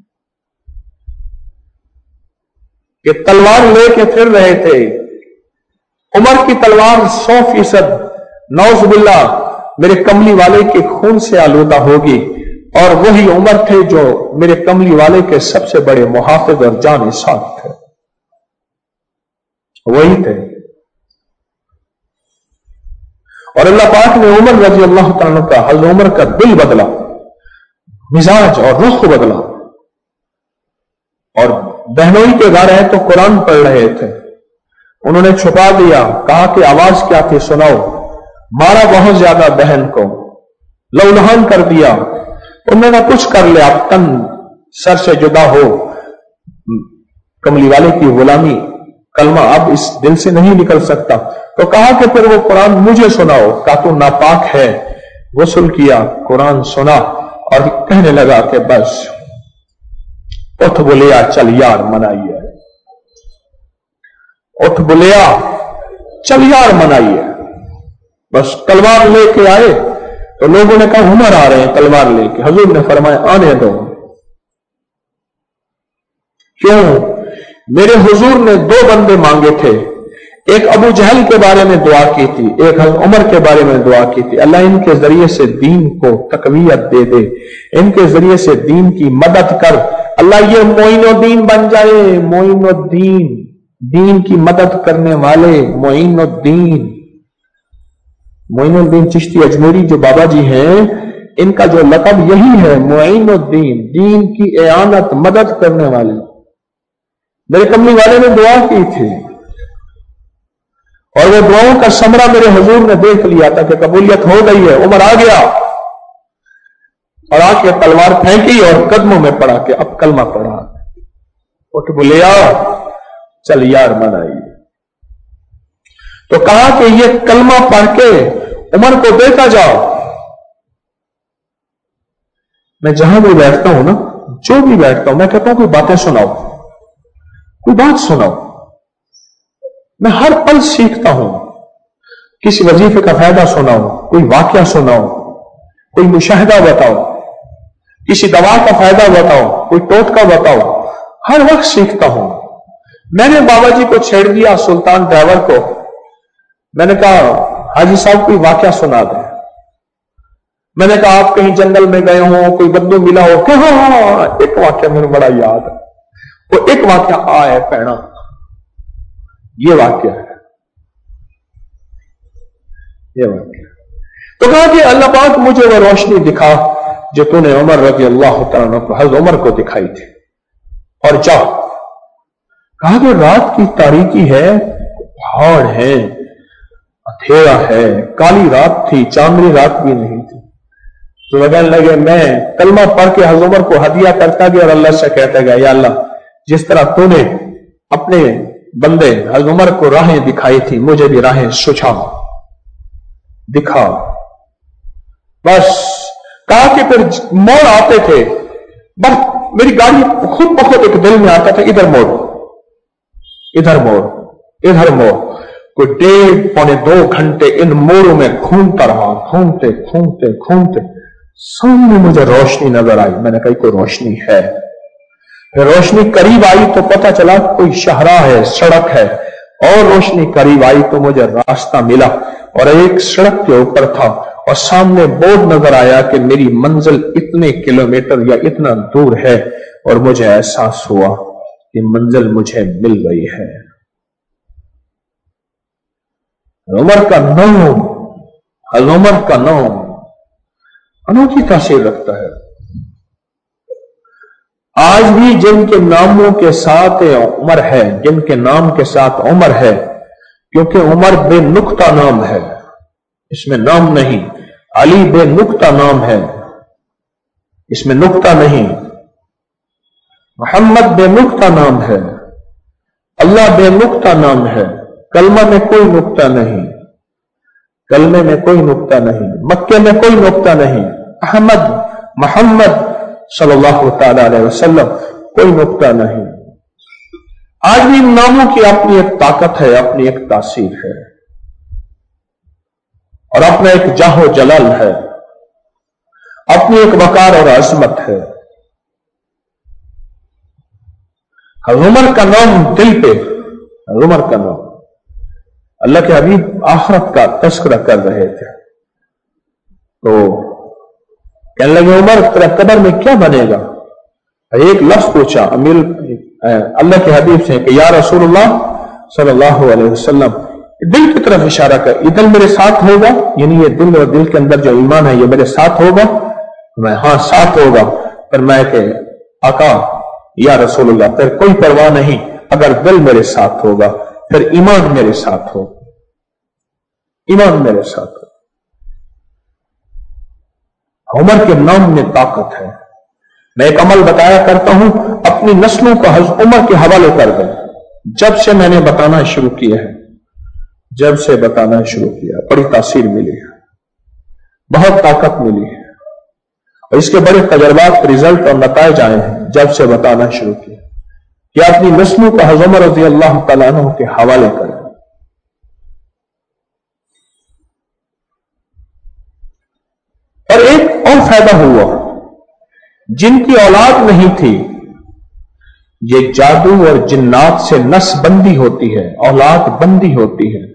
कि तलवार लेके फिर रहे थे। उमर की तलवार 100% नौजुबिल्लाह मेरे कमली वाले के खून से आलूदा होगी, और वही उमर थे जो मेरे कमली वाले के सबसे बड़े मुहाफिज और जानिसार थे, वही थे। और अल्लाह पाक ने उमर रज़ी अल्लाह तआला का, हज़रत उमर का दिल बदला, मिजाज और रुख बदला। और बहनोई के घर है तो कुरान पढ़ रहे थे, उन्होंने छुपा दिया, कहा कि आवाज क्या थी सुनाओ। मारा बहुत ज्यादा बहन को, लौलहान कर दिया, उन्होंने कुछ कर लिया, अब तन सर से जुदा हो, कमली वाले की गुलामी, कलमा अब इस दिल से नहीं निकल सकता। तो कहा कि फिर वो कुरान मुझे सुनाओ। कहा तू नापाक है। गुस्ल किया, कुरान सुना और कहने लगा कि बस उठ बुलिया, चल यार मनाइए, उठ बुलिया, चल यार मनाइए। बस तलवार लेके आए तो लोगों ने कहा उमर आ रहे हैं तलवार लेके। हुजूर ने फरमाया आने दो। क्यों? मेरे हुजूर ने दो बंदे मांगे थे, एक अबू जहल के बारे में दुआ की थी, एक उमर के बारे में दुआ की थी, अल्लाह इनके जरिए से दीन को तकवीयत दे दे, इनके जरिए से दीन की मदद कर, अल्लाह ये मोइनुद्दीन बन जाए, मोइनुद्दीन, दीन की मदद करने वाले, मोइनुद्दीन। मोइनुद्दीन चिश्ती अजमेरी जो बाबा जी हैं, इनका जो लक़ब यही है, मोइनुद्दीन, दीन की एआनत, मदद करने वाले। मेरे कमली वाले ने दुआ की थी और वो दुआओं का समरा मेरे हुजूर ने देख लिया था कि कबूलियत हो गई है। उमर आ गया और आके तलवार फेंकी और कदमों में पड़ा के अब कलमा पढ़ा, उठ बुलिया, चल यार मनाइए। तो कहा कि ये कलमा पढ़ के उमर को देता जाओ। मैं जहां भी बैठता हूं ना, जो भी बैठता हूं, मैं कहता हूं कोई बातें सुनाओ, कोई बात सुनाओ। मैं हर पल सीखता हूं। किसी वजीफे का फायदा सुनाओ, कोई वाकया सुनाओ, कोई मुशाहिदा बताओ, किसी दवा का फायदा बताओ, कोई टोटका बताओ, हर वक्त सीखता हूं। मैंने बाबा जी को छेड़ दिया, सुल्तान ड्राइवर को। मैंने कहा हाजी साहब कोई वाकया सुना दे। मैंने कहा आप कहीं जंगल में गए हो, कोई बंदू मिला हो? कि हाँ, एक वाकया मेरे बड़ा याद है, वो एक वाकया आए पैना, ये वाकया है, ये वाकया। तो कहा कि अल्लाह पाक मुझे वो रोशनी दिखा जो तूने उमर रज़ी अल्लाह तआला अन्हु को, हज़रत उमर को दिखाई थी, और जाओ। कहा कि रात की तारीकी है, पहाड़ है, अंधेरा है, काली रात थी, चांदनी रात भी नहीं थी। तो कहने लगे मैं कलमा पढ़ के हज़रत उमर को हदिया करता गया और अल्लाह से कहता गया, या अल्लाह जिस तरह तूने अपने बंदे हज़रत उमर को राहें दिखाई थी, मुझे भी राहें सुझा, दिखा। बस कहा कि फिर मोड़ आते थे, बस मेरी गाड़ी खुद बखुद एक दिल में आता था, इधर मोड़, इधर मोड़, इधर मोड़। कोई 1.5-2 घंटे इन मोड़ों में घूमता रहा, घूमते घूमते घूमते सामने मुझे रोशनी नजर आई। मैंने कही कोई रोशनी है। फिर रोशनी करीब आई तो पता चला कोई शाहराह है, सड़क है, और रोशनी करीब आई तो मुझे रास्ता मिला और एक सड़क के ऊपर था और सामने बोर्ड नजर आया कि मेरी मंजिल इतने किलोमीटर या इतना दूर है, और मुझे एहसास हुआ कि मंजिल मुझे मिल गई है। उमर का नाम, हज़रत उमर का नाम अनोखी तासीर रखता है। आज भी जिनके नामों के साथ उमर है, जिनके नाम के साथ उमर है, क्योंकि उमर बेनुक्ता नाम है, इसमें नाम नहीं। अली बेनुक्ता नाम है, इसमें नुक्ता नहीं। मोहम्मद बेनुक्ता नाम है, अल्लाह बेनुक्ता नाम है। कलमा में कोई नुक्ता नहीं, कलमे में कोई नुक्ता नहीं, मक्के में कोई नुक्ता नहीं, अहमद मोहम्मद सल्लल्लाहु तआला अलैहि वसल्लम कोई नुक्ता नहीं। आज भी इन नामों की अपनी एक ताकत है, अपनी एक तासीर है और अपना एक जाहो जलाल है, अपनी एक वकार और अजमत है। उमर का नाम दिल पे, उमर का नाम। अल्लाह के हबीब आखिरत का तस्करा कर रहे थे तो कहने लगे उमर तेरा कब्र में क्या बनेगा? एक लफ्ज पूछा अमीर अल्लाह के हबीब से कि या रसूलुल्लाह सल्लल्लाहु अलैहि वसल्लम, दिल की तरफ इशारा कर, ये दिल मेरे साथ होगा, यानी ये दिल और दिल के अंदर जो ईमान है ये मेरे साथ होगा? मैं हाँ साथ होगा। पर मैं के आका या रसूलुल्लाह फिर कोई परवाह नहीं, अगर दिल मेरे साथ होगा फिर ईमान मेरे साथ हो, ईमान मेरे साथ हो। عمر کے نام میں طاقت ہے. میں ایک عمل بتایا کرتا ہوں, اپنی نسلوں کو حضرت عمر کے حوالے کر دیں. جب سے میں نے بتانا شروع کیا ہے, جب سے بتانا شروع کیا, بڑی تاثیر ملی ہے, بہت طاقت ملی ہے, اور اس کے بڑے تجربات, رزلٹ اور نتائج آئے ہیں جب سے بتانا شروع کیا کہ اپنی نسلوں کو حضرت عمر رضی اللہ تعالیٰ عنہ کے حوالے کریں. اور ایک اور فائدہ ہوا, جن کی اولاد نہیں تھی, یہ جادو اور جنات سے نس بندی ہوتی ہے, اولاد بندی ہوتی ہے.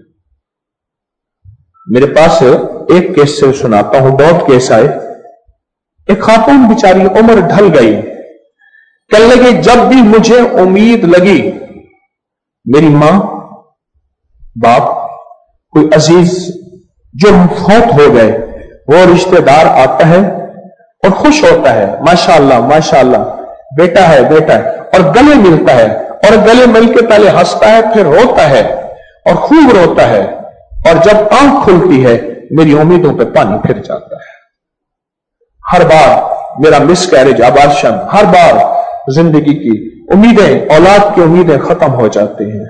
میرے پاس ایک کیس سے سناتا ہوں, بہت کیس آئے. ایک خاتون بیچاری عمر ڈھل گئی, کہنے لگے جب بھی مجھے امید لگی میری ماں باپ کوئی عزیز جو فوت ہو گئے, وہ رشتہ دار آتا ہے اور خوش ہوتا ہے, ماشاءاللہ ماشاءاللہ بیٹا ہے بیٹا ہے, اور گلے ملتا ہے, اور گلے مل کے پہلے ہنستا ہے پھر روتا ہے اور خوب روتا ہے, اور جب آنکھ کھلتی ہے میری امیدوں پہ پانی پھر جاتا ہے. ہر بار میرا مس کیریج ابارشن, ہر بار زندگی کی امیدیں, اولاد کی امیدیں ختم ہو جاتی ہیں.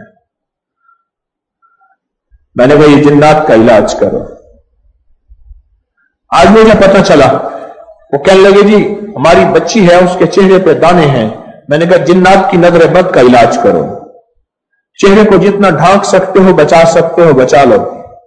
میں نے کہا یہ جنات کا علاج کرو. آج مجھے پتہ چلا, وہ کہنے لگے جی ہماری بچی ہے اس کے چہرے پہ دانے ہیں. میں نے کہا جنات کی نظر بد کا علاج کرو, چہرے کو جتنا ڈھانک سکتے ہو بچا سکتے ہو بچا لو.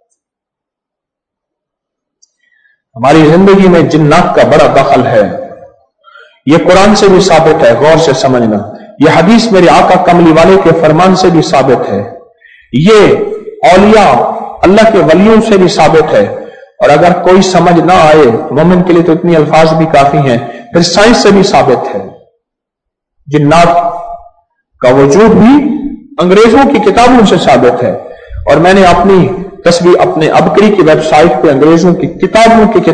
ہماری زندگی میں جنات کا بڑا دخل ہے, یہ قرآن سے بھی ثابت ہے, غور سے سمجھنا. یہ حدیث میرے آقا کملی والے کے فرمان سے بھی ثابت ہے, یہ اولیاء اللہ کے ولیوں سے بھی ثابت ہے. اور اگر کوئی سمجھ نہ آئے مومن کے لیے تو اتنی الفاظ بھی کافی ہیں, پھر سائنس سے بھی ثابت ہے. جنات کا وجود بھی انگریزوں کی کتابوں سے ثابت ہے. اور میں نے اپنی تصویر اپنے ابکری کی ویب سائٹ پہ انگریزوں کی کتابوں کی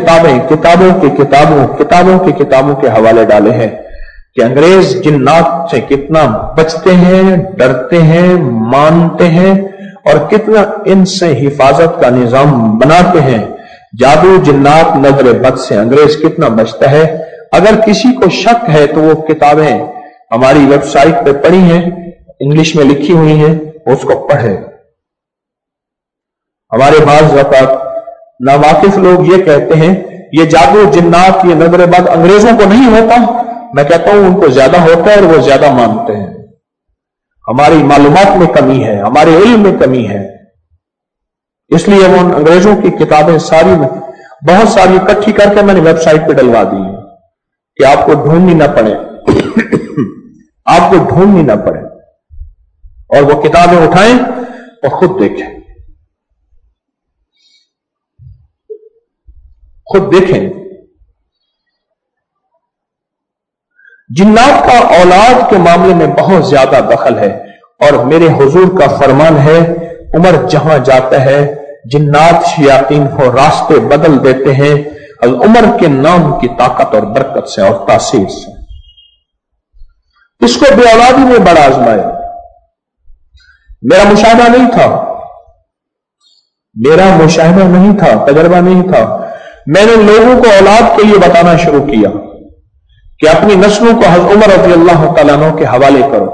کتابوں کے حوالے ڈالے ہیں کہ انگریز جنات سے کتنا بچتے ہیں, ڈرتے ہیں, مانتے ہیں, اور کتنا ان سے حفاظت کا نظام بناتے ہیں. جادو جنات نظر بد سے انگریز کتنا بچتا ہے. اگر کسی کو شک ہے تو وہ کتابیں ہماری ویب سائٹ پہ پڑھی ہیں, انگلش میں لکھی ہوئی ہیں, اس کو پڑھے. ہمارے بعض وقت ناواقف لوگ یہ کہتے ہیں یہ جادو جنات یہ نظر بد انگریزوں کو نہیں ہوتا. میں کہتا ہوں ان کو زیادہ ہوتا ہے اور وہ زیادہ مانتے ہیں. ہماری معلومات میں کمی ہے, ہمارے علم میں کمی ہے, اس لیے وہ انگریزوں کی کتابیں ساری بہت ساری اکٹھی کر کے میں نے ویب سائٹ پہ ڈلوا دی ہیں کہ آپ کو ڈھونڈنی نہ پڑے آپ کو ڈھونڈنی نہ پڑے, اور وہ کتابیں اٹھائیں اور خود دیکھیں, خود دیکھیں. جنات کا اولاد کے معاملے میں بہت زیادہ دخل ہے, اور میرے حضور کا فرمان ہے عمر جہاں جاتا ہے جنات شیاطین کو راستے بدل دیتے ہیں عمر کے نام کی طاقت اور برکت سے اور تاثیر سے. اس کو بے اولادی میں بڑا آزمایا. میرا مشاہدہ نہیں تھا, تجربہ نہیں تھا. میں نے لوگوں کو اولاد کے لیے بتانا شروع کیا کہ اپنی نسلوں کو حضرت عمر رضی اللہ تعالیٰ عنہ کے حوالے کرو.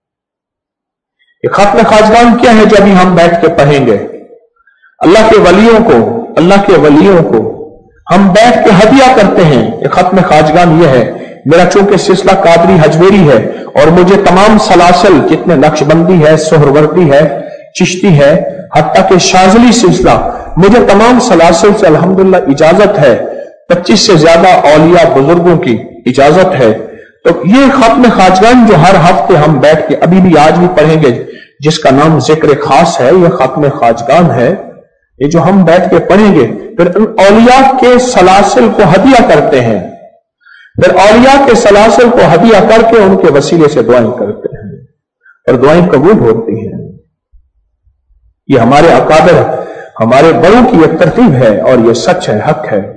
یہ ختم خواجگان کیا ہے جو ابھی ہم بیٹھ کے پڑھیں گے. اللہ کے ولیوں کو ہم بیٹھ کے ہدیہ کرتے ہیں. یہ ختم خواجگان یہ ہے. میرا چونکہ سلسلہ قادری حجویری ہے, اور مجھے تمام سلاسل جتنے نقش بندی ہے, سہروردی ہے, چشتی ہے, حتیٰ کہ شاذلی سلسلہ, مجھے تمام سلاسل سے الحمدللہ اجازت ہے. 25 سے زیادہ اولیاء بزرگوں کی اجازت ہے. تو یہ ختم خواجگان جو ہر ہفتے ہم بیٹھ کے ابھی بھی آج بھی پڑھیں گے, جس کا نام ذکر خاص ہے, یہ ختم خواجگان ہے. یہ جو ہم بیٹھ کے پڑھیں گے پھر ان اولیاء کے سلاسل کو ہدیہ کرتے ہیں, پھر اولیاء کے سلاسل کو ہدیہ کر کے ان کے وسیلے سے دعائیں کرتے ہیں, اور دعائیں قبول ہوتی ہیں. یہ ہمارے اکابر ہمارے بڑوں کی ایک ترتیب ہے, اور یہ سچ ہے, حق ہے.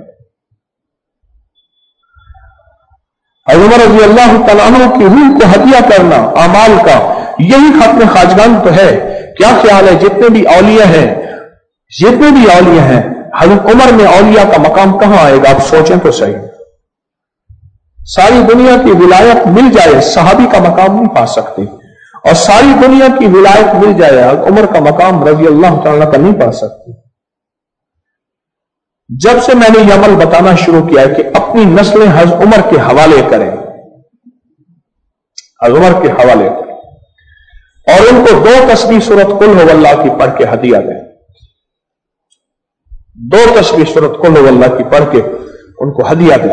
عمر رضی اللہ تعالیٰ عنہ کی روح کو ہدیہ کرنا اعمال کا, یہی ختم خواجگان تو ہے. کیا خیال ہے جتنے بھی اولیاء ہیں حضرت عمر میں اولیاء کا مقام کہاں آئے گا؟ آپ سوچیں تو صحیح. ساری دنیا کی ولایت مل جائے صحابی کا مقام نہیں پا سکتے، اور ساری دنیا کی ولایت مل جائے عمر کا مقام رضی اللہ تعالیٰ کا نہیں پا سکتے۔ جب سے میں نے یہ عمل بتانا شروع کیا کہ اپنی نسلیں حضرت عمر کے حوالے کریں، حضرت عمر کے حوالے کریں، اور ان کو 2 تسبیح سورۃ قل هو اللہ کی پڑھ کے ہدیہ دیں، 2 تسبیح سورۃ قل هو اللہ کی پڑھ کے ان کو ہدیہ دیں،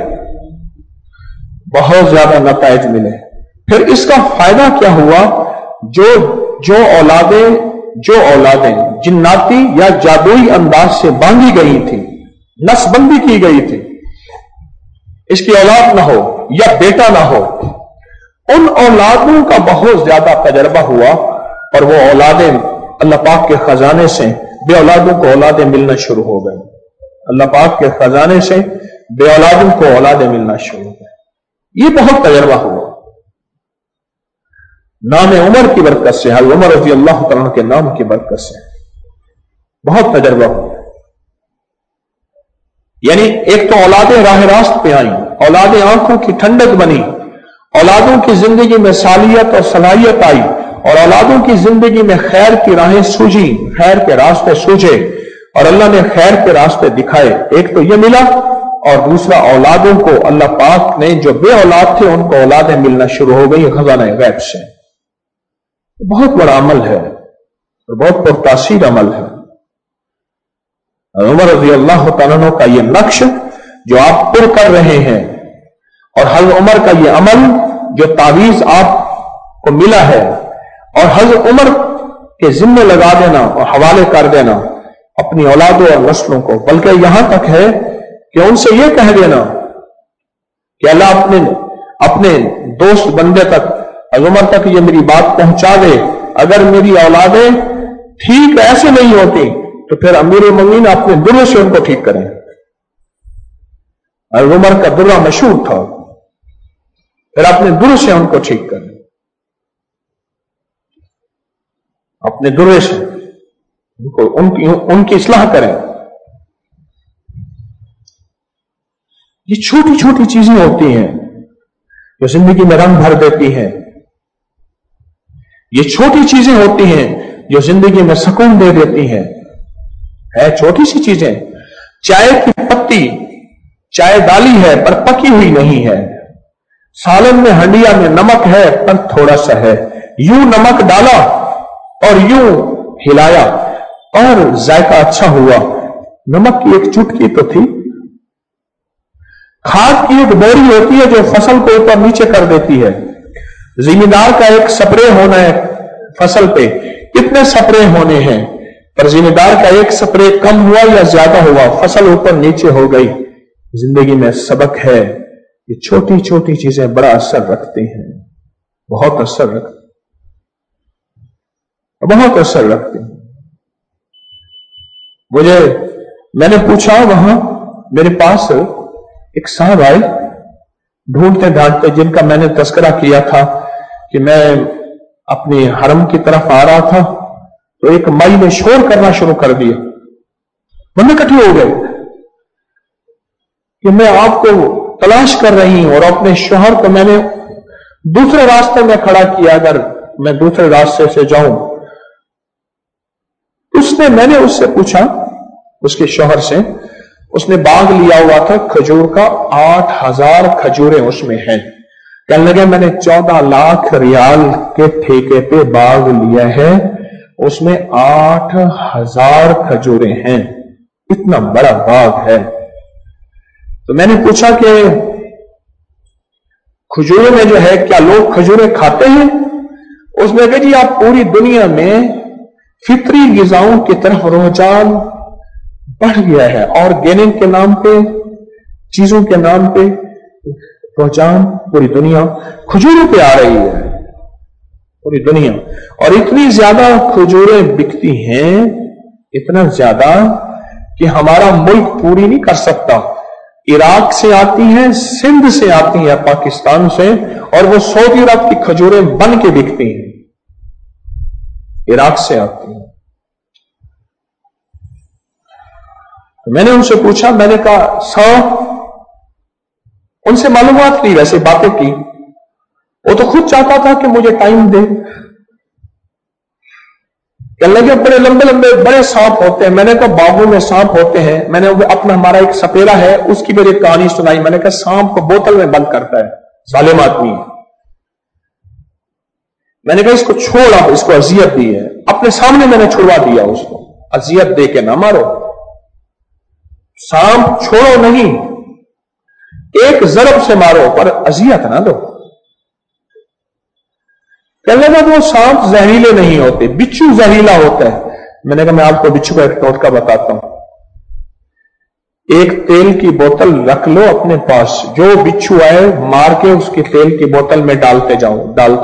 بہت زیادہ نتائج ملے۔ پھر اس کا فائدہ کیا ہوا؟ جو اولادیں جناتی یا جادوئی انداز سے باندھی گئی تھی، نس بندی کی گئی تھی، اس کی اولاد نہ ہو یا بیٹا نہ ہو، ان اولادوں کا بہت زیادہ تجربہ ہوا، اور وہ اولادیں اللہ پاک کے خزانے سے بے اولادوں کو اولادیں ملنا شروع ہو گئی، اللہ پاک کے خزانے سے بے اولادوں کو اولادیں ملنا شروع ہو گئی۔ یہ بہت تجربہ ہوا، نام عمر کی برکت سے، حضرت عمر رضی اللہ تعالیٰ کے نام کی برکت سے بہت تجربہ ہوا۔ یعنی ایک تو اولادیں راہ راست پہ آئیں، اولادیں آنکھوں کی ٹھنڈک بنی، اولادوں کی زندگی میں صالحیت اور صلاحیت آئی، اور اولادوں کی زندگی میں خیر کی راہیں سوجی، خیر کے راستے سوجے، اور اللہ نے خیر کے راستے دکھائے۔ ایک تو یہ ملا، اور دوسرا اولادوں کو اللہ پاک نے جو بے اولاد تھے ان کو اولادیں ملنا شروع ہو گئی خزانہ غیب سے۔ بہت بڑا عمل ہے اور بہت پرتاثیر عمل ہے۔ عمر رضی اللہ تعالیٰ عنہ کا یہ نقش جو آپ پر کر رہے ہیں، اور حضرت عمر کا یہ عمل جو تعویذ آپ کو ملا ہے، اور حضرت عمر کے ذمہ لگا دینا اور حوالے کر دینا اپنی اولادوں اور نسلوں کو، بلکہ یہاں تک ہے کہ ان سے یہ کہہ دینا کہ اللہ اپنے دوست بندے تک، حضرت عمر تک یہ میری بات پہنچا دے، اگر میری اولادیں ٹھیک ایسے نہیں ہوتی تو پھر امیر المومنین اپنے درے سے ان کو ٹھیک کریں۔ حضرت عمر کا درہ مشہور تھا، پھر اپنے درے سے ان کو ٹھیک کریں، اپنے درے سے ان کی اصلاح کریں۔ یہ چھوٹی چھوٹی چیزیں ہوتی ہیں جو زندگی میں رنگ بھر دیتی ہیں، یہ چھوٹی چیزیں ہوتی ہیں جو زندگی میں سکون دے دیتی ہیں۔ ہے چھوٹی سی چیزیں، چائے کی پتی چائے ڈالی ہے پر پکی ہوئی نہیں ہے، سالن میں ہنڈیا میں نمک ہے پر تھوڑا سا ہے، یوں نمک ڈالا اور یوں ہلایا اور ذائقہ اچھا ہوا۔ نمک کی ایک چٹکی تو تھی۔ کھاد کی ایک بوری ہوتی ہے جو فصل کو اوپر نیچے کر دیتی ہے، زمیندار کا ایک سپرے ہونا ہے فصل پہ، کتنے سپرے ہونے ہیں، پر زمیندار کا ایک سپرے کم ہوا یا زیادہ ہوا، فصل اوپر نیچے ہو گئی۔ زندگی میں سبق ہے، یہ چھوٹی چھوٹی چیزیں بڑا اثر رکھتی ہیں، بہت اثر رکھتی ہیں۔ میں نے پوچھا، وہاں میرے پاس ایک صاحب آئے ڈھونڈتے ڈھانڈتے، جن کا میں نے تذکرہ کیا تھا کہ میں اپنی حرم کی طرف آ رہا تھا تو ایک مائی نے شور کرنا شروع کر دیا، بندے اکٹھے ہو گئے کہ میں آپ کو تلاش کر رہی ہوں، اور اپنے شوہر کو میں نے دوسرے راستے میں کھڑا کیا، اگر میں دوسرے راستے سے جاؤں۔ میں نے اس سے پوچھا، اس کے شوہر سے، اس نے باغ لیا ہوا تھا کھجور کا، 8000 کھجوریں اس میں ہیں۔ کہنے لگے میں نے 14 لاکھ ریال کے ٹھیکے پہ باغ لیا ہے، اس میں 8000 کھجوریں ہیں، اتنا بڑا باغ ہے۔ تو میں نے پوچھا کہ کھجوروں میں جو ہے کیا لوگ کھجوریں کھاتے ہیں؟ اس نے کہا جی آپ پوری دنیا میں فطری غذاؤں کی طرف رجحان بڑھ گیا ہے، آرگینک کے نام پہ، چیزوں کے نام پہ رجحان پوری دنیا کھجوروں پہ آ رہی ہے، پوری دنیا، اور اتنی زیادہ کھجوریں بکتی ہیں، اتنا زیادہ کہ ہمارا ملک پوری نہیں کر سکتا۔ عراق سے آتی ہیں، سندھ سے آتی ہیں، پاکستان سے، اور وہ سعودی عرب کی کھجوریں بن کے بکتی ہیں، عراق سے آتی ہیں۔ میں نے ان سے پوچھا، میں نے کہا ان سے मालूमात ली, वैसे बातें की। वो तो खुद चाहता था कि मुझे टाइम दे। कहने लगे बड़े लंबे लंबे बड़े सांप होते हैं। मैंने कहा बागों में सांप होते हैं। मैंने अपना हमारा एक सपेरा है, उसकी मेरी कहानी सुनाई। मैंने कहा सांप को बोतल में बंद करता है, जालिम आदमी है। मैंने कहा इसको छोड़, आप इसको अजियत दी है। अपने सामने मैंने छुड़वा दिया उसको, अजियत दे के ना मारो, सांप छोड़ो नहीं, एक जरब से मारो पर अजियत ना दो। कहने लगा वो सांप जहरीले नहीं होते, बिच्छू जहरीला होता है। मैंने कहा मैं आपको बिच्छू का एक टोटका बताता हूं। एक तेल की बोतल रख लो अपने पास, जो बिच्छू आए मार के उसकी तेल की बोतल में डालते जाओ।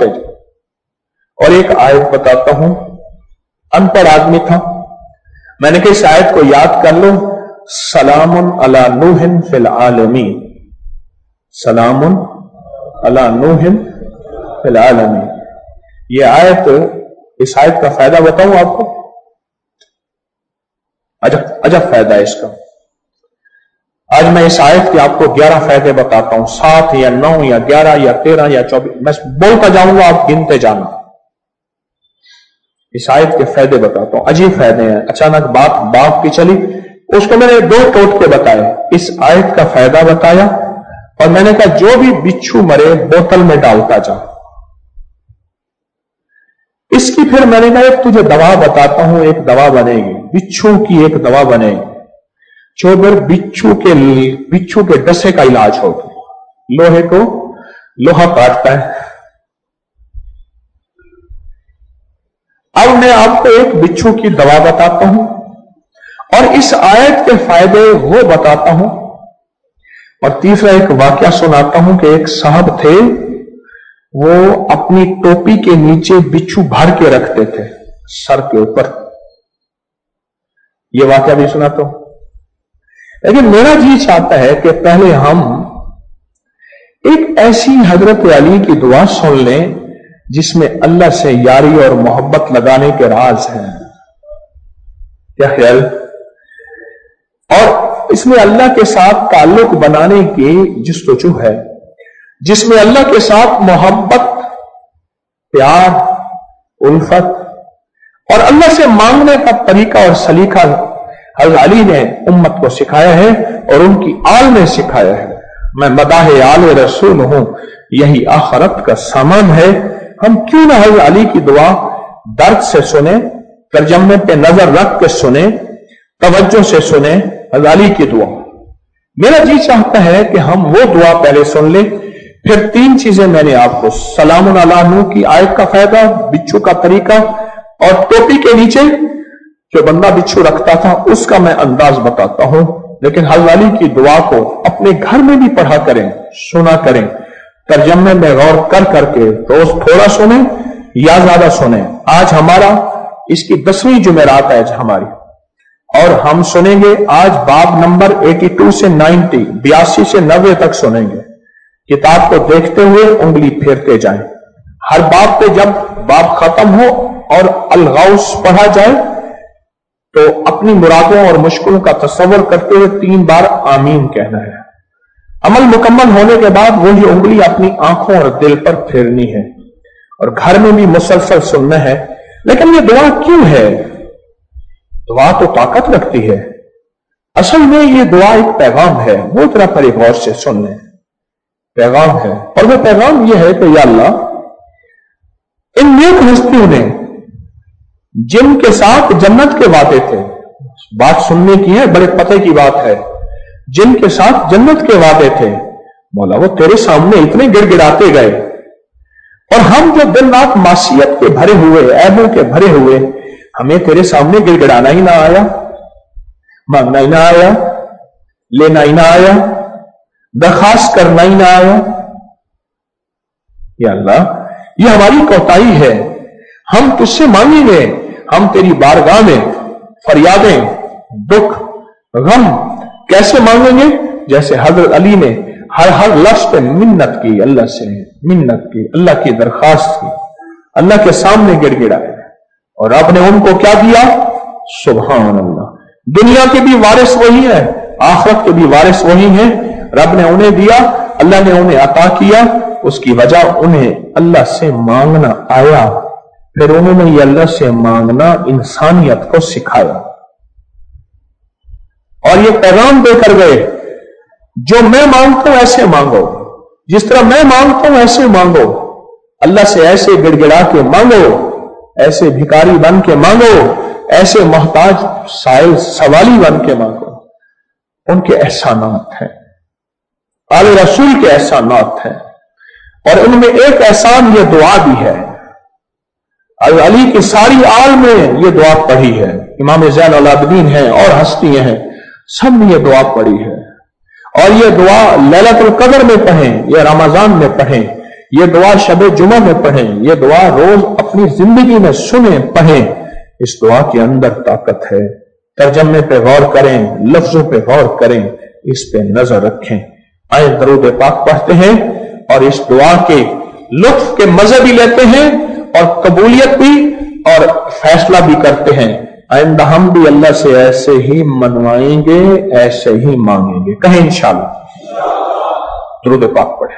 और एक आयत बताता हूं, अनपढ़ आदमी था, मैंने कहा इस आयत को याद कर लो, सलामुन अला नूहिन फिल आलमीन, सलामुन अला नूहिन फिल आलमीन। ये आयत, इस आयत का फायदा बताऊं आपको, अजब फायदा है इसका। आज मैं इस आयत के आपको 11 फायदे बताता हूं, 7 या 9 या 11 या 13 या 24, मैं बोलता जाऊंगा, आप गिनते जाना। इस आयत के फायदे बताता हूं, अजीब फायदे हैं। अचानक बात बाप की चली, उसको मैंने 2 टोटके बताए, इस आयत का फायदा बताया, और मैंने कहा जो भी बिच्छू मरे बोतल में डालता जा। इसकी फिर मैंने कहा एक तुझे दवा बताता हूं, एक दवा बनेगी, बिच्छू की एक दवा बनेगी, जो फिर बिच्छू के डसे का इलाज होगा। लोहे को लोहा काटता है। अब मैं आपको एक बिच्छू की दवा बताता हूं और इस आयत के फायदे वो बताता हूं, और तीसरा एक वाकया सुनाता हूं कि एक साहब थे, वो अपनी टोपी के नीचे बिच्छू भर के रखते थे सर के ऊपर। ये वाकया भी सुनाता हूं। लेकिन मेरा जी चाहता है कि पहले हम एक ऐसी हजरत अली की दुआ सुन लें जिसमें अल्लाह से यारी और मोहब्बत लगाने के राज हैं। क्या ख्याल? और इसमें अल्लाह के साथ ताल्लुक बनाने की जस्तजू है, जिसमें अल्लाह के साथ मोहब्बत, प्यार, उल्फत और अल्लाह से मांगने का तरीका और सलीका हज़रत अली ने उम्मत को सिखाया है और उनकी आल ने सिखाया है। मैं मदाहे आल रसूल हूं, यही आखिरत का सामान है। हम क्यों ना हज़रत अली की दुआ दर्द से सुने, तर्जमे पे नजर रख के सुने, तवज्जो से सुने हज़रत अली की दुआ। मेरा जी चाहता है कि हम वो दुआ पहले सुन ले, फिर 3 चीजें मैंने आपको, सलामुन अला नूह की आयत का फायदा, बिच्छू का तरीका, और टोपी के नीचे जो बंदा बिच्छू रखता था उसका मैं अंदाज बताता हूं। लेकिन हज़रत अली की दुआ को अपने घर में भी पढ़ा करें, सुना करें, तर्जमे में गौर कर करके, रोज थोड़ा सुने या ज्यादा सुने। आज हमारा इसकी 10वीं जुमेरात है हमारी, और हम सुनेंगे आज बाब नंबर 82 से 90, 82 से 90 तक सुनेंगे। किताब को देखते हुए उंगली फेरते जाएं। हर बाब पे जब बाब खत्म हो और अलगौस पढ़ा जाए तो अपनी मुरादों और मुश्किलों का तस्वर करते हुए 3 बार आमीन कहना है। अमल मुकम्मल होने के बाद वही उंगली अपनी आंखों और दिल पर फेरनी है, और घर में भी मुसलसल सुनना है। लेकिन ये दुआ क्यों है? दुआ तो ताकत रखती है। असल में ये दुआ एक पैगाम है, वो तरह पर गौर से सुन लें। पैगाम है, और वो पैगाम ये है कि या अल्लाह, इन नेक हस्तियों ने जिनके साथ जन्नत के वादे थे, बात सुनने की है, बड़े पते की बात है, जिनके साथ जन्नत के वादे थे, मौला वो तेरे सामने इतने गिड़गिड़ाते गए, और हम जो दिन रात मासियत के भरे हुए, ऐबों के भरे हुए, हमें तेरे सामने गिड़गिड़ाना ही ना आया, मांगना ही ना आया, लेना ही ना आया, दरखास्त करना ही ना आया। या अल्लाह, ये हमारी कोताही है, हम तुझसे मांगेंगे, हम तेरी बारगाह में फरियादें, दुख, गम कैसे मांगेंगे? जैसे हजरत अली ने हर लफ्ज पे मिन्नत की, अल्लाह से मिन्नत की, अल्लाह की दरखास्त की, अल्लाह के सामने गिड़गिड़ाए, और आपने उनको क्या दिया? सुभान अल्लाह। दुनिया के भी वारिस वही है, आखिरत के भी वारिस वही है। रब ने उन्हें दिया अल्लाह ने उन्हें अता किया, उसकी वजह उन्हें अल्लाह से मांगना आया, फिर उन्होंने ये अल्लाह से मांगना इंसानियत को सिखाया और ये पैगाम देकर गए, जो मैं मांगता हूं ऐसे मांगो, जिस तरह मैं मांगता हूं ऐसे मांगो, अल्लाह से ऐसे गिड़गिड़ा के मांगो, ऐसे भिखारी बन के मांगो, ऐसे मोहताज साइल सवाली बन के मांगो। उनके एहसानात हैं, आले रसूल के एहसानात हैं, और उनमें एक एहसान ये दुआ भी है। अली की सारी आल में ये दुआ पढ़ी है, इमाम ज़ैनुल आबिदीन हैं और हस्तियां हैं, सब ने ये दुआ पढ़ी है। और ये दुआ लैलतुल कद्र में पढ़ें, ये रमजान में पढ़ें, ये दुआ शब जुमा में पढ़ें, ये दुआ रोज अपनी जिंदगी में सुने पढ़ें। इस दुआ के अंदर ताकत है। तर्जमे पे गौर करें, लफ्जों पे गौर करें, इस पे नजर रखें। आए दरूद पाक पढ़ते हैं और इस दुआ के लुत्फ के मजे भी लेते हैं और कबूलियत भी और फैसला भी करते हैं। आइंदा हम भी अल्लाह से ऐसे ही मनवाएंगे, ऐसे ही मांगेंगे। कहें इंशाअल्लाह। दरूद पाक पढ़े।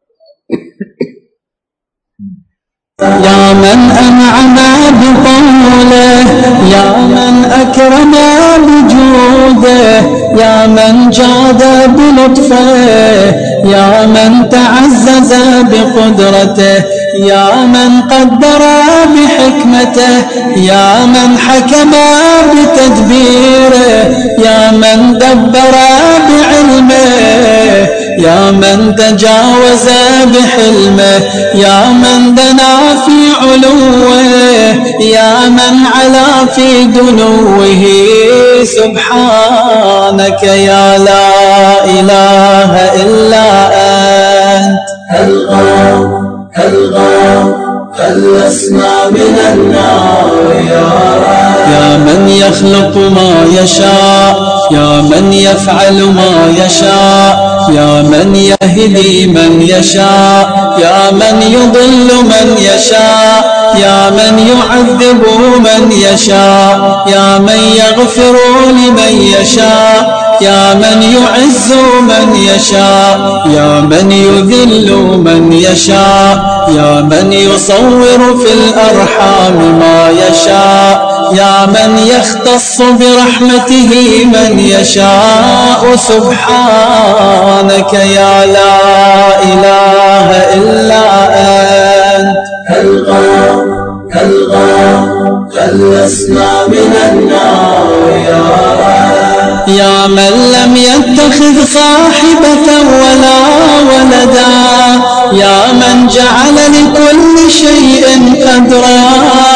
या मन अनअमा बिक़ौलिह, या मन अकरमा बिजूदिह, या मन जादा बिलुत्फ़िह, या मन तअज़्ज़ज़ बिक़ुदरतिह, या मन क़द्दरा बिहिकमतिह, या मन हकमा बितदबीरिह, या मन दब्बरा बिइल्मिह, या मन तजावज़ बिहिल्मिह, या मन दना في علوه، يا من علا في دنوه، سبحانك يا لا إله إلا أنت. خلصنا من النار يا رب. يا من يخلق ما يشاء، يا من يفعل ما يشاء، يا من يهدي من يشاء، يا من يضل من يشاء، يا من يعذب من يشاء، يا من يغفر لمن يشاء، يا من يعز من يشاء، يا من يذل من يشاء، يا من يصور في الأرحام ما يشاء، يا من يختص برحمته من يشاء، سبحانك يا لا إله إلا أنت. خلصنا من النار يا رب. يا من لم يتخذ صاحبة ولا ولدا، يا من جعل لكل شيء قدرا،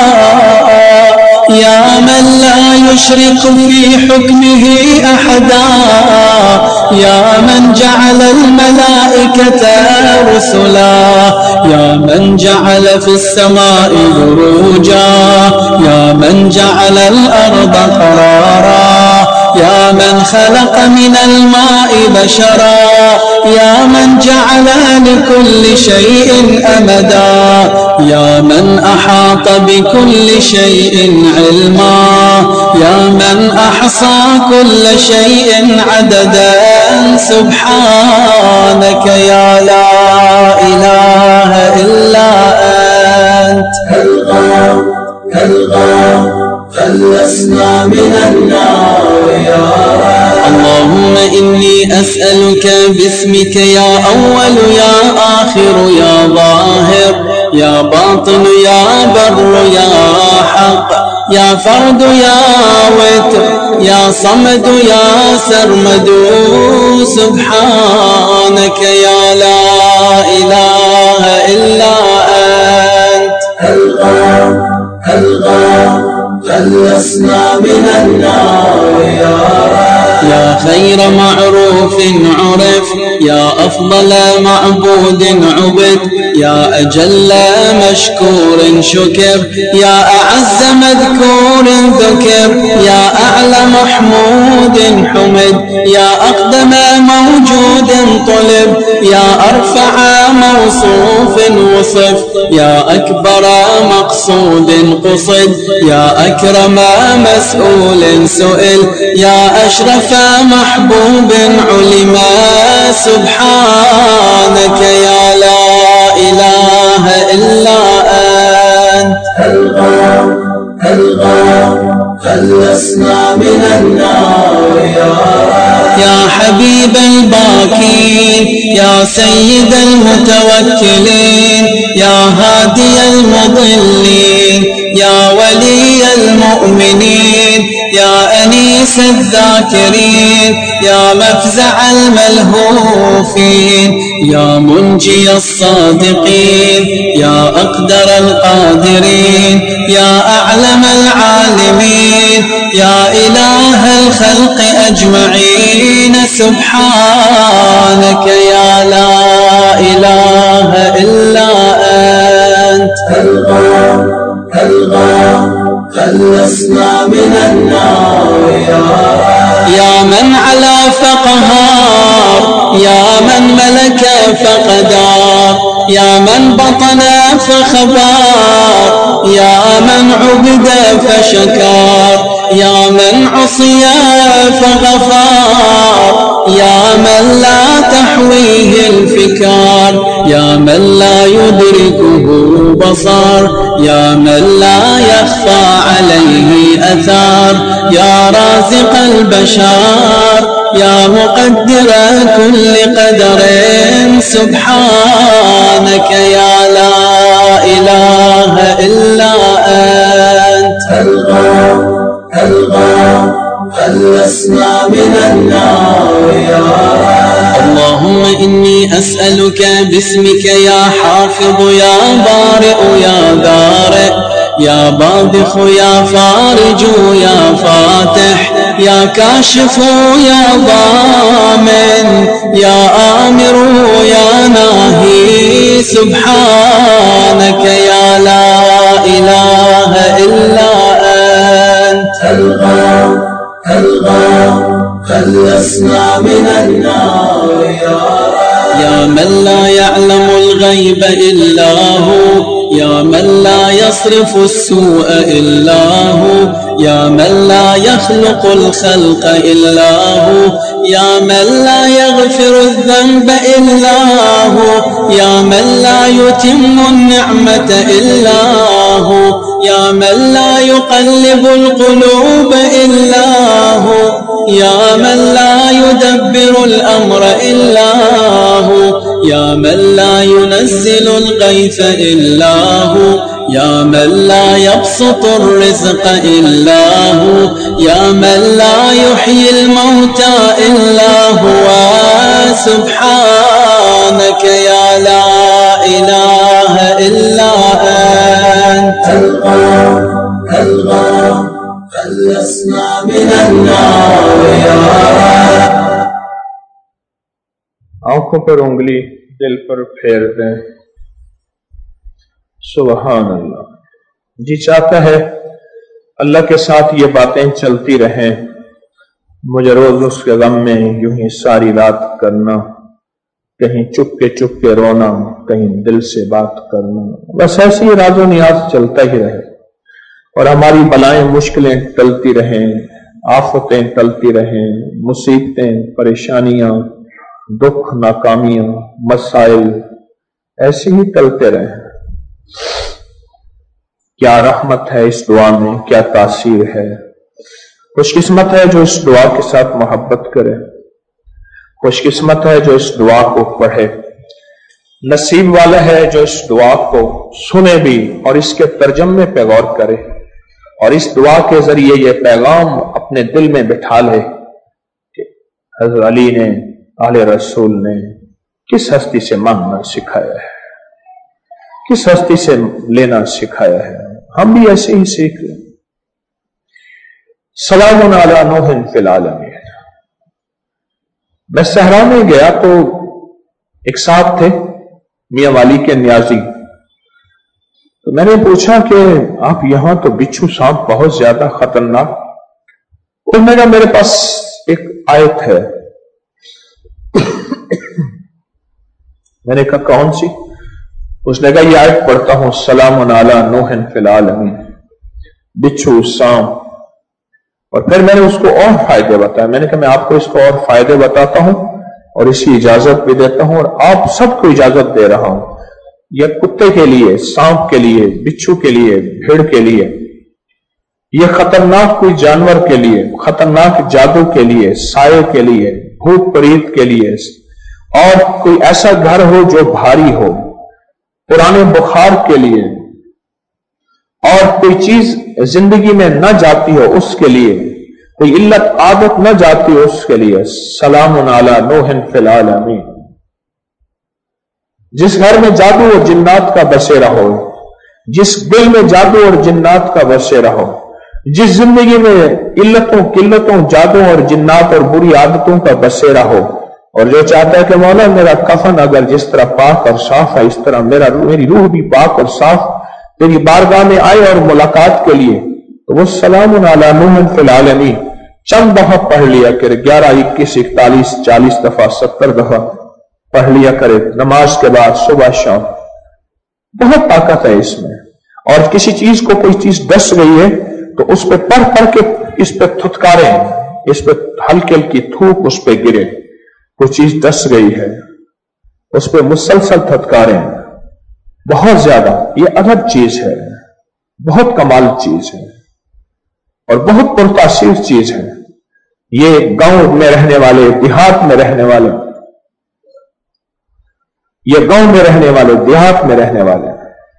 يا من لا يشرك في حكمه أحدا، يا من جعل الملائكة رسلا، يا من جعل في السماء بروجا، يا من جعل الأرض قرارا، يا من خلق من الماء بشرا، يا من جعل لكل شيء أمدا، يا من أحاط بكل شيء علما، يا من أحصى كل شيء عددا، سبحانك يا لا إله إلا أنت. خلصنا من النار يا رب. اللهم إني أسألك باسمك يا أول يا آخر يا ظاهر يا باطن يا بر يا حق يا فرد يا وتر يا صمد يا سرمد، سبحانك يا لا إله إلا أنت. خلصنا من النار يا رب. يا خير معروف عرف، يا أفضل معبود عبد، يا أجل مشكور شكر، يا أعز مذكور ذكر، يا أعلى محمود حمد، يا أقدم موجود طلب، يا أرفع موصوف وصف، يا أكبر مقصود قصد، يا أكرم مسؤول سئل، يا أشرف محبوب علما، سبحان سبحانك يا لا إله إلا أنت. الغار الغار خلصنا من النار يا رب. يا حبيب الباكين يا سيد المتوكلين يا هادي المضلين يا ولي المؤمنين يا أنيس الذاكرين يا مفزع الملهوفين يا منجي الصادقين يا أقدر القادرين يا أعلم العالمين يا إله الخلق أجمعين سبحانك يا لا إله إلا أنت. الغار الغار خلصنا من النار يا رب. يا من علا فقهار يا من ملك فقدار يا من بطن فخبار يا من عبد فشكار يا من عصي فغفار يا من لا تحويه الفكار يا من لا يدركه بصر يا من لا يخفى عليه أثار يا رازق البشر يا مقدر كل قدر سبحانك يا لا إله إلا أنت. الغار الغار خلصنا من النار يا رب. اللهم إني أسألك باسمك يا حافظ يا بارئ يا بارئ يا باذخ يا فارج يا فاتح يا كاشف يا ضامن يا آمر يا ناهي سبحانك يا لا إله إلا أنت. الغار الغار خلصنا من النار يا رب. يا من لا يعلم الغيب إلا هو يا من لا يصرف السوء إلا هو يا من لا يخلق الخلق إلا هو يا من لا يغفر الذنب إلا هو يا من لا يتم النعمة إلا هو يا من لا يقلب القلوب إلا هو يا من لا يدبر الأمر إلا هو يا من لا ينزل الغيث إلا هو يا من لا يبسط الرزق إلا هو يا من لا يحيي الموتى إلا هو سبحانك يا لا إله إلا أنت. الغار الغار خلصنا من النار يا رب. आंखों पर उंगली दिल पर फेर दें। सुभान अल्लाह। जी चाहता है अल्लाह के साथ ये बातें चलती रहें, मुझे रोज उसके गम में यूं ही सारी रात करना, कहीं चुपके रोना, कहीं दिल से बात करना, बस ऐसे ही राजो नियाज चलता ही रहे और हमारी बलाएं मुश्किलें टलती रहें, आफतें टलती रहें, मुसीबतें परेशानियां दुख नाकामियां मसाइल ऐसे ही टलते रहें। क्या रहमत है इस दुआ में, क्या तासीर है। खुशकिस्मत है जो इस दुआ के साथ मोहब्बत करे, खुशकिस्मत है जो इस दुआ को पढ़े, नसीब वाला है जो इस दुआ को सुने भी और इसके तर्जमे पे गौर करे और इस दुआ के जरिए ये पैगाम अपने दिल में बिठा ले कि हज़रत अली ने, आले रसूल ने किस हस्ती से मांगना सिखाया है, किस हस्ती से लेना सिखाया है, हम भी ऐसे ही सीख लें। सलामुन अला नूहिन फिल आलमीन। मैं सहरा में गया तो एक साहब थे मियां वाली के न्याजी, तो मैंने पूछा कि आप यहां तो बिच्छू सांप बहुत ज्यादा खतरनाक, और मैंने मेरे पास एक आयत है। मैंने कहा कौन सी? उसने कहा ये आयत पढ़ता हूं, सलामुन अला नूहिन फिल आलमीन, बिच्छू सांप। और फिर मैंने उसको और फायदे बताए। मैंने कहा मैं आपको इसको और फायदे बताता हूं اور اسی اجازت بھی دیتا ہوں اور آپ سب کو اجازت دے رہا ہوں، یہ کتے کے لیے، سانپ کے لیے، بچھو کے لیے، بھیڑ کے لیے، یہ خطرناک کوئی جانور کے لیے، خطرناک جادو کے لیے، سائے کے لیے، بھوت پریت کے لیے، اور کوئی ایسا گھر ہو جو بھاری ہو، پرانے بخار کے لیے، اور کوئی چیز زندگی میں نہ جاتی ہو اس کے لیے، کوئی علت عادت نہ جاتی ہو اس کے لیے، سلام علی نوح فی العالمین۔ جس گھر میں جادو اور جنات کا بسیرا ہو، جس دل میں جادو اور جنات کا بسیرا ہو، جس زندگی میں علتوں قلتوں جادو اور جنات اور بری عادتوں کا بسیرا ہو، اور جو چاہتا ہے کہ مولا میرا کفن اگر جس طرح پاک اور صاف ہے اس طرح میری روح بھی پاک اور صاف تیری بارگاہ میں آئے اور ملاقات کے لیے، تو وہ سلام علی نوح فی العالمین چند دفعہ پڑھ لیا کرے، 11 21 41 40 دفعہ 70 دفعہ پڑھ لیا کرے نماز کے بعد صبح شام۔ بہت طاقت ہے اس میں، اور کسی چیز کو کوئی چیز ڈس گئی ہے تو اس پہ پڑھ کے اس پہ تھتکاریں، اس پہ ہلکی ہلکی تھوک اس پہ گرے، کوئی چیز ڈس گئی ہے اس پہ مسلسل تھتکاریں، بہت زیادہ یہ عجب چیز ہے، بہت کمال چیز ہے اور بہت پرتاثیر چیز ہے۔ یہ گاؤں میں رہنے والے، دیہات میں رہنے والے، یہ گاؤں میں رہنے والے، دیہات میں رہنے والے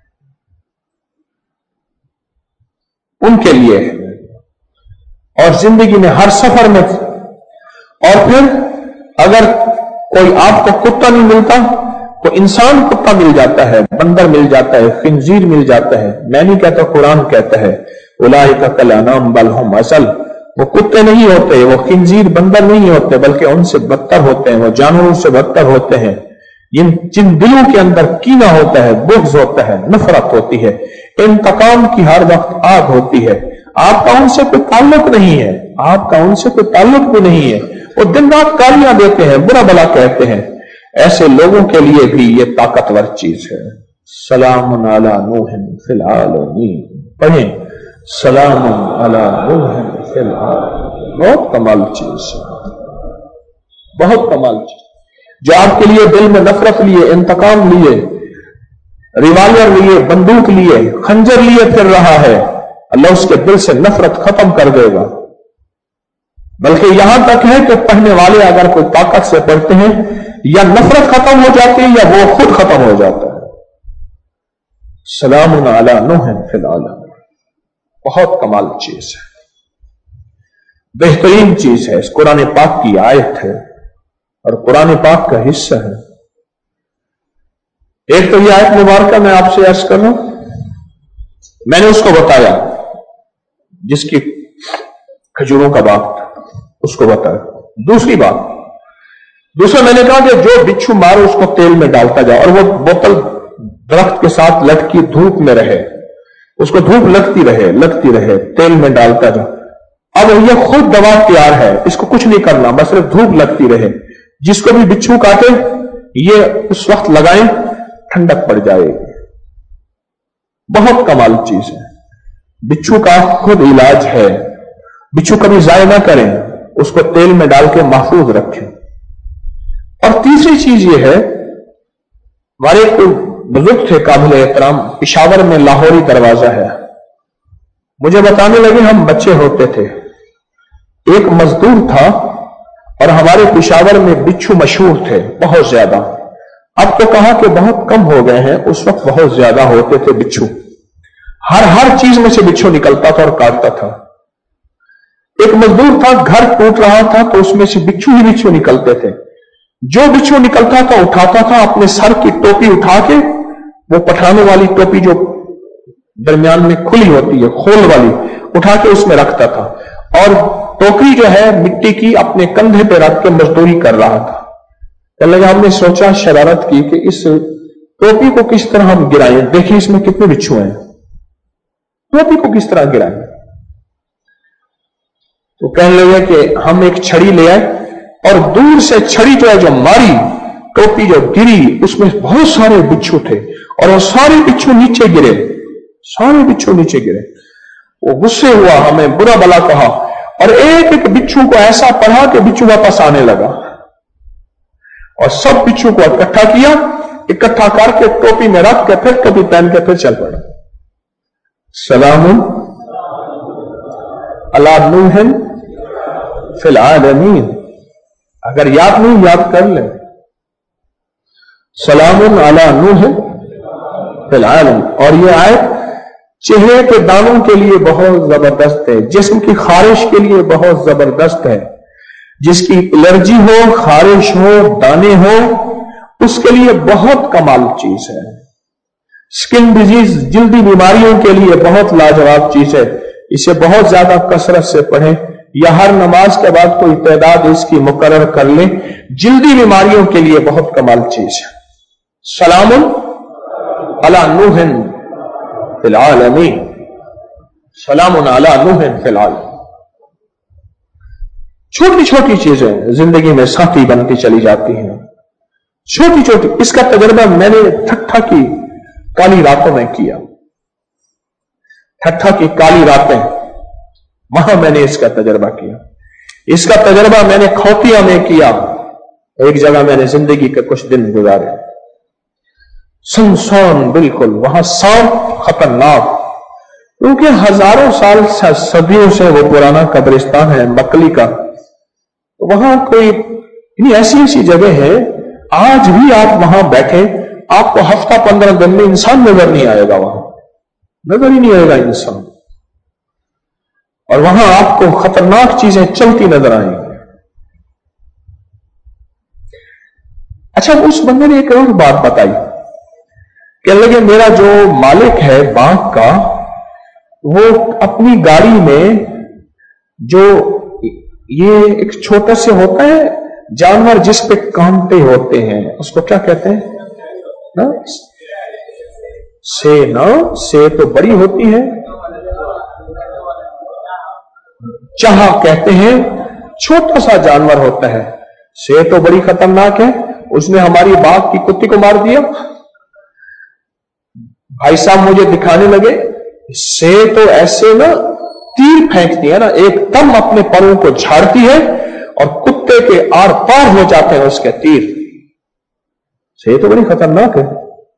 ان کے لیے ہے، اور زندگی میں ہر سفر میں۔ اور پھر اگر کوئی آپ کو کتا نہیں ملتا تو انسان کتا مل جاتا ہے، بندر مل جاتا ہے، خنزیر مل جاتا ہے۔ میں نہیں کہتا، قرآن کہتا ہے اولئک کالانعام بل ھم اضل، وہ کتے نہیں ہوتے، وہ خنزیر بندر نہیں ہوتے، بلکہ ان سے بدتر ہوتے ہیں، وہ جانوروں سے بدتر ہوتے ہیں۔ جن دلوں کے اندر کینہ ہوتا ہے، بغض ہوتا ہے، نفرت ہوتی ہے، انتقام کی ہر وقت آگ ہوتی ہے۔ آپ کا ان سے کوئی تعلق نہیں ہے، آپ کا ان سے کوئی تعلق بھی نہیں ہے، وہ دن رات گالیاں دیتے ہیں، برا بلا کہتے ہیں، ایسے لوگوں کے لیے بھی یہ طاقتور چیز ہے۔ سلام علی نوح فی العالمین، پڑھیں سلام علی نوح فی العالمین، بہت کمال چیز ہے، بہت کمال چیز۔ جو آپ کے لیے دل میں نفرت لیے، انتقام لیے، ریوالور لیے، بندوق لیے، خنجر لیے پھر رہا ہے، اللہ اس کے دل سے نفرت ختم کر دے گا۔ بلکہ یہاں تک ہے کہ پڑھنے والے اگر کوئی طاقت سے پڑھتے ہیں، یا نفرت ختم ہو جاتی ہے یا وہ خود ختم ہو جاتا ہے۔ سلام علی نوح فی العالمین، بہت کمال چیز ہے، بہترین چیز ہے، اس قرآن پاک کی آیت ہے اور قرآن پاک کا حصہ ہے۔ ایک تو یہ آیت مبارکہ میں آپ سے عرض کر رہا ہوں، میں نے اس کو بتایا جس کی کھجوروں کا باغ تھا، اس کو بتایا۔ دوسرا میں نے کہا کہ جو بچھو مارو اس کو تیل میں ڈالتا جاؤ، اور وہ بوتل درخت کے ساتھ لٹکی دھوپ میں رہے، اس کو دھوپ لگتی رہے، تیل میں ڈالتا جاؤ۔ اب یہ خود دوا تیار ہے، اس کو کچھ نہیں کرنا، بس صرف دھوپ لگتی رہے، جس کو بھی بچھو کاٹے یہ اس وقت لگائیں، ٹھنڈک پڑ جائے گی۔ بہت کمال چیز ہے، بچھو کا خود علاج ہے۔ بچھو کبھی ضائع نہ کریں، اس کو تیل میں ڈال کے محفوظ رکھیں۔ اور تیسری چیز یہ ہے، ہمارے ایک بزرگ تھے قابل احترام، پشاور میں لاہوری دروازہ ہے، مجھے بتانے لگے ہم بچے ہوتے تھے، ایک مزدور تھا اور ہمارے پشاور میں بچھو مشہور تھے بہت زیادہ۔ اب تو کہا کہ بہت کم ہو گئے ہیں، اس وقت بہت زیادہ ہوتے تھے بچھو، ہر چیز میں سے بچھو نکلتا تھا اور کاٹتا تھا۔ ایک مزدور تھا، گھر ٹوٹ رہا تھا تو اس میں سے بچھو ہی بچھو نکلتے تھے، جو بچھو نکلتا تھا اٹھاتا تھا، اپنے سر کی ٹوپی اٹھا کے، وہ پٹھانوں والی ٹوپی جو درمیان میں کھلی ہوتی ہے، کھول والی، اٹھا کے اس میں رکھتا تھا، اور ٹوکری جو ہے مٹی کی اپنے کندھے پہ رکھ کے مزدوری کر رہا تھا۔ ہم نے سوچا، شرارت کی کہ اس ٹوپی کو کس طرح ہم گرائیں، دیکھیں اس میں کتنے بچھو ہیں، ٹوپی کو کس طرح گرائیں۔ تو کہنے لگے کہ ہم ایک چھڑی لے آئے اور دور سے چھڑی جو ماری، ٹوپی جو گری، اس میں بہت سارے بچھو تھے اور وہ سارے بچھو نیچے گرے، سارے بچھو نیچے گرے۔ وہ غصے ہوا، ہمیں برا بلا کہا، اور ایک ایک بچھو کو ایسا پڑھا کہ بچھو واپس آنے لگا۔ और सब बिच्छू को इकट्ठा किया, इकट्ठा करके टोपी में रख के फिर टोपी पहन के फिर चल पड़ा। सलामुन अला नूहिन फिल आलमीन। अगर याद नहीं, याद कर ले, सलामुन अला नूहिन फिल आलमीन। और ये आयत चेहरे के दानों के लिए बहुत जबरदस्त है, जिस्म की खारिश के लिए बहुत जबरदस्त है। जिसकी एलर्जी हो, खारिश हो, दाने हो, उसके लिए बहुत कमाल चीज है। स्किन डिजीज, जल्दी बीमारियों के लिए बहुत लाजवाब चीज है। इसे बहुत ज्यादा कसरत से पढ़ें या हर नमाज के बाद कोई तादाद इसकी मुकर्रर कर ले। जल्दी बीमारियों के लिए बहुत कमाल चीज है। सलामुन अला नूहिन फिल आलमीन, सलामुन अला नूहिन फिल आलमीन। छोटी छोटी चीजें जिंदगी में साथी बनती चली जाती हैं, छोटी छोटी। इसका तजर्बा मैंने ठट्ठा की काली रातों में किया। ठट्ठा की काली रातें, वहां मैंने इसका तजर्बा किया। इसका तजर्बा मैंने खोतिया में किया। एक जगह मैंने जिंदगी के कुछ दिन गुजारे, सुनसान बिल्कुल, वहां सांप खतरनाक, क्योंकि हजारों साल सदियों से वो पुराना कब्रिस्तान है मकली का। वहां कोई ऐसी ऐसी जगह है, आज भी आप वहां बैठे, आपको हफ्ता 15 दिन में इंसान नजर नहीं आएगा, वहां नजर ही नहीं आएगा इंसान। और वहां आपको खतरनाक चीजें चलती नजर आएंगी। अच्छा, उस बंदे ने एक और बात बताई, कहने लगे मेरा जो मालिक है बाग का, वो अपनी गाड़ी में जो ये एक छोटा से होता है जानवर जिस पे कांटे होते हैं, उसको क्या कहते हैं ना? से ना, से तो बड़ी होती है, चाह कहते हैं, छोटा सा जानवर होता है। से तो बड़ी खतरनाक है, उसने हमारी बाग की कुत्ती को मार दिया। भाई साहब मुझे दिखाने लगे, से तो ऐसे ना तीर फेंकती है ना, एकदम अपने परों को झाड़ती है और कुत्ते के आर पार हो जाते हैं उसके तीर। से तो बड़ी खतरनाक है।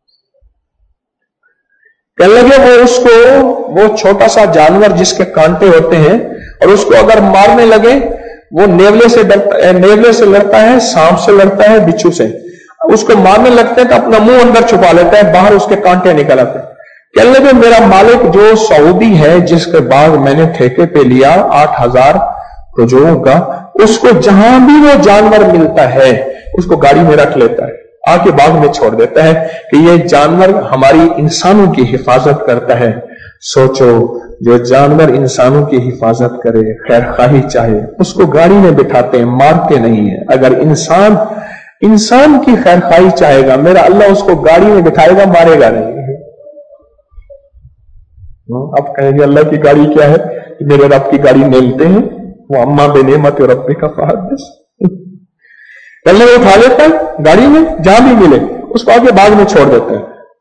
कहने लगे वो छोटा सा जानवर जिसके कांटे होते हैं, और उसको अगर मारने लगे, वो नेवले से लड़ता है, सांप से लड़ता है, बिच्छू से। उसको मारने लगते हैं तो अपना मुंह अंदर छुपा लेता है, बाहर उसके कांटे निकल आते हैं। कहने लगे मेरा मालिक जो सऊदी है, जिसके बाग मैंने ठेके पे लिया 8000 खजूरों का, उसको जहां भी वो जानवर मिलता है उसको गाड़ी में रख लेता है, आके बाग में छोड़ देता है कि ये जानवर हमारी इंसानों की हिफाजत करता है। सोचो, जो जानवर इंसानों की हिफाजत करे, खैर खाही चाहे, उसको गाड़ी में बिठाते हैं, मारते नहीं है। अगर इंसान की खैर खाही चाहेगा, मेरा अल्लाह उसको गाड़ी में बिठाएगा, मारेगा नहीं। अब कहेंगे अल्लाह की गाड़ी क्या है? कि मेरे रब की गाड़ी नेमते हैं, वो अम्मा बेनेमत रब्बे का फहदिस, पहले वो उठा लेता है गाड़ी में, जहां भी मिले उसको आगे बाग में छोड़ देता है।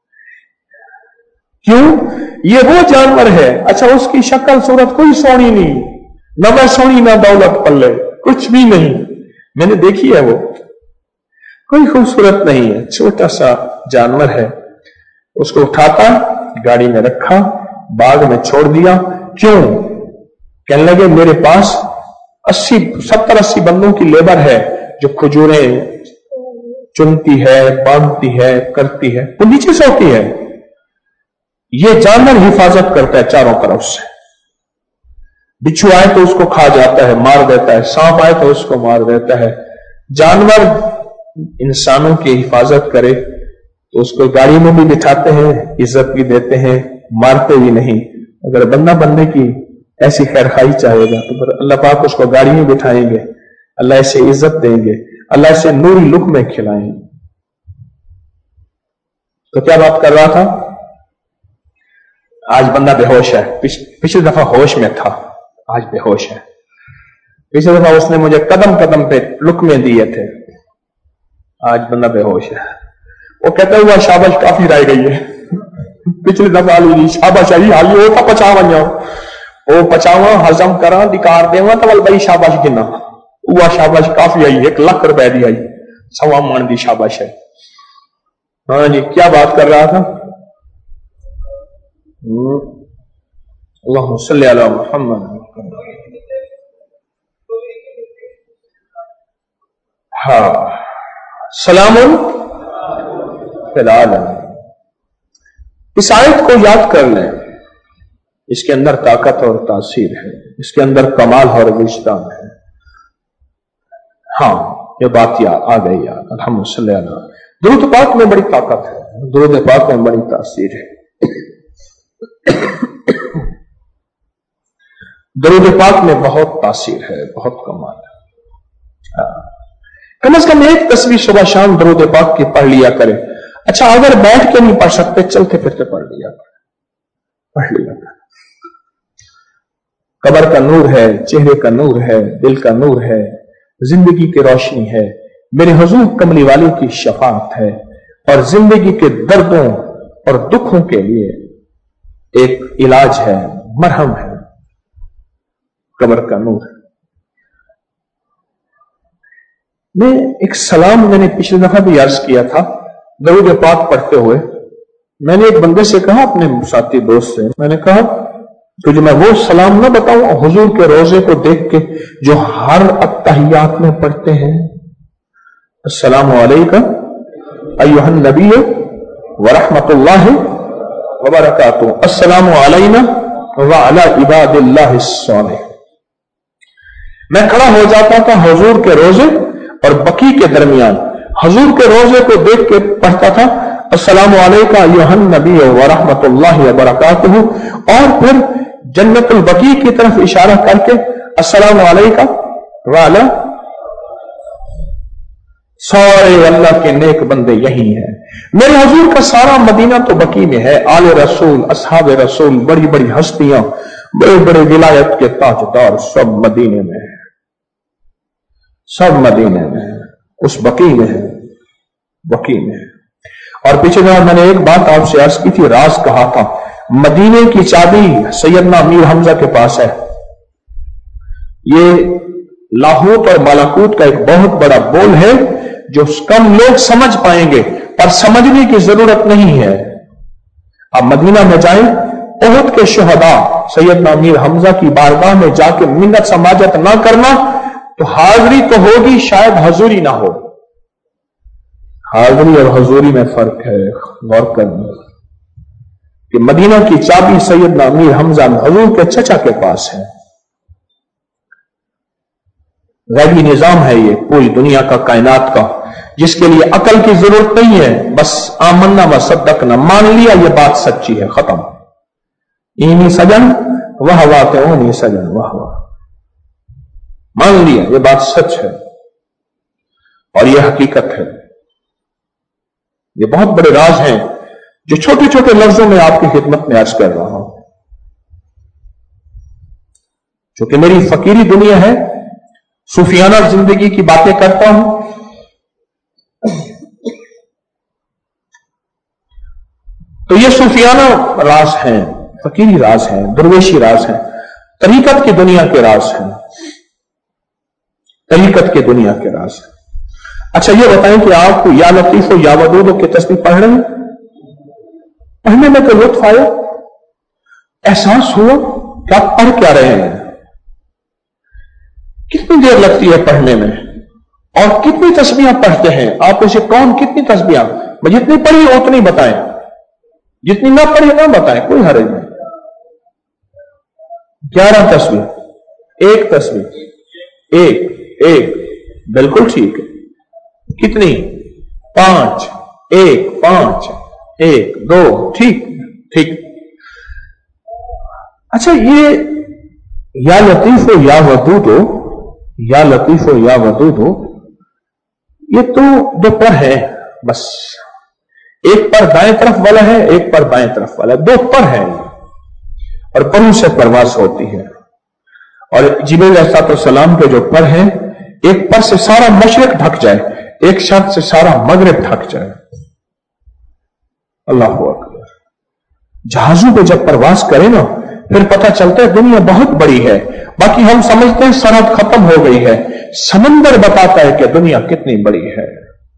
क्यों? ये वो जानवर है। अच्छा, उसकी शक्ल सूरत कोई सोनी नहीं, न मैं सोनी ना दौलत पल्ले, कुछ भी नहीं। मैंने देखी है, वो कोई खूबसूरत नहीं है, छोटा सा जानवर है। उसको उठाता, गाड़ी में रखा, बाग में छोड़ दिया। क्यों? कहने लगे मेरे पास 70-80 बंदों की लेबर है जो खजूरें चुनती है, बांधती है, करती है, वो नीचे से होती है। ये जानवर हिफाजत करता है चारों तरफ से। बिच्छू आए तो उसको खा जाता है, मार देता है, सांप आए तो उसको मार देता है। जानवर इंसानों की हिफाजत करे तो उसको गाड़ी में भी बिठाते हैं, इज्जत भी देते हैं, मारते भी नहीं। अगर बंदा बंदे की ऐसी खैरखाई चाहेगा तो फिर अल्लाह पाक उसको गाड़ी में बिठाएंगे, अल्लाह इसे इज्जत देंगे, अल्लाह इसे नूरी लुक़्मे खिलाएंगे। तो क्या बात कर रहा था? आज बंदा बेहोश है, पिछली दफा होश में था, आज बेहोश है। पिछली दफा उसने मुझे कदम कदम पे लुक़्मे दिए थे, आज बंदा बेहोश है। वो कहता हुआ शाबाश काफी रह गई है, पिछली दफा ली शाबाश आई हाली होता पचावा वो पचावा हजम करा दिकार देवा तो भाई शाबाश गिना हुआ, शाबाश काफी आई, 1 लाख रुपए दी आई, सवा मान दी शाबाश है। हाँ जी, क्या बात कर रहा था? अल्लाहुम्मा सल्ली अला मुहम्मद। हाँ, सलामुन फिल आलमीन। इस आयत को याद कर लें, इसके अंदर ताकत और तासीर है, इसके अंदर कमाल और विजदान है। हाँ, ये बात याद आ गई याद। अल्हम्दुलिल्लाह, दुरूद पाक में बड़ी ताकत है, दुरूद पाक में बड़ी तासीर है। दुरूद पाक में बहुत तासीर है, बहुत कमाल है। कम से कम एक तस्वीर सुबह शाम दुरूद पाक की पढ़ लिया करें। अच्छा, अगर बैठ के नहीं पढ़ सकते, चलते फिरते पढ़ लिया करें, पढ़ लिया करें। कब्र का नूर है, चेहरे का नूर है, दिल का नूर है, जिंदगी की रोशनी है, मेरे हुजूर कमली वाले की शफाअत है, और जिंदगी के दर्दों और दुखों के लिए एक इलाज है, मरहम है, कब्र का नूर। मैं एक सलाम मैंने पिछली दफा भी अर्ज किया था, दरूद पाक पढ़ते हुए मैंने एक बंदे से कहा, अपने साथी दोस्त से, मैंने कहा तुझे मैं वो सलाम ना बताऊं हुजूर के रोजे को देख के जो हर अत्तहियात में पढ़ते हैं, अस्सलामु अलैका अय्युहन नबी व रहमतुल्लाहि व बरकातुहू, अस्सलामु अलैना व अला इबादिल्लाहिस सालिह। मैं खड़ा हो जाता था हुजूर के रोजे और बकी के दरमियान, हुजूर के रोजे को देख के पढ़ता था अस्सलामु अलैका अय्युहन नबी व रहमतुल्लाहि व बरकातुहू, और फिर जन्नतुल बकी की तरफ इशारा करके अस्सलामु अलैका व अला। सारे अल्लाह के नेक बंदे यही हैं। मेरे हुजूर का सारा मदीना तो बकी में है, आले रसूल, असहाब रसूल, बड़ी बड़ी हस्तियां, बड़े बड़े विलायत के ताजदार सब मदीने में है, सब मदीने में है, उस बकी में है, बकी में है। और पिछले बार मैंने एक बात आपसे अर्ज की थी, राज कहा था, मदीने की चाबी सैयदना अमीर हमजा के पास है। ये लाहौत और मलाकूत का एक बहुत बड़ा बोल है जो कम लोग समझ पाएंगे, पर समझने की जरूरत नहीं है। आप मदीना में जाएं, उहद के शुहदा सैयदना अमीर हमजा की बारगाह में जाके मिन्नत समाजत ना करना, तो हाजिरी तो होगी, शायद हजूरी ना हो। हाजिरी और हजूरी में फर्क है, गौर करना कि मदीना की चाबी सैयदना अमीर हमजा हुजूर के चचा के पास है। गैबी निजाम है ये पूरी दुनिया का, कायनात का, जिसके लिए अकल की जरूरत नहीं है, बस आमन्ना व सद्दकना, मान लिया ये बात सच्ची है, खत्म। इन्हीं सजन वह वाते उन्हीं सजन वह वाह, मान लिया ये बात सच है और ये हकीकत है। ये बहुत बड़े राज हैं जो छोटे छोटे लफ्जों में आपकी खिदमत में अर्ज कर रहा हूं। क्योंकि मेरी फकीरी दुनिया है, सूफियाना जिंदगी की बातें करता हूं, तो ये सूफियाना राज हैं, फकीरी राज हैं, दुर्वेशी राज हैं, तरीकत की दुनिया के राज हैं, तरीकत की दुनिया के राज हैं। अच्छा ये बताएं कि आपको या लतीफो या वदूदो की तस्बीह पढ़ रहे हैं, पढ़ने में तो लुत्फ आया, एहसास हुआ कि आप पढ़ क्या रहे हैं, कितनी देर लगती है पढ़ने में और कितनी तस्बीहां पढ़ते हैं आप, इसे कौन कितनी तस्बीहां, जितनी पढ़ी उतनी बताएं, जितनी ना पढ़ी ना बताएं, कोई हर्ज नहीं। 11 तस्बीह, एक तस्बीह, एक बिल्कुल ठीक है। कितनी? 5, 1, 5, 1, 2, ठीक। अच्छा ये या लतीफो या वदूदो, या लतीफो या वदूदो, ये तो 2 पर है बस, एक पर दाएं तरफ वाला है, एक पर बाएं तरफ वाला, 2 पर है और परों से परवास होती है। और जिब्रील अलैहिस्सलाम के जो पर है, एक पर से सारा मशरिक ढक जाए, एक शर्त से सारा मगरिब ढक जाए। अल्लाह अकबर। जहाजों पे जब प्रवास करें ना, फिर पता चलता है दुनिया बहुत बड़ी है, बाकी हम समझते हैं सरहद खत्म हो गई है, समंदर बताता है कि दुनिया कितनी बड़ी है।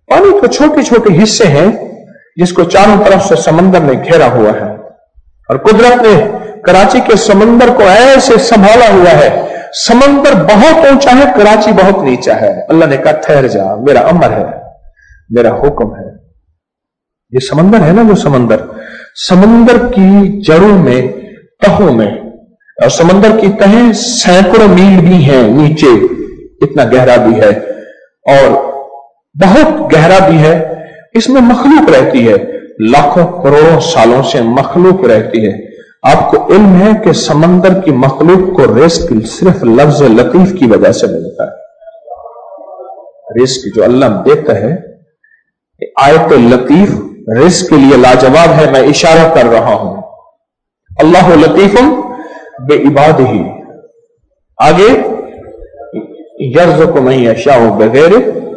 पानी के छोटे छोटे हिस्से हैं जिसको चारों तरफ से समंदर ने घेरा हुआ है, और कुदरत ने कराची के समंदर को ऐसे संभाला हुआ है। समंदर बहुत ऊंचा है, कराची बहुत नीचा है। अल्लाह ने कहा ठहर जा, मेरा अमर है, मेरा हुक्म है। ये समंदर है ना, जो समंदर की जड़ों में, तहों में, और समंदर की तहें सैकड़ों मील भी हैं नीचे, इतना गहरा भी है और बहुत गहरा भी है। इसमें मखलूक रहती है, लाखों करोड़ों सालों से मखलूक रहती है। आपको इल्म है कि समंदर की मखलूक को रिस्क सिर्फ लफ्ज लतीफ की वजह से मिलता है। रिस्क जो अल्लाह देता है, आयत लतीफ रिस्क के लिए लाजवाब है। मैं इशारा कर रहा हूं, अल्लाह लतीफुम बेइबादिही। आगे यर्ज़ुक़ु मन यशाउ बगैर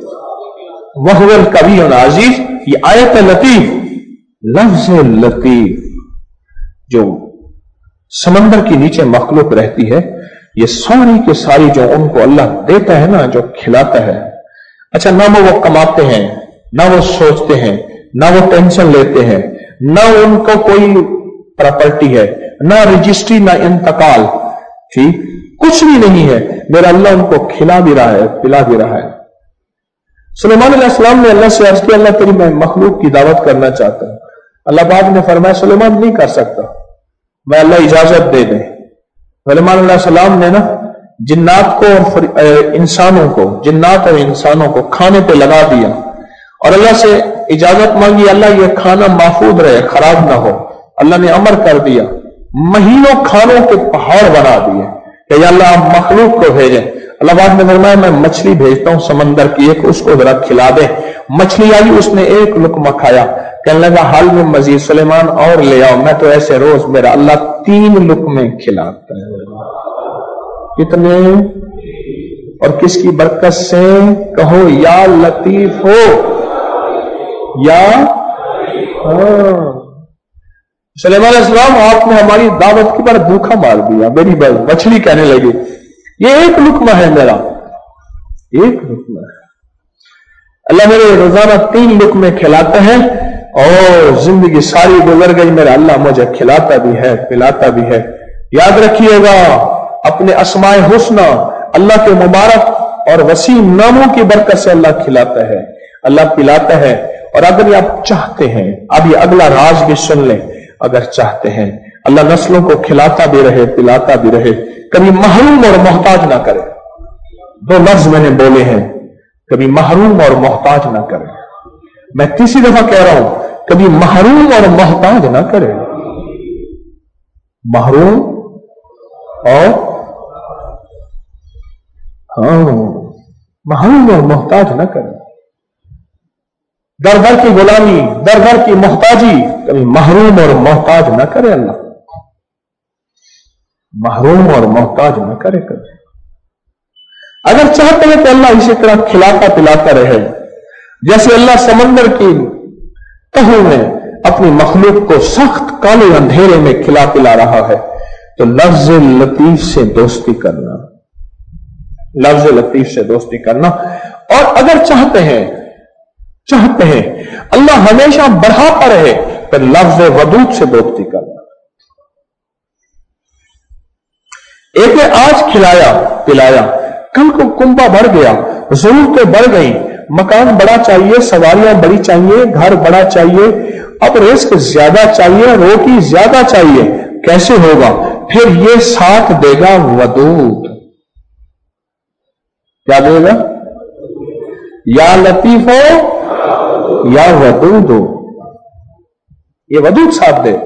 वहुवल कवियुल अज़ीज़। ये आयत लतीफ, लफ्ज लतीफ, जो समंदर के नीचे मखलूक रहती है, ये सारी की सारी जो उनको अल्लाह देता है ना, जो खिलाता है। अच्छा, ना वो कमाते हैं, ना वो सोचते हैं, ना वो टेंशन लेते हैं, ना उनको कोई प्रॉपर्टी है, ना रजिस्ट्री, ना इंतकाल, ठीक, कुछ भी नहीं है। मेरा अल्लाह उनको खिला भी रहा है, पिला भी रहा है। सुलेमान अलैहिस्सलाम ने अल्लाह से अर्ज किया, अल्लाह तेरी मैं मखलूक की दावत करना चाहता हूं। अल्लाह पाक ने फरमाया, सुलेमान नहीं कर सकता, मैं अल्लाह इजाजत दे दे। सुलेमान अलैहिस्सलाम ने ना जिन्नात को और इंसानों को, जिन्नात और इंसानों को खाने पे लगा दिया और अल्लाह से इजाजत मांगी, अल्लाह ये खाना महफूज रहे, खराब ना हो। अल्लाह ने अमर कर दिया, महीनों खानों के पहाड़ बना दिए कि अल्लाह आप मखलूक को भेजें। अल्लाह पाक ने फरमाया, मैं मछली भेजता हूं समंदर की, एक उसको जरा खिला दे। मछली आई, उसने एक लुकमा खाया, कहने लगा हाल में मजीद सुलेमान और ले आओ। मैं तो ऐसे रोज मेरा अल्लाह 3 लुकमे खिलाता है। कितने? और किसकी बरकत से? कहो या लतीफ हो, या सुलेमान अलैहिस्सलाम, आपने हमारी दावत के पर भूखा मार दिया। मेरी मछली कहने लगी, ये एक लुकमा है मेरा, एक लुकमा है। अल्लाह मेरे रोजाना 3 लुकमे खिलाते हैं और जिंदगी सारी गुजर गई, मेरा अल्लाह मुझे खिलाता भी है, पिलाता भी है। याद रखिएगा, अपने अस्माए हुस्ना, अल्लाह के मुबारक और वसीम नामों की बरकत से अल्लाह खिलाता है, अल्लाह पिलाता है। और अगर आप चाहते हैं, अब ये अगला राज भी सुन लें, अगर चाहते हैं अल्लाह नस्लों को खिलाता भी रहे, पिलाता भी रहे, कभी महरूम और मोहताज ना करे। 2 लफ्ज मैंने बोले हैं, कभी महरूम और मोहताज ना करे। मैं तीसरी दफा कह रहा हूं, कभी महरूम और मोहताज ना करे। महरूम और महरूम और मोहताज ना करे। दर दर की गुलामी, दर दर की मोहताजी, कभी महरूम और मोहताज ना करे। अल्लाह महरूम और मोहताज ना करे कभी। अगर चाहते हैं तो अल्लाह इसी तरह खिलाता पिलाता रहे, जैसे अल्लाह समंदर की तहों में अपनी मखलूक को सख्त काले अंधेरे में खिला पिला रहा है। तो लफ्ज लतीफ से दोस्ती करना, लफ्ज लतीफ से दोस्ती करना। और अगर चाहते हैं अल्लाह हमेशा बढ़ाता रहे, तो लफ्ज वदूद से दोस्ती करना। एक ने आज खिलाया पिलाया, कल को कुंबा बढ़ गया, जरूरतें बढ़ गई, मकान बड़ा चाहिए, सवारियां बड़ी चाहिए, घर बड़ा चाहिए, अब रिस्क ज्यादा चाहिए, रोटी ज्यादा चाहिए, कैसे होगा? फिर ये साथ देगा वदूद। क्या देगा? या लतीफ हो या वदूद हो, ये वदूद साथ दे।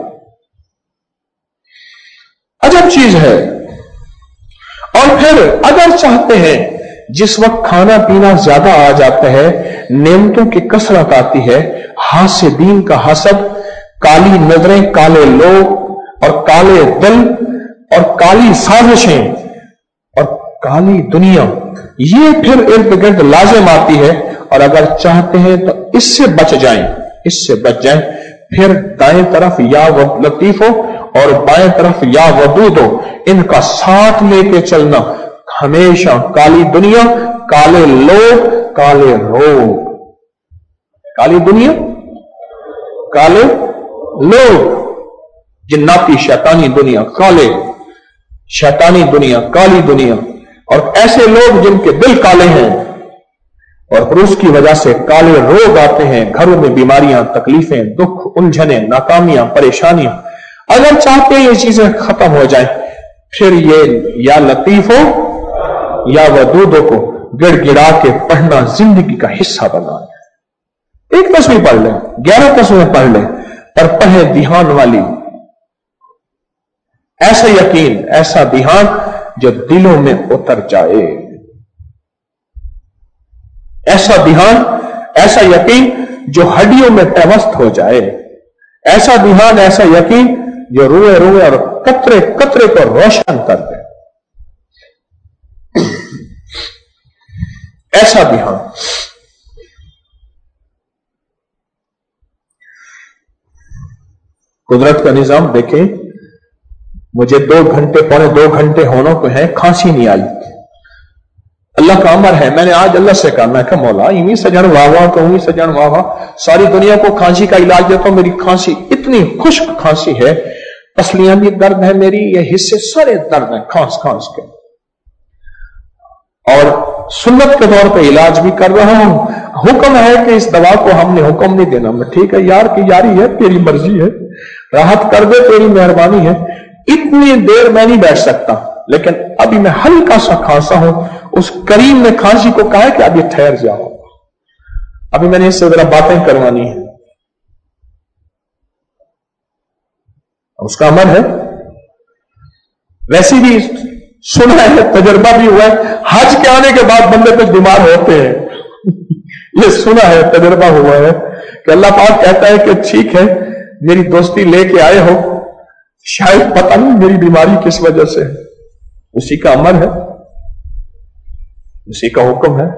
अजब चीज है। और फिर अगर चाहते हैं, जिस वक्त खाना पीना ज्यादा आ जाता है, नेमतों की कसरत आती है, हासिदीन का हसद, काली नजरें, काले लोग और काले दिल और काली साजिशें और काली दुनिया, ये फिर इर्द गिर्द लाजिम आती है। और अगर चाहते हैं तो इससे बच जाएं, फिर दाएं तरफ या लतीफ हो और बाएं तरफ या वदूद हो, इनका साथ लेके चलना। हमेशा काली दुनिया, काले लोग, काले रोग, काली दुनिया, काले लोग, जिन्नाती शैतानी दुनिया, काले शैतानी दुनिया, काली दुनिया, और ऐसे लोग जिनके दिल काले हैं और फिर उसकी वजह से काले रोग आते हैं, घरों में बीमारियां, तकलीफें, दुख, उलझने, नाकामियां, परेशानियां। अगर चाहते ये चीजें खत्म हो जाए, फिर ये या लतीफों या वदूदों को गिड़गिड़ा के पढ़ना जिंदगी का हिस्सा बना है। एक तस्वीर पढ़ लें, 11 तस्वीरें पढ़ लें, पर पढ़े ध्यान वाली, ऐसा यकीन, ऐसा ध्यान जो दिलों में उतर जाए, ऐसा ध्यान, ऐसा यकीन जो हड्डियों में पेवस्त हो जाए, ऐसा ध्यान, ऐसा यकीन जो रोए रोए और कतरे कतरे को रोशन कर दे, ऐसा ध्यान। कुदरत का निजाम देखें, मुझे 2 घंटे, पौने 2 घंटे होने को है, खांसी नहीं आई। अल्लाह का अमर है, मैंने आज अल्लाह से कहा, मैं कहा मौला इन्हीं सजन वाह कहूंगी, सजन वाह, सारी दुनिया को खांसी का इलाज देता हूं, मेरी खांसी इतनी खुश्क खांसी है, पसलियां भी दर्द है मेरी, ये हिस्से सारे दर्द है खांस खांस के, और सुन्नत के तौर पे इलाज भी कर रहा हूं। हुक्म है कि इस दवा को हमने हुक्म नहीं देना। मैं ठीक है यार की यारी है, तेरी मर्जी है, राहत कर दे, तेरी मेहरबानी है। इतनी देर मैं नहीं बैठ सकता, लेकिन अभी मैं हल्का सा खांसा हूं। उस करीम ने खांसी को कहा है कि अभी ठहर जाओ, अभी मैंने इससे जरा बातें करवानी है। उसका अमल है, वैसे भी सुना है, तजर्बा भी हुआ है, हज के आने के बाद बंदे कुछ बीमार होते हैं। ये सुना है, तजर्बा हुआ है कि अल्लाह पाक कहता है कि ठीक है मेरी दोस्ती लेके आए हो, शायद पता नहीं मेरी बीमारी किस वजह से है। उसी का अमर है, उसी का हुक्म है।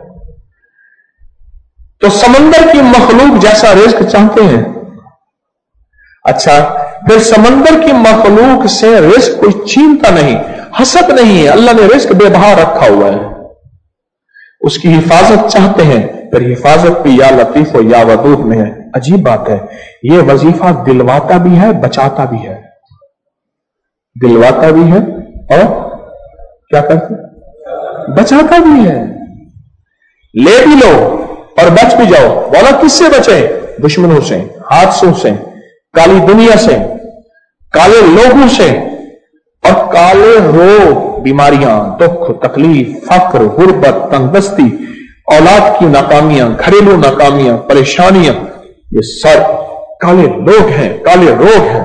तो समंदर की मखलूक जैसा रिज्क चाहते हैं, अच्छा फिर समंदर की मखलूक से रिज्क कोई छीनता नहीं, हसद नहीं है। अल्लाह ने रिज्क बेबहा रखा हुआ है, उसकी हिफाजत चाहते हैं, फिर हिफाजत भी या लतीफ हो या वदूद में है। अजीब बात है, यह वजीफा दिलवाता भी है, बचाता भी है। दिलवाता भी है और क्या करते, बचाता भी है। ले भी लो और बच भी जाओ। बोला किससे बचे? दुश्मनों से, हादसों से, काली दुनिया से, काले लोगों से, और काले रोग, बीमारियां, दुख, तकलीफ, फक्र, गुर्बत, तंगदस्ती, औलाद की नाकामियां, घरेलू नाकामियां, परेशानियां, ये सब काले लोग हैं, काले रोग हैं।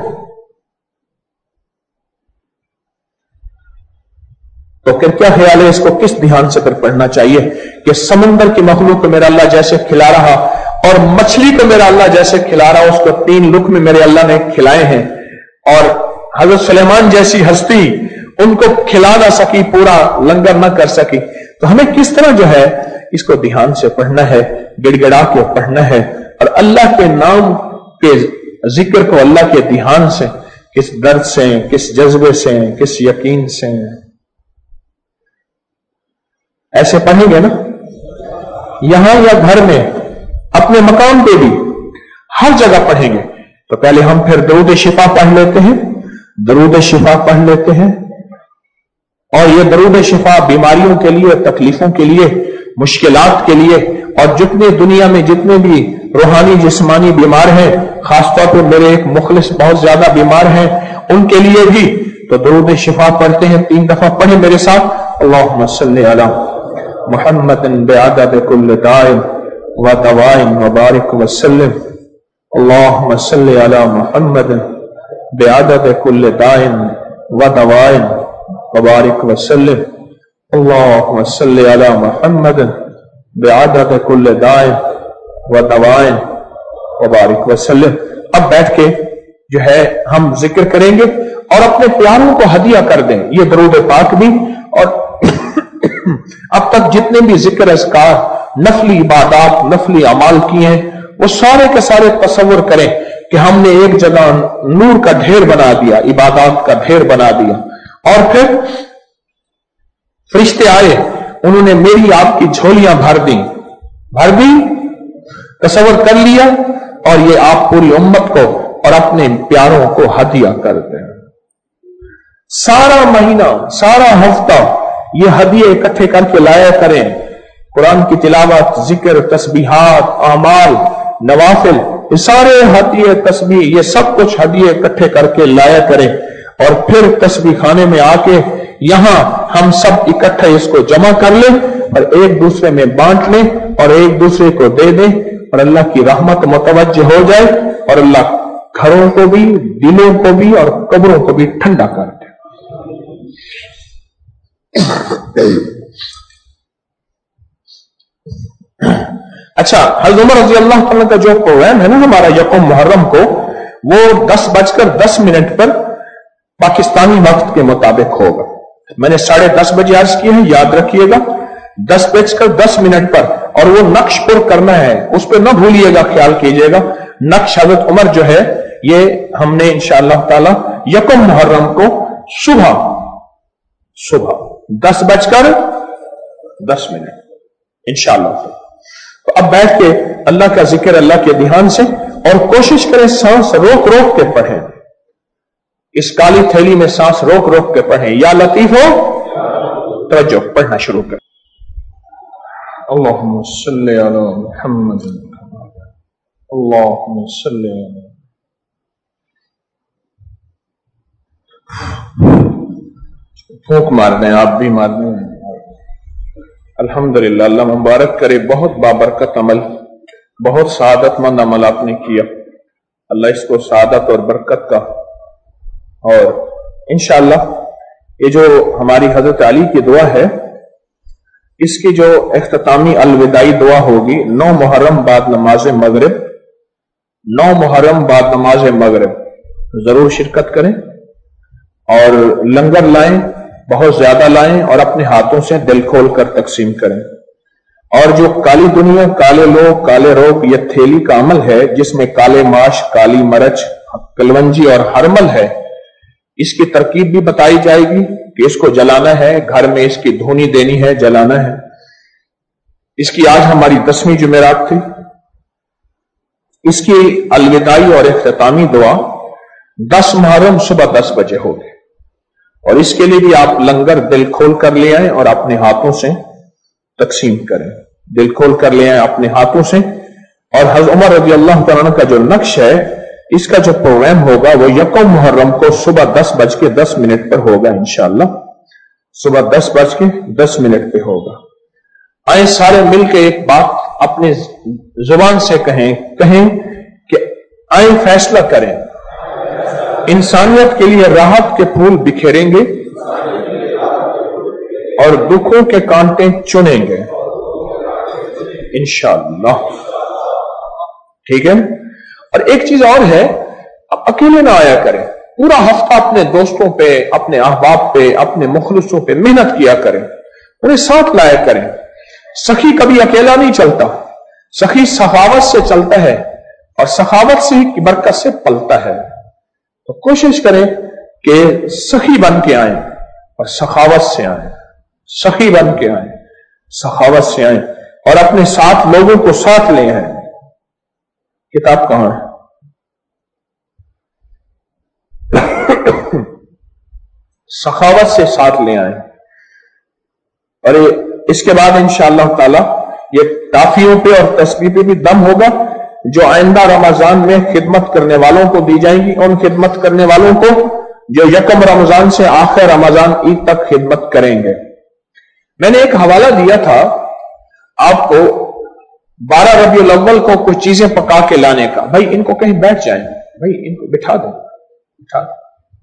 तो फिर क्या ख्याल है, इसको किस ध्यान से फिर पढ़ना चाहिए कि समंदर की मखलूक को मेरा अल्लाह जैसे खिला रहा और मछली को मेरा अल्लाह जैसे खिला रहा, उसको 3 लुक़्मे मेरे अल्लाह ने खिलाए हैं, और हजरत सुलेमान जैसी हस्ती उनको खिला ना सकी, पूरा लंगर ना कर सकी। तो हमें किस तरह जो है इसको ध्यान से पढ़ना है, गिड़गिड़ा के पढ़ना है, और अल्लाह के नाम के जिक्र को अल्लाह के ध्यान से, किस दर्द से, किस जज्बे से, किस यकीन से ऐसे पढ़ेंगे ना, यहां या घर में, अपने मकाम पे भी, हर जगह पढ़ेंगे। तो पहले हम फिर दरूद शिफा पढ़ लेते हैं, दरूद शिफा पढ़ लेते हैं। और ये दरूद शिफा बीमारियों के लिए, तकलीफों के लिए, मुश्किलात के लिए, और जितने दुनिया में जितने भी रूहानी जिस्मानी बीमार हैं, खासतौर पर मेरे एक मुखलिस बहुत ज्यादा बीमार हैं, उनके लिए भी तो दरूद शिफा पढ़ते हैं। 3 दफा पढ़े मेरे साथ। अल्लाहुम्मा सल्ली अला मुहम्मदिन बिअदद कुल्ल दाइन व दवाइन व बारिक व सल्लिम। अल्लाहुम्मा सल्ली अला मुहम्मदिन बिअदद कुल्ल दाइन व दवाइन व बारिक व सल्लिम। अल्लाहुम्मा सल्ली अला मुहम्मदिन बिअदद कुल्ल दाइन व दवाइन व बारिक व सल्लिम। अब बैठ के जो है हम जिक्र करेंगे और अपने प्यारों को हदिया कर दें ये दरूद पाक भी, और अब तक जितने भी जिक्र अज़कार, नफली इबादात, नफली अमाल किए हैं, वो सारे के सारे तसव्वुर करें कि हमने एक जगह नूर का ढेर बना दिया, इबादात का ढेर बना दिया, और फिर फरिश्ते आए, उन्होंने मेरी आपकी झोलियां भर दी, तसव्वुर कर लिया, और ये आप पूरी उम्मत को और अपने प्यारों को हदिया कर दें। सारा महीना, सारा हफ्ता ये हदिये इकट्ठे करके लाया करें। कुरान की तिलावत, जिक्र, तस्बीहात, आमाल, नवाफिल, ये सारे हदिये, तस्बीह, ये सब कुछ हदिये इकट्ठे करके लाया करें। और फिर तस्बीह खाने में आके यहां हम सब इकट्ठे इसको जमा कर लें और एक दूसरे में बांट लें और एक दूसरे को दे दें, और अल्लाह की रहमत मुतवज्जह हो जाए, और अल्लाह घरों को भी, दिलों को भी और कब्रों को भी ठंडा कर दे। अच्छा, हज़रत उमर रज़ी अल्लाह तआला का जो प्रोग्राम है ना हमारा यकम मुहर्रम को, वो 10:10 पर पाकिस्तानी वक्त के मुताबिक होगा। मैंने 10:30 बजे अर्ज किया है, याद रखिएगा, 10:10 पर, और वो नक्श पुर करना है, उस पर ना भूलिएगा, ख्याल कीजिएगा। नक्श हज़रत उमर जो है ये हमने इंशाअल्लाह ताला यकम मुहर्रम को सुबह 10:10 इंशाअल्लाह। तो अब बैठ के अल्लाह का जिक्र, अल्लाह के ध्यान से, और कोशिश करें सांस रोक रोक के पढ़ें। इस काली थैली में सांस रोक रोक के पढ़ें। या लतीफ हो, तवज्जो, पढ़ना शुरू करें। अल्लाहुम्मा सल्ली अला मुहम्मद, अल्लाहुम्मा सल्ली अला। फूंक मारने, आप भी मारने। अल्हम्दुलिल्लाह, अल्लाह मुबारक करे, बहुत बाबरकत अमल, बहुत सादतमंद अमल आपने किया। अल्लाह इसको सादत और बरकत का, और इंशाअल्लाह ये जो हमारी हजरत अली की दुआ है, इसकी जो इख्तितामी अलविदाई दुआ होगी 9 मुहर्रम बाद नमाज मगरिब, 9 मुहर्रम बाद नमाज मगरिब जरूर शिरकत करें, और लंगर लाएं, बहुत ज्यादा लाएं, और अपने हाथों से दिल खोल कर तकसीम करें। और जो काली दुनिया, काले लोग, काले रोग, ये थैली का अमल है जिसमें काले माश, काली मरच, कलवंजी और हरमल है, इसकी तरकीब भी बताई जाएगी कि इसको जलाना है, घर में इसकी धुनी देनी है, जलाना है। इसकी आज हमारी 10वीं जुमेरात थी। इसकी अलविदाई और इख्तितामी दुआ 10 मुहर्रम सुबह 10 बजे होगी, और इसके लिए भी आप लंगर दिल खोल कर ले आए और अपने हाथों से तकसीम करें। दिल खोल कर ले आए अपने हाथों से। और हज़रत उमर रज़ी अल्लाह तआला का जो नक्श है, इसका जो प्रोग्राम होगा वो यकम मुहर्रम को सुबह 10:10 पर होगा इंशाअल्लाह। सुबह 10:10 पे होगा। आए सारे मिलकर एक बात अपने जुबान से कहें कि आए फैसला करें, इंसानियत के लिए राहत के फूल बिखेरेंगे और दुखों के कांटे चुनेंगे इंशाअल्लाह। ठीक है। और एक चीज और है, अब अकेले ना आया करें, पूरा हफ्ता अपने दोस्तों पे, अपने अहबाब पे, अपने मुखलिसों पे मेहनत किया करें, उन्हें साथ लाया करें। सखी कभी अकेला नहीं चलता, सखी सखावत से चलता है और सखावत से ही बरकत से पलता है। तो कोशिश करें कि सखी बन के आए और सखावत से आए, सखी बन के आए, सखावत से आए, और अपने साथ लोगों को साथ ले आए। किताब कहां है? सखावत से साथ ले आए। और इसके बाद इंशाअल्लाह ताला ये टाफियों पे और तस्बीह पे भी दम होगा, जो आइंदा रमजान में खिदमत करने वालों को दी जाएंगी। उन खिदमत करने वालों को जो यकम रमजान से आखिर रमजान ईद तक खिदमत करेंगे। मैंने एक हवाला दिया था आपको 12 रबीउल अव्वल को कुछ चीजें पका के लाने का। भाई इनको कहीं बैठ जाएं, भाई इनको बिठा दो, बिठा दो।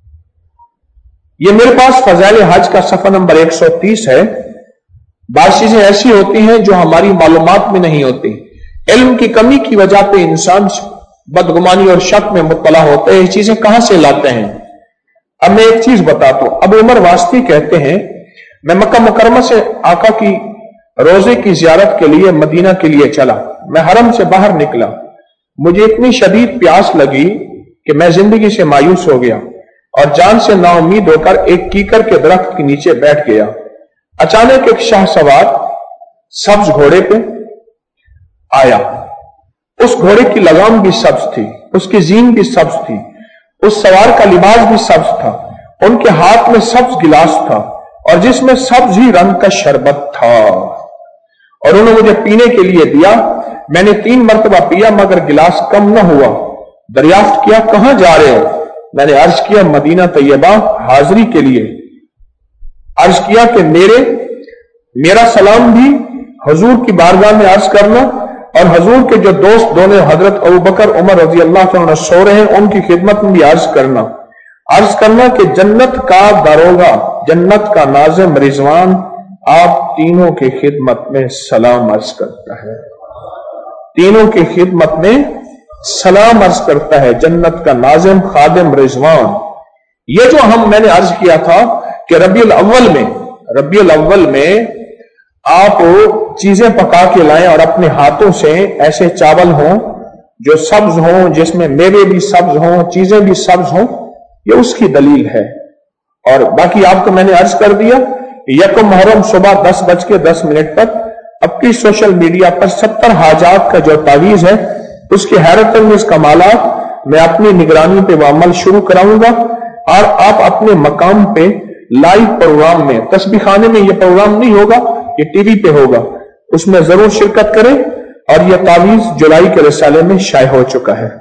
ये मेरे पास फज़ाइल हज का सफा नंबर 130 है। बात चीजें ऐसी होती हैं जो हमारी मालूमात में नहीं होती। इल्म की कमी की वजह पे इंसान बदगुमानी और शक में मुब्तला होते हैं। ये चीजें कहां से लाते हैं? अब मैं एक चीज बताता हूं। अब उमर वास्ती कहते हैं, मैं मक्का मुकरमा से आका की रोजे की जियारत के लिए मदीना के लिए चला। मैं हरम से बाहर निकला, मुझे इतनी शदीद प्यास लगी कि मैं जिंदगी से मायूस हो गया और जान से नाउमीद होकर एक कीकर के दरख्त के नीचे बैठ गया। अचानक एक शाह सवार सब्ज घोड़े पे आया। اس گھوڑے کی لگام بھی سبز تھی، اس کی زین بھی سبز تھی، اس سوار کا لباس بھی سبز تھا، ان کے ہاتھ میں سبز گلاس تھا اور جس میں سبز ہی رنگ کا شربت تھا، اور انہوں نے مجھے پینے کے لیے دیا، میں نے 3 مرتبہ پیا مگر گلاس کم نہ ہوا۔ دریافت کیا کہاں جا رہے ہو؟ میں نے عرض کیا مدینہ طیبہ حاضری کے لیے۔ عرض کیا کہ میرا سلام بھی حضور کی بارگاہ میں عرض کرنا، اور حضور کے جو دوست دونوں حضرت ابوبکر عمر رضی اللہ عنہ سو رہے ہیں ان کی خدمت میں بھی عرض کرنا کہ جنت کا داروغہ، جنت کا ناظم رضوان آپ تینوں کی خدمت میں سلام عرض کرتا ہے، تینوں کی خدمت میں سلام عرض کرتا ہے جنت کا ناظم خادم رضوان۔ یہ جو میں نے عرض کیا تھا کہ ربیع الاول میں آپ چیزیں پکا کے لائیں اور اپنے ہاتھوں سے ایسے چاول ہوں جو سبز ہوں، جس میں میوے بھی سبز ہوں، چیزیں بھی سبز ہوں، یہ اس کی دلیل ہے۔ اور باقی آپ کو میں نے عرض کر دیا، یکم محرم صبح 10:10 پر اب کی سوشل میڈیا پر 70 حاجات کا جو تعویذ ہے اس کے حیرت انگیز کمالات میں اپنی نگرانی پہ وہ عمل شروع کراؤں گا، اور آپ اپنے مقام پہ لائیو پروگرام میں، تسبیح خانے میں یہ پروگرام نہیں ہوگا، یہ ٹی وی پہ ہوگا، اس میں ضرور شرکت کریں۔ اور یہ تعویذ جولائی کے رسالے میں شائع ہو چکا ہے۔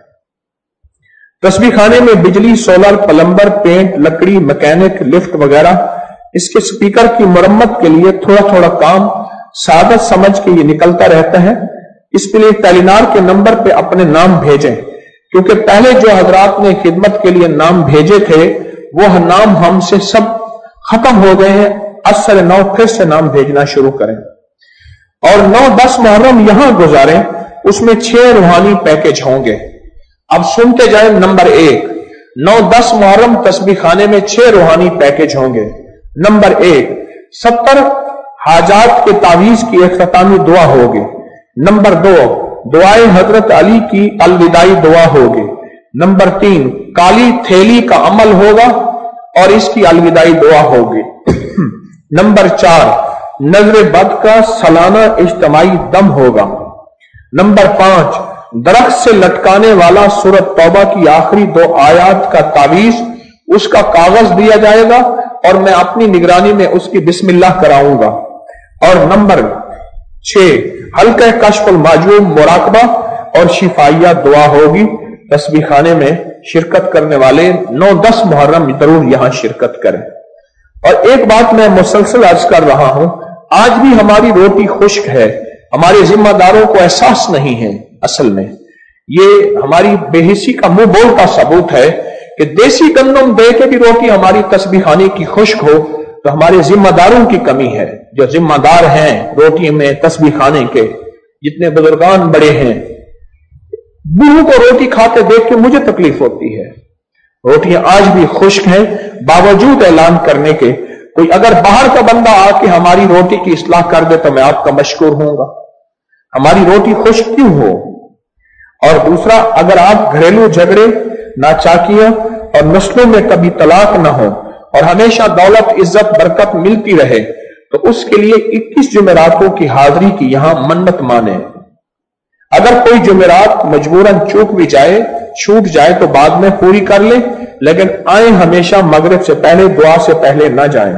تسبیح خانے میں بجلی، سولر، پلمبر، پینٹ، لکڑی، مکینک، لفٹ وغیرہ، اس کے سپیکر کی مرمت کے لیے تھوڑا کام سعادت سمجھ کے یہ نکلتا رہتا ہے۔ اس کے لیے ٹیلینار کے نمبر پہ اپنے نام بھیجیں، کیونکہ پہلے جو حضرات نے خدمت کے لیے نام بھیجے تھے وہ نام ہم سے سب ختم ہو گئے ہیں، اثر نو پھر سے نام بھیجنا شروع کریں، اور 9-10 محرم یہاں گزاریں، اس میں 6 روحانی پیکج ہوں گے۔ اب سنتے جائیں۔ نمبر 1، 9-10 محرم تسبیح خانے میں 6 روحانی پیکج ہوں گے۔ نمبر 1، 70 حاجات کے تعویذ کی اختتامی دعا ہوگی۔ نمبر 2، دعائے حضرت علی کی الوداعی دعا ہوگی۔ نمبر 3، کالی تھیلی کا عمل ہوگا اور اس کی الوداعی دعا ہوگی۔ نمبر 4، نظر بد کا سالانہ اجتماعی دم ہوگا۔ نمبر 5، درخت سے لٹکانے والا سورۃ توبہ کی آخری 2 آیات کا تعویذ، اس کا کاغذ دیا جائے گا اور میں اپنی نگرانی میں اس کی بسم اللہ کراؤں گا۔ اور نمبر 6، حلقہ کشف المعجوم مراقبہ اور شفائیہ دعا ہوگی۔ تسبیح خانے میں شرکت کرنے والے 9-10 محرم ضرور یہاں شرکت کریں۔ اور ایک بات میں مسلسل عرض کر رہا ہوں، آج بھی ہماری روٹی خشک ہے، ہمارے ذمہ داروں کو احساس نہیں ہے۔ اصل میں یہ ہماری بے حسی کا منہ بول کا ثبوت ہے کہ دیسی گندم دے کے بھی روٹی ہماری تسبیح خانے کی خشک ہو تو ہمارے ذمہ داروں کی کمی ہے۔ جو ذمہ دار ہیں روٹی میں تسبیح خانے کے، جتنے بزرگان بڑے ہیں، بوڑھوں کو روٹی کھاتے دیکھ کے مجھے تکلیف ہوتی ہے۔ روٹیاں آج بھی خشک ہیں، باوجود اعلان کرنے کے۔ کوئی اگر باہر کا بندہ آ کے ہماری روٹی کی اصلاح کر دے تو میں آپ کا مشکور ہوں گا۔ ہماری روٹی خشک کیوں ہو؟ اور دوسرا، اگر آپ گھریلو جھگڑے، ناچاکیاں اور نسلوں میں کبھی طلاق نہ ہو اور ہمیشہ دولت، عزت، برکت ملتی رہے تو اس کے لیے 21 جمعراتوں کی حاضری کی یہاں منت مانے۔ اگر کوئی جمعرات مجبوراً چھوٹ جائے تو بعد میں پوری کر لیں، لیکن آئیں ہمیشہ مغرب سے پہلے، دعا سے پہلے نہ جائیں۔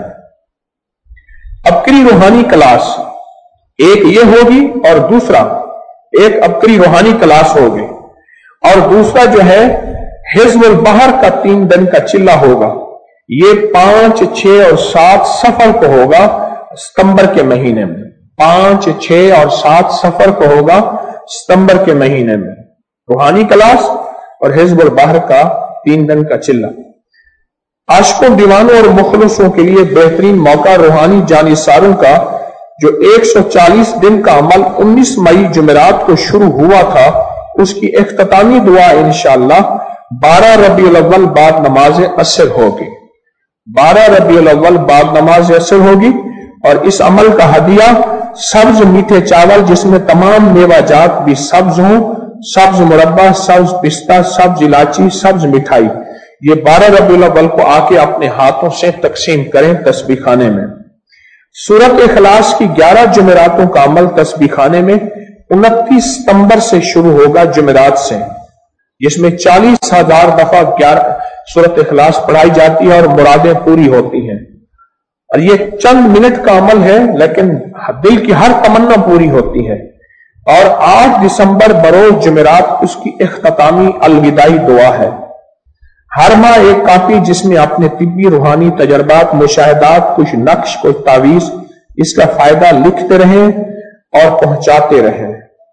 ابکری روحانی کلاس ایک یہ ہوگی، اور دوسرا ایک ابکری روحانی کلاس ہوگی، اور دوسرا جو ہے حزب البحر کا 3 دن کا چلہ ہوگا۔ یہ 5، 6 اور 7 سفر کو ہوگا، ستمبر کے مہینے میں۔ 5، 6 اور 7 سفر کو ہوگا ستمبر کے مہینے میں، روحانی کلاس اور حزب البحر کا 3 دن کا چلہ۔ عاشقوں، دیوانوں اور مخلصوں کے لیے بہترین موقع روحانی جانثاروں کا جو 140 دن کا عمل 19 مئی جمعرات کو شروع ہوا تھا، اس کی اختتامی دعا انشاءاللہ 12 ربیع الاول بعد نماز عصر ہوگی۔ 12 ربیع الاول بعد نماز عصر ہوگی، اور اس عمل کا ہدیہ سبز میٹھے چاول جس میں تمام میوہ جات بھی سبز ہوں، سبز مربع، سبز پستہ، سبز الائچی، سبز مٹھائی، یہ 12 ربیع الاول کو آ کے اپنے ہاتھوں سے تقسیم کریں تسبیح خانے میں۔ سورۃ اخلاص کی 11 جمعراتوں کا عمل تسبیح خانے میں 29 सितंबर से शुरू होगा जुमेरात से, जिसमें 40,000 दफा 11 सूरत इखलास पढ़ाई जाती है और मुरादें पूरी होती हैं। और ये चंद मिनट का अमल है, लेकिन दिल की हर तमन्ना पूरी होती है। और 8 दिसंबर बरोज जुमेरात उसकी इख्तितामी अलविदाई दुआ है। हर माह एक कापी जिसमें अपने तिब्बी रूहानी तजर्बात, मुशाहिदात, कुछ नक्श, कुछ तावीज, इसका फायदा लिखते रहें और पहुंचाते रहें।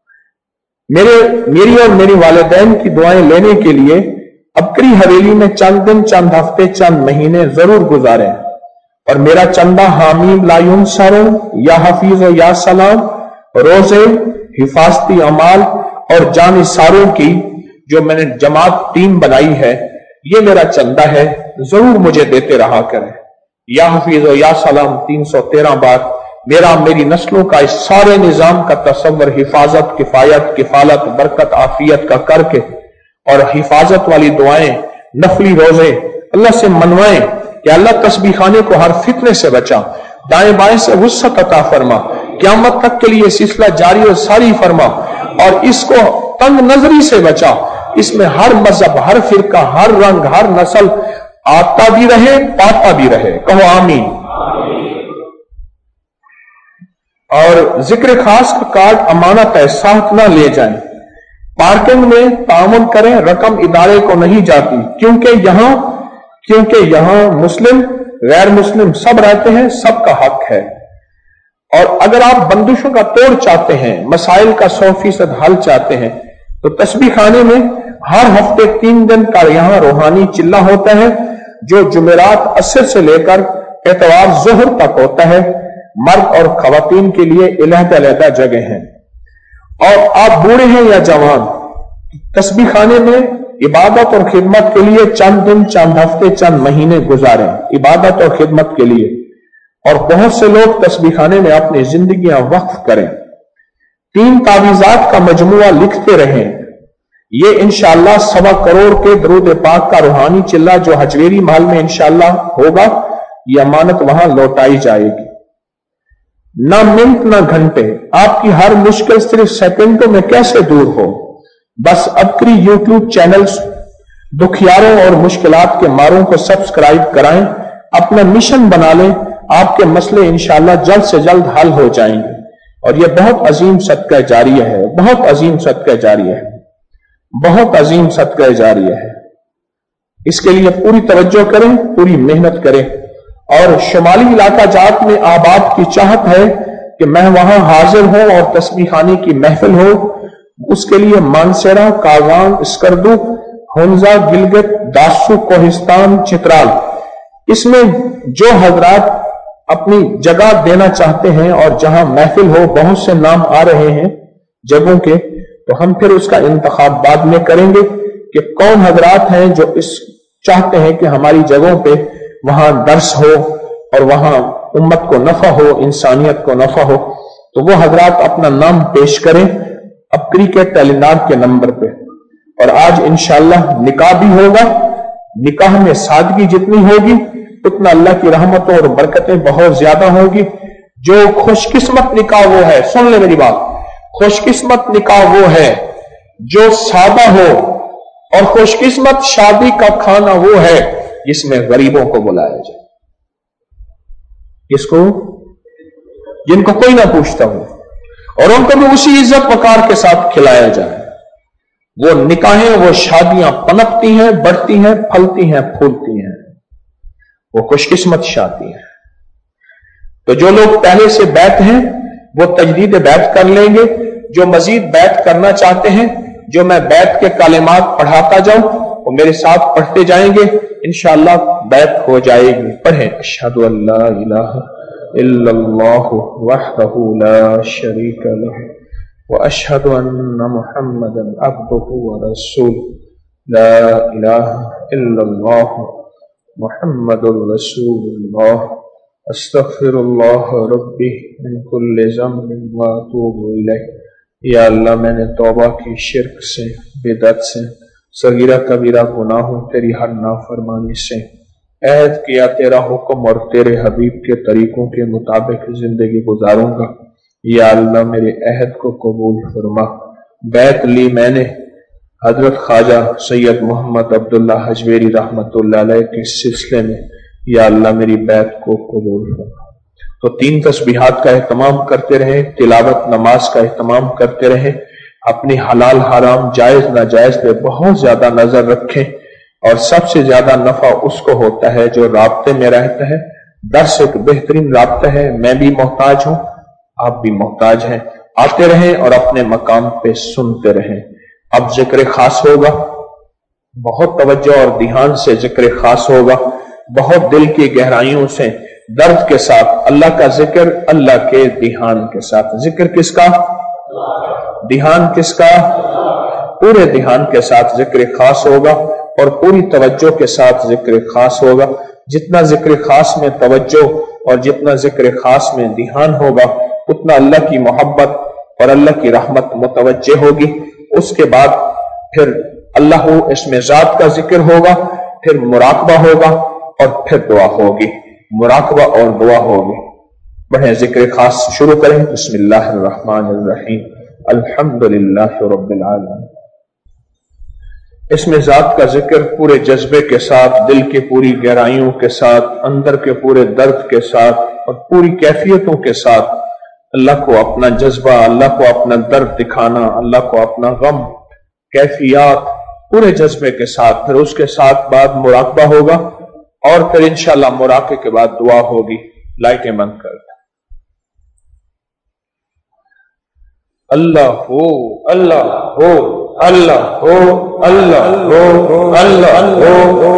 मेरी और मेरी वालिदैन की दुआएं लेने के लिए अबकरी हवेली में चंद दिन, चंद हफ्ते, चंद महीने जरूर गुजारें। और मेरा चंदा हामीम लायुन सरो या हफीज या सलाम, रोजे, हिफाजती अमाल और जानिसारों की जो मैंने जमात टीम बनाई है, ये मेरा चंदा है, जरूर मुझे देते रहा करें। या हफीज या सलाम 313 बार मेरा, मेरी नस्लों का इस सारे निजाम का तस्वर हिफाजत, किफायत, किफालत, बरकत, आफियत का करके और हिफाजत वाली दुआएं, नफली रोजे अल्लाह से मनवाएं कि अल्लाह तस्बीह खाने को हर फितने से बचा, दाएं बाएं से वुस्अत अता फरमा, क़यामत तक के लिए सिलसिला जारी और सारी फरमा, और इसको तंग नजरी से बचा। इसमें हर मजहब, हर फिरका, हर रंग, हर नस्ल आता भी रहे, पाता भी रहे। कहो आमीन। और जिक्र खास का कार्ड अमानत है, साथ ना ले जाएं। पार्किंग में तामुन करें, रकम इदारे को नहीं जाती, क्योंकि यहां मुस्लिम गैर मुस्लिम सब रहते हैं, सबका हक है। और अगर आप बंदिशों का तोड़ चाहते हैं, मसाइल का 100% हल चाहते हैं, तो तस्बीह खाने में हर हफ्ते 3 दिन का यहां रूहानी चिल्ला होता है, जो जुमेरात असर से लेकर एतवार जोहर तक होता है। मर्द और खवातीन के लिए अलग-अलग जगह हैं। और आप बूढ़े हैं या जवान, तस्बीह खाने में इबादत और खिदमत के लिए चंद दिन, चंद हफ्ते, चंद महीने गुजारें, इबादत और खिदमत के लिए। और बहुत से लोग तस्बीह खाने में अपनी जिंदगियां वक्फ करें। 3 तावीज़ात का मजमुआ लिखते रहें। ये इंशाअल्लाह 1.25 करोड़ के दरूद पाक का रूहानी चिल्ला जो हजवेरी महल में इंशाअल्लाह होगा, ये अमानत वहां लौटाई जाएगी। ना मिनट ना घंटे, आपकी हर मुश्किल सिर्फ सेकंडों में कैसे दूर हो। बस अबकरी यूट्यूब चैनल्स दुखियारों और मुश्किलात के मारों को सब्सक्राइब कराएं, अपना मिशन बना लें, आपके मसले इंशाअल्लाह जल्द से जल्द हल हो जाएंगे। और यह बहुत अजीम सदका जारिया है, बहुत अजीम सदका जारिया है, बहुत अजीम सदका जारिया है। इसके लिए पूरी तवज्जो करें, पूरी मेहनत करें। और शुमाली इलाका जात में आबाद की चाहत है कि मैं वहां हाजिर हूं और तस्बीह खाने की महफिल हो। उसके लिए मानसेरा, कागान, स्कर्दू, हुंजा, गिलगित, दासू, कोहिस्तान, चित्राल, इसमें जो हजरात अपनी जगह देना चाहते हैं और जहां महफिल हो, बहुत से नाम आ रहे हैं जगहों के, तो हम फिर उसका इंतखाब बाद में करेंगे कि कौन हजरात हैं जो इस चाहते हैं कि हमारी जगहों पे वहां दर्स हो और वहां उम्मत को नफा हो, इंसानियत को नफा हो। तो वो हजरात अपना नाम पेश करें अबकरी के टेलीनार के नंबर पे। और आज इंशाअल्लाह निकाह भी होगा। निकाह में सादगी जितनी होगी उतना अल्लाह की रहमतों और बरकतें बहुत ज्यादा होगी। जो खुशकिस्मत निकाह वो है, सुन ले मेरी बात, खुशकिस्मत निकाह वो है जो सादा हो, और खुशकिस्मत शादी का खाना वो है जिसमें गरीबों को बुलाया जाए, इसको जिनको कोई ना पूछता हो, और उनको भी उसी इज्जत वकार के साथ खिलाया जाए। वो निकाहें, वो शादियां पनपती हैं, बढ़ती हैं, फलती हैं, फूलती हैं, वो खुशकिस्मत शादी है। तो जो लोग पहले से बैत हैं वो तजदीद बैत कर लेंगे। जो मजीद बैत करना चाहते हैं, जो मैं बैत के कालिमात पढ़ाता जाऊं, वो मेरे साथ पढ़ते जाएंगे, इंशाअल्लाह बैत हो जाएगी। पढ़ें अशहदु अल्ला इलाहा इल्लल्लाहु वहदहु ला शरीका लहु व अशहदु अन्ना मुहम्मदन अब्दुहु व रसूलुहु ला इलाहा इल्लल्लाहु मुहम्मदुर रसूलुल्लाह अस्तगफिरुल्लाह रब्बी मिन कुल्लि ज़म्बिन व अतूबु इलैह। या अल्लाह, मैंने तौबा की शिर्क से, बिदअत से, सगीरा कबीरा गुनाहों, तेरी हर नाफरमानी से। ऐद किया तेरा हुक्म और तेरे हबीब के तरीकों के मुताबिक जिंदगी गुजारूंगा। یا اللہ میرے عہد کو قبول فرما۔ بیعت لی میں نے حضرت خواجہ سید محمد عبداللہ حجویری رحمت اللہ علیہ کے سلسلے میں، یا اللہ میری بیعت کو قبول فرما۔ تو 3 تسبیحات کا اہتمام کرتے رہیں، تلاوت نماز کا اہتمام کرتے رہیں، اپنی حلال حرام جائز ناجائز پہ بہت زیادہ نظر رکھیں، اور سب سے زیادہ نفع اس کو ہوتا ہے جو رابطے میں رہتا ہے۔ درس ایک بہترین رابطہ ہے، میں بھی محتاج ہوں، آپ بھی محتاج ہیں، آتے رہیں اور اپنے مقام پہ سنتے رہیں۔ اب ذکر خاص ہوگا، بہت توجہ اور دھیان سے ذکر خاص ہوگا، بہت دل کی گہرائیوں سے درد کے ساتھ اللہ کا ذکر، اللہ کے دھیان کے ساتھ۔ ذکر کس کا؟ دھیان کس کا؟ پورے دھیان کے ساتھ ذکر خاص ہوگا اور پوری توجہ کے ساتھ ذکر خاص ہوگا۔ جتنا ذکر خاص میں توجہ اور جتنا ذکر خاص میں دھیان ہوگا، اتنا اللہ کی محبت اور اللہ کی رحمت متوجہ ہوگی۔ اس کے بعد پھر اللہ اسم ذات کا ذکر ہوگا، پھر مراقبہ ہوگا اور پھر دعا ہوگی، مراقبہ اور دعا ہوگی۔ بڑھیں ذکر خاص شروع کریں۔ بسم اللہ الرحمن الرحیم، الحمدللہ رب العالمین۔ اسم ذات کا ذکر پورے جذبے کے ساتھ، دل کے پوری گہرائیوں کے ساتھ، اندر کے پورے درد کے ساتھ اور پوری کیفیتوں کے ساتھ اللہ کو اپنا جذبہ، اللہ کو اپنا درد دکھانا، اللہ کو اپنا غم، کیفیات پورے جذبے کے ساتھ۔ پھر اس کے ساتھ بعد مراقبہ ہوگا اور پھر انشاءاللہ مراقبے کے بعد دعا ہوگی۔ لائٹیں بند کر دیں۔ اللہ ہو، اللہ ہو، اللہ ہو، اللہ ہو، اللہ ہو،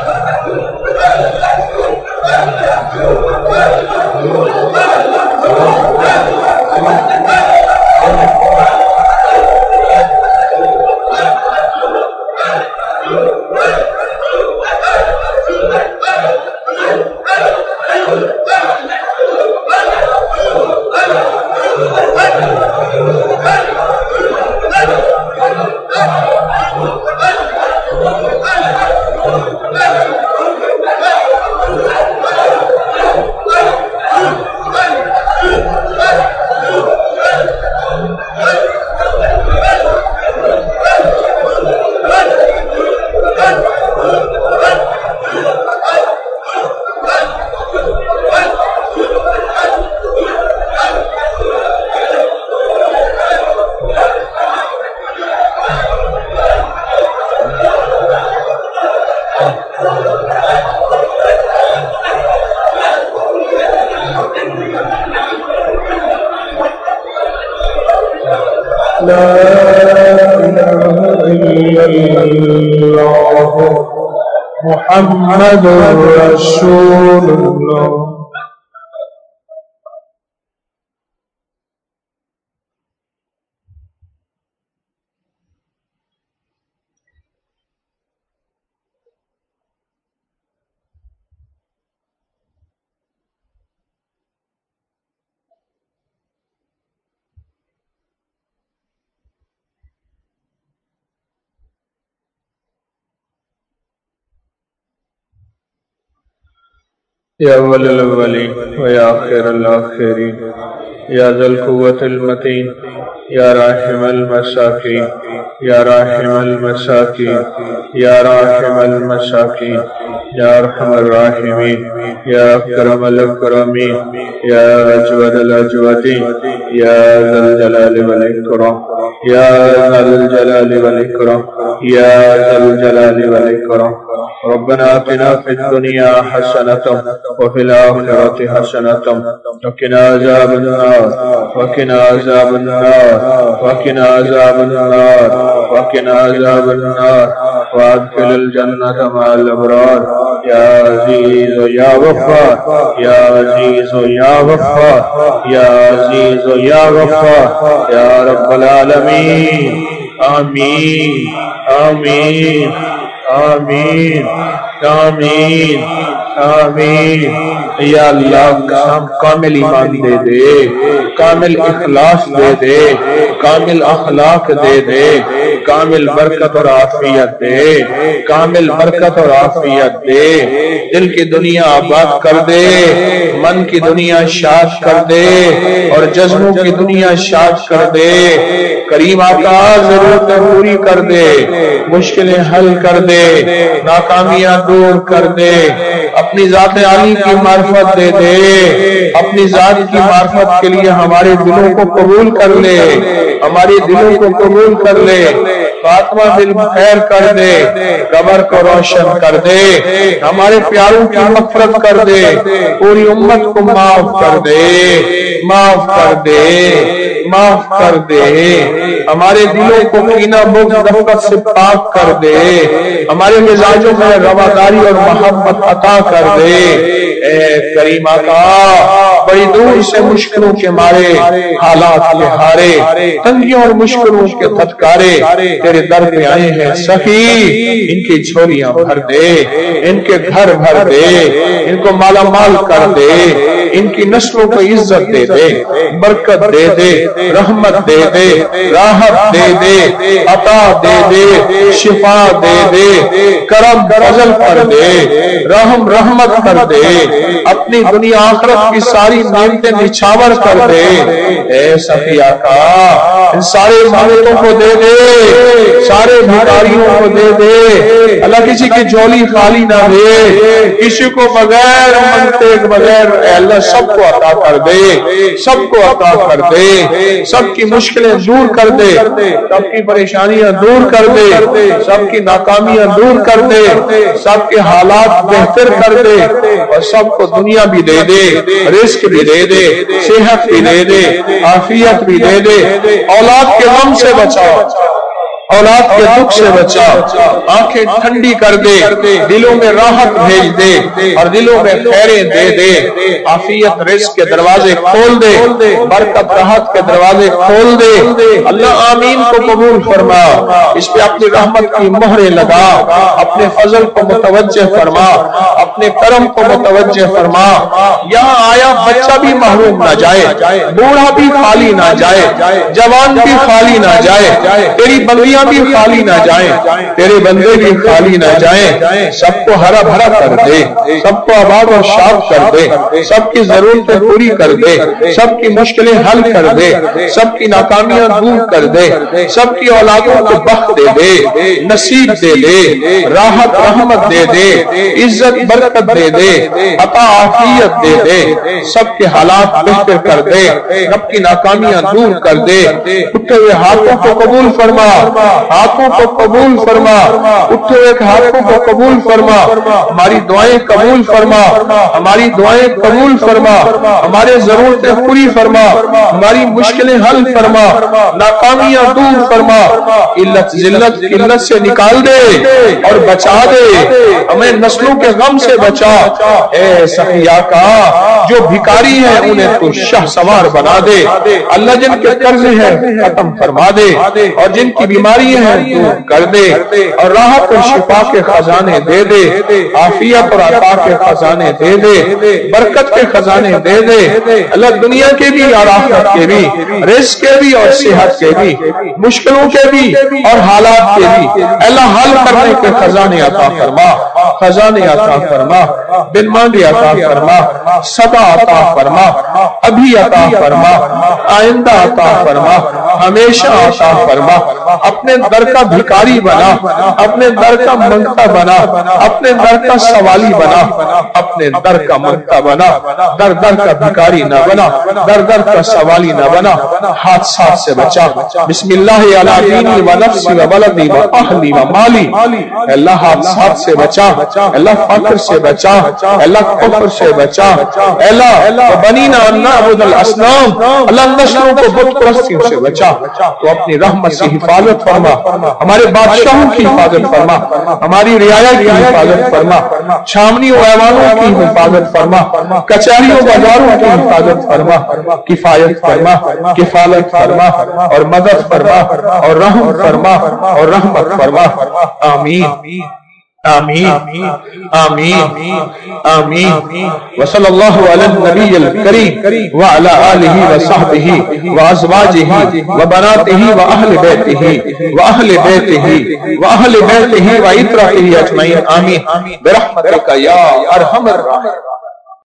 محمد رسول اللہ. یا اول الاولین و یا آخر الاخرین یا ذا القوة المتین یا راحم المساکین یا راحم المساکین یا راحم المساکین یا ارحم الراحمین یا اکرم الاکرمین یا اجود الاجودین یا ذا الجلال والاکرام یا ذا الجلال والاکرام یا ذا الجلال والاکرام. ربنا آتنا في الدنيا حسنة وفي الآخرة حسنة وقنا عذاب النار وقنا عذاب النار وقنا عذاب النار وقنا عذاب النار وادخل الجنة مع الأبرار يا عزيز يا غفار يا عزيز يا غفار يا عزيز يا غفار يا رب العالمين. آمين آمين آمین آمین آمین. یا اللہ ہم کامل ایمان دے دے، کامل اخلاص دے دے، کامل اخلاق دے دے، کامل برکت اور عافیت دے، کامل برکت اور عافیت دے. دل کی دنیا آباد کر دے، من کی دنیا شاد کر دے اور جذبوں کی دنیا شاد کر دے. کریم آقا ضرورتیں پوری کر دے، مشکلیں حل کر دے، ناکامیاں دور کر دے. اپنی ذات عالی کی معرفت دے دے، اپنی ذات کی معرفت کے لیے ہمارے دلوں کو قبول کر لے، ہمارے دلوں کو قبول کر لے. خاتمہ بالخیر کر دے، قبر کو روشن کر دے، ہمارے پیاروں کی مغفرت کر دے، پوری امت کو معاف کر دے، معاف کر دے، معاف کر دے. ہمارے دلوں کو کینہ بغض نفرت سے پاک کر دے، ہمارے مزاجوں میں رواداری اور محبت عطا کر دے. اے کریم آقا بڑی دور سے مشکلوں کے مارے، حالات کے ہارے، تنگیوں اور مشکلوں کے دھتکارے تیرے در پہ آئے ہیں. سخی ان کی جھولیاں بھر دے، ان کے گھر بھر دے، ان کو مالا مال کر دے، ان کی نسلوں کو عزت دے دے، برکت دے دے، رحمت دے دے، راحت دے دے، عطا دے دے، شفا دے دے، کرم فضل کر دے، رحم رحمت کر دے. اپنی دنیا آخرت کی ساری نعمتیں نچھاور کر دے. اے سخی آقا ان سارے مالکوں کو دے دے، سارے بھکاریوں کو دے دے. اللہ کسی کی جھولی خالی نہ دے، کسی کو بغیر منگتے بغیر اے اللہ سب کو عطا کر دے، سب کو عطا کر دے، سب کی مشکلیں دور کر دے، سب کی پریشانیاں دور کر دے، سب کی ناکامیاں دور کر دے، سب کے حالات بہتر کر دے اور سب کو دنیا بھی دے دے، رزق بھی دے دے، صحت بھی دے دے، عافیت بھی دے دے. اولاد کے غم سے بچا اولاد کے دکھ سے بچا، آنکھیں ٹھنڈی کر دے، دلوں میں راحت بھیج دے اور دلوں میں خیریں دے دے، عافیت رزق کے دروازے کھول دے، برکت راحت کے دروازے کھول دے۔ اللہ آمین کو قبول فرما، اس پہ اپنی رحمت کی مہریں لگا، اپنے فضل کو متوجہ فرما، اپنے کرم کو متوجہ فرما۔ یہاں آیا بچہ بھی محروم نہ جائے، بوڑھا بھی خالی نہ جائے، جوان بھی خالی نہ جائے، تیری بندیاں بھی خالی نہ جائیں، تیرے بندے بھی خالی نہ جائیں۔ سب کو ہرا بھرا کر دے، سب کو آباد اور شاد کر دے، سب کی ضرورتیں پوری کر دے، سب کی مشکلیں حل کر دے، سب کی ناکامیاں دور کر دے، سب کی اولادوں کو بخت دے دے، نصیب دے دے، راحت رحمت دے دے، عزت برکت دے دے، عطا عافیت دے دے، سب کے حالات بہتر کر دے، رب کی ناکامیاں دور کر دے۔ اٹھے ہوئے ہاتھوں کو قبول فرما، ہاتھوں کو قبول فرما، اٹھے ہوئے ہاتھوں کو قبول فرما، ہماری دعائیں قبول فرما، ہماری دعائیں قبول فرما، ہمارے ضرورتیں پوری فرما، ہماری مشکلیں حل فرما، ناکامیاں دور فرما، علت ذلت قلت سے نکال دے اور بچا دے، ہمیں نسلوں کے غم سے بچا۔ اے سخیا کا جو بھکاری ہیں انہیں تو شاہ سوار بنا دے، اللہ جن کے قرض ہیں ختم فرما دے، اور جن کی بیماری ہیں دور کر دے، اور راحت اور شفا کے خزانے دے دے، عافیت اور عطا کے خزانے دے دے، برکت کے خزانے دے دے، اللہ دنیا کے بھی اور آخرت کے بھی، رزق کے بھی اور صحت کے بھی، مشکلوں کے بھی اور حالات کے بھی، اللہ حل کرنے کے خزانے عطا فرما، خزانے عطا فرما، بن مانگے عطا فرما، سدا عطا فرما، ابھی عطا فرما، آئندہ عطا فرما، ہمیشہ عطا فرما، اپنے در کا بھکاری بنا، اپنے در کا منگتا بنا، اپنے در کا سوالی بنا، اپنے در کا منگتا بنا، در در کا بھکاری نہ بنا، در در کا سوالی نہ بنا، حادثات سے بچا۔ بسم اللہ علی دینی و نفسی و ولدی و اہلی و مالی، اللہ حادثات سے بچا، اللہ فقر سے بچا، اللہ کفر سے بچا، اللہ بنینا ان نعبد الاصنام، اللہ نسلوں کو بت پرستیوں سے بچا۔ تو اپنی رحمت سے حفاظت فرما، ہمارے بادشاہوں کی حفاظت فرما، ہماری رعایا کی حفاظت فرما، چھاونیوں ایوانوں کی حفاظت فرما، کچہریوں بازاروں کی حفاظت فرما، کفایت فرما، کفالت فرما اور مدد فرما اور رحم فرما اور رحمت فرما۔ آمین آمین آمین آمین۔ وصلی اللہ علی النبی الکریم وعلی آلہ وصحبہ وازواجہ وبناتہ واہل بیتہ واہل بیتہ واہل بیتہ وعترتہ اجمعین، آمین برحمتک یا ارحم الراحمین۔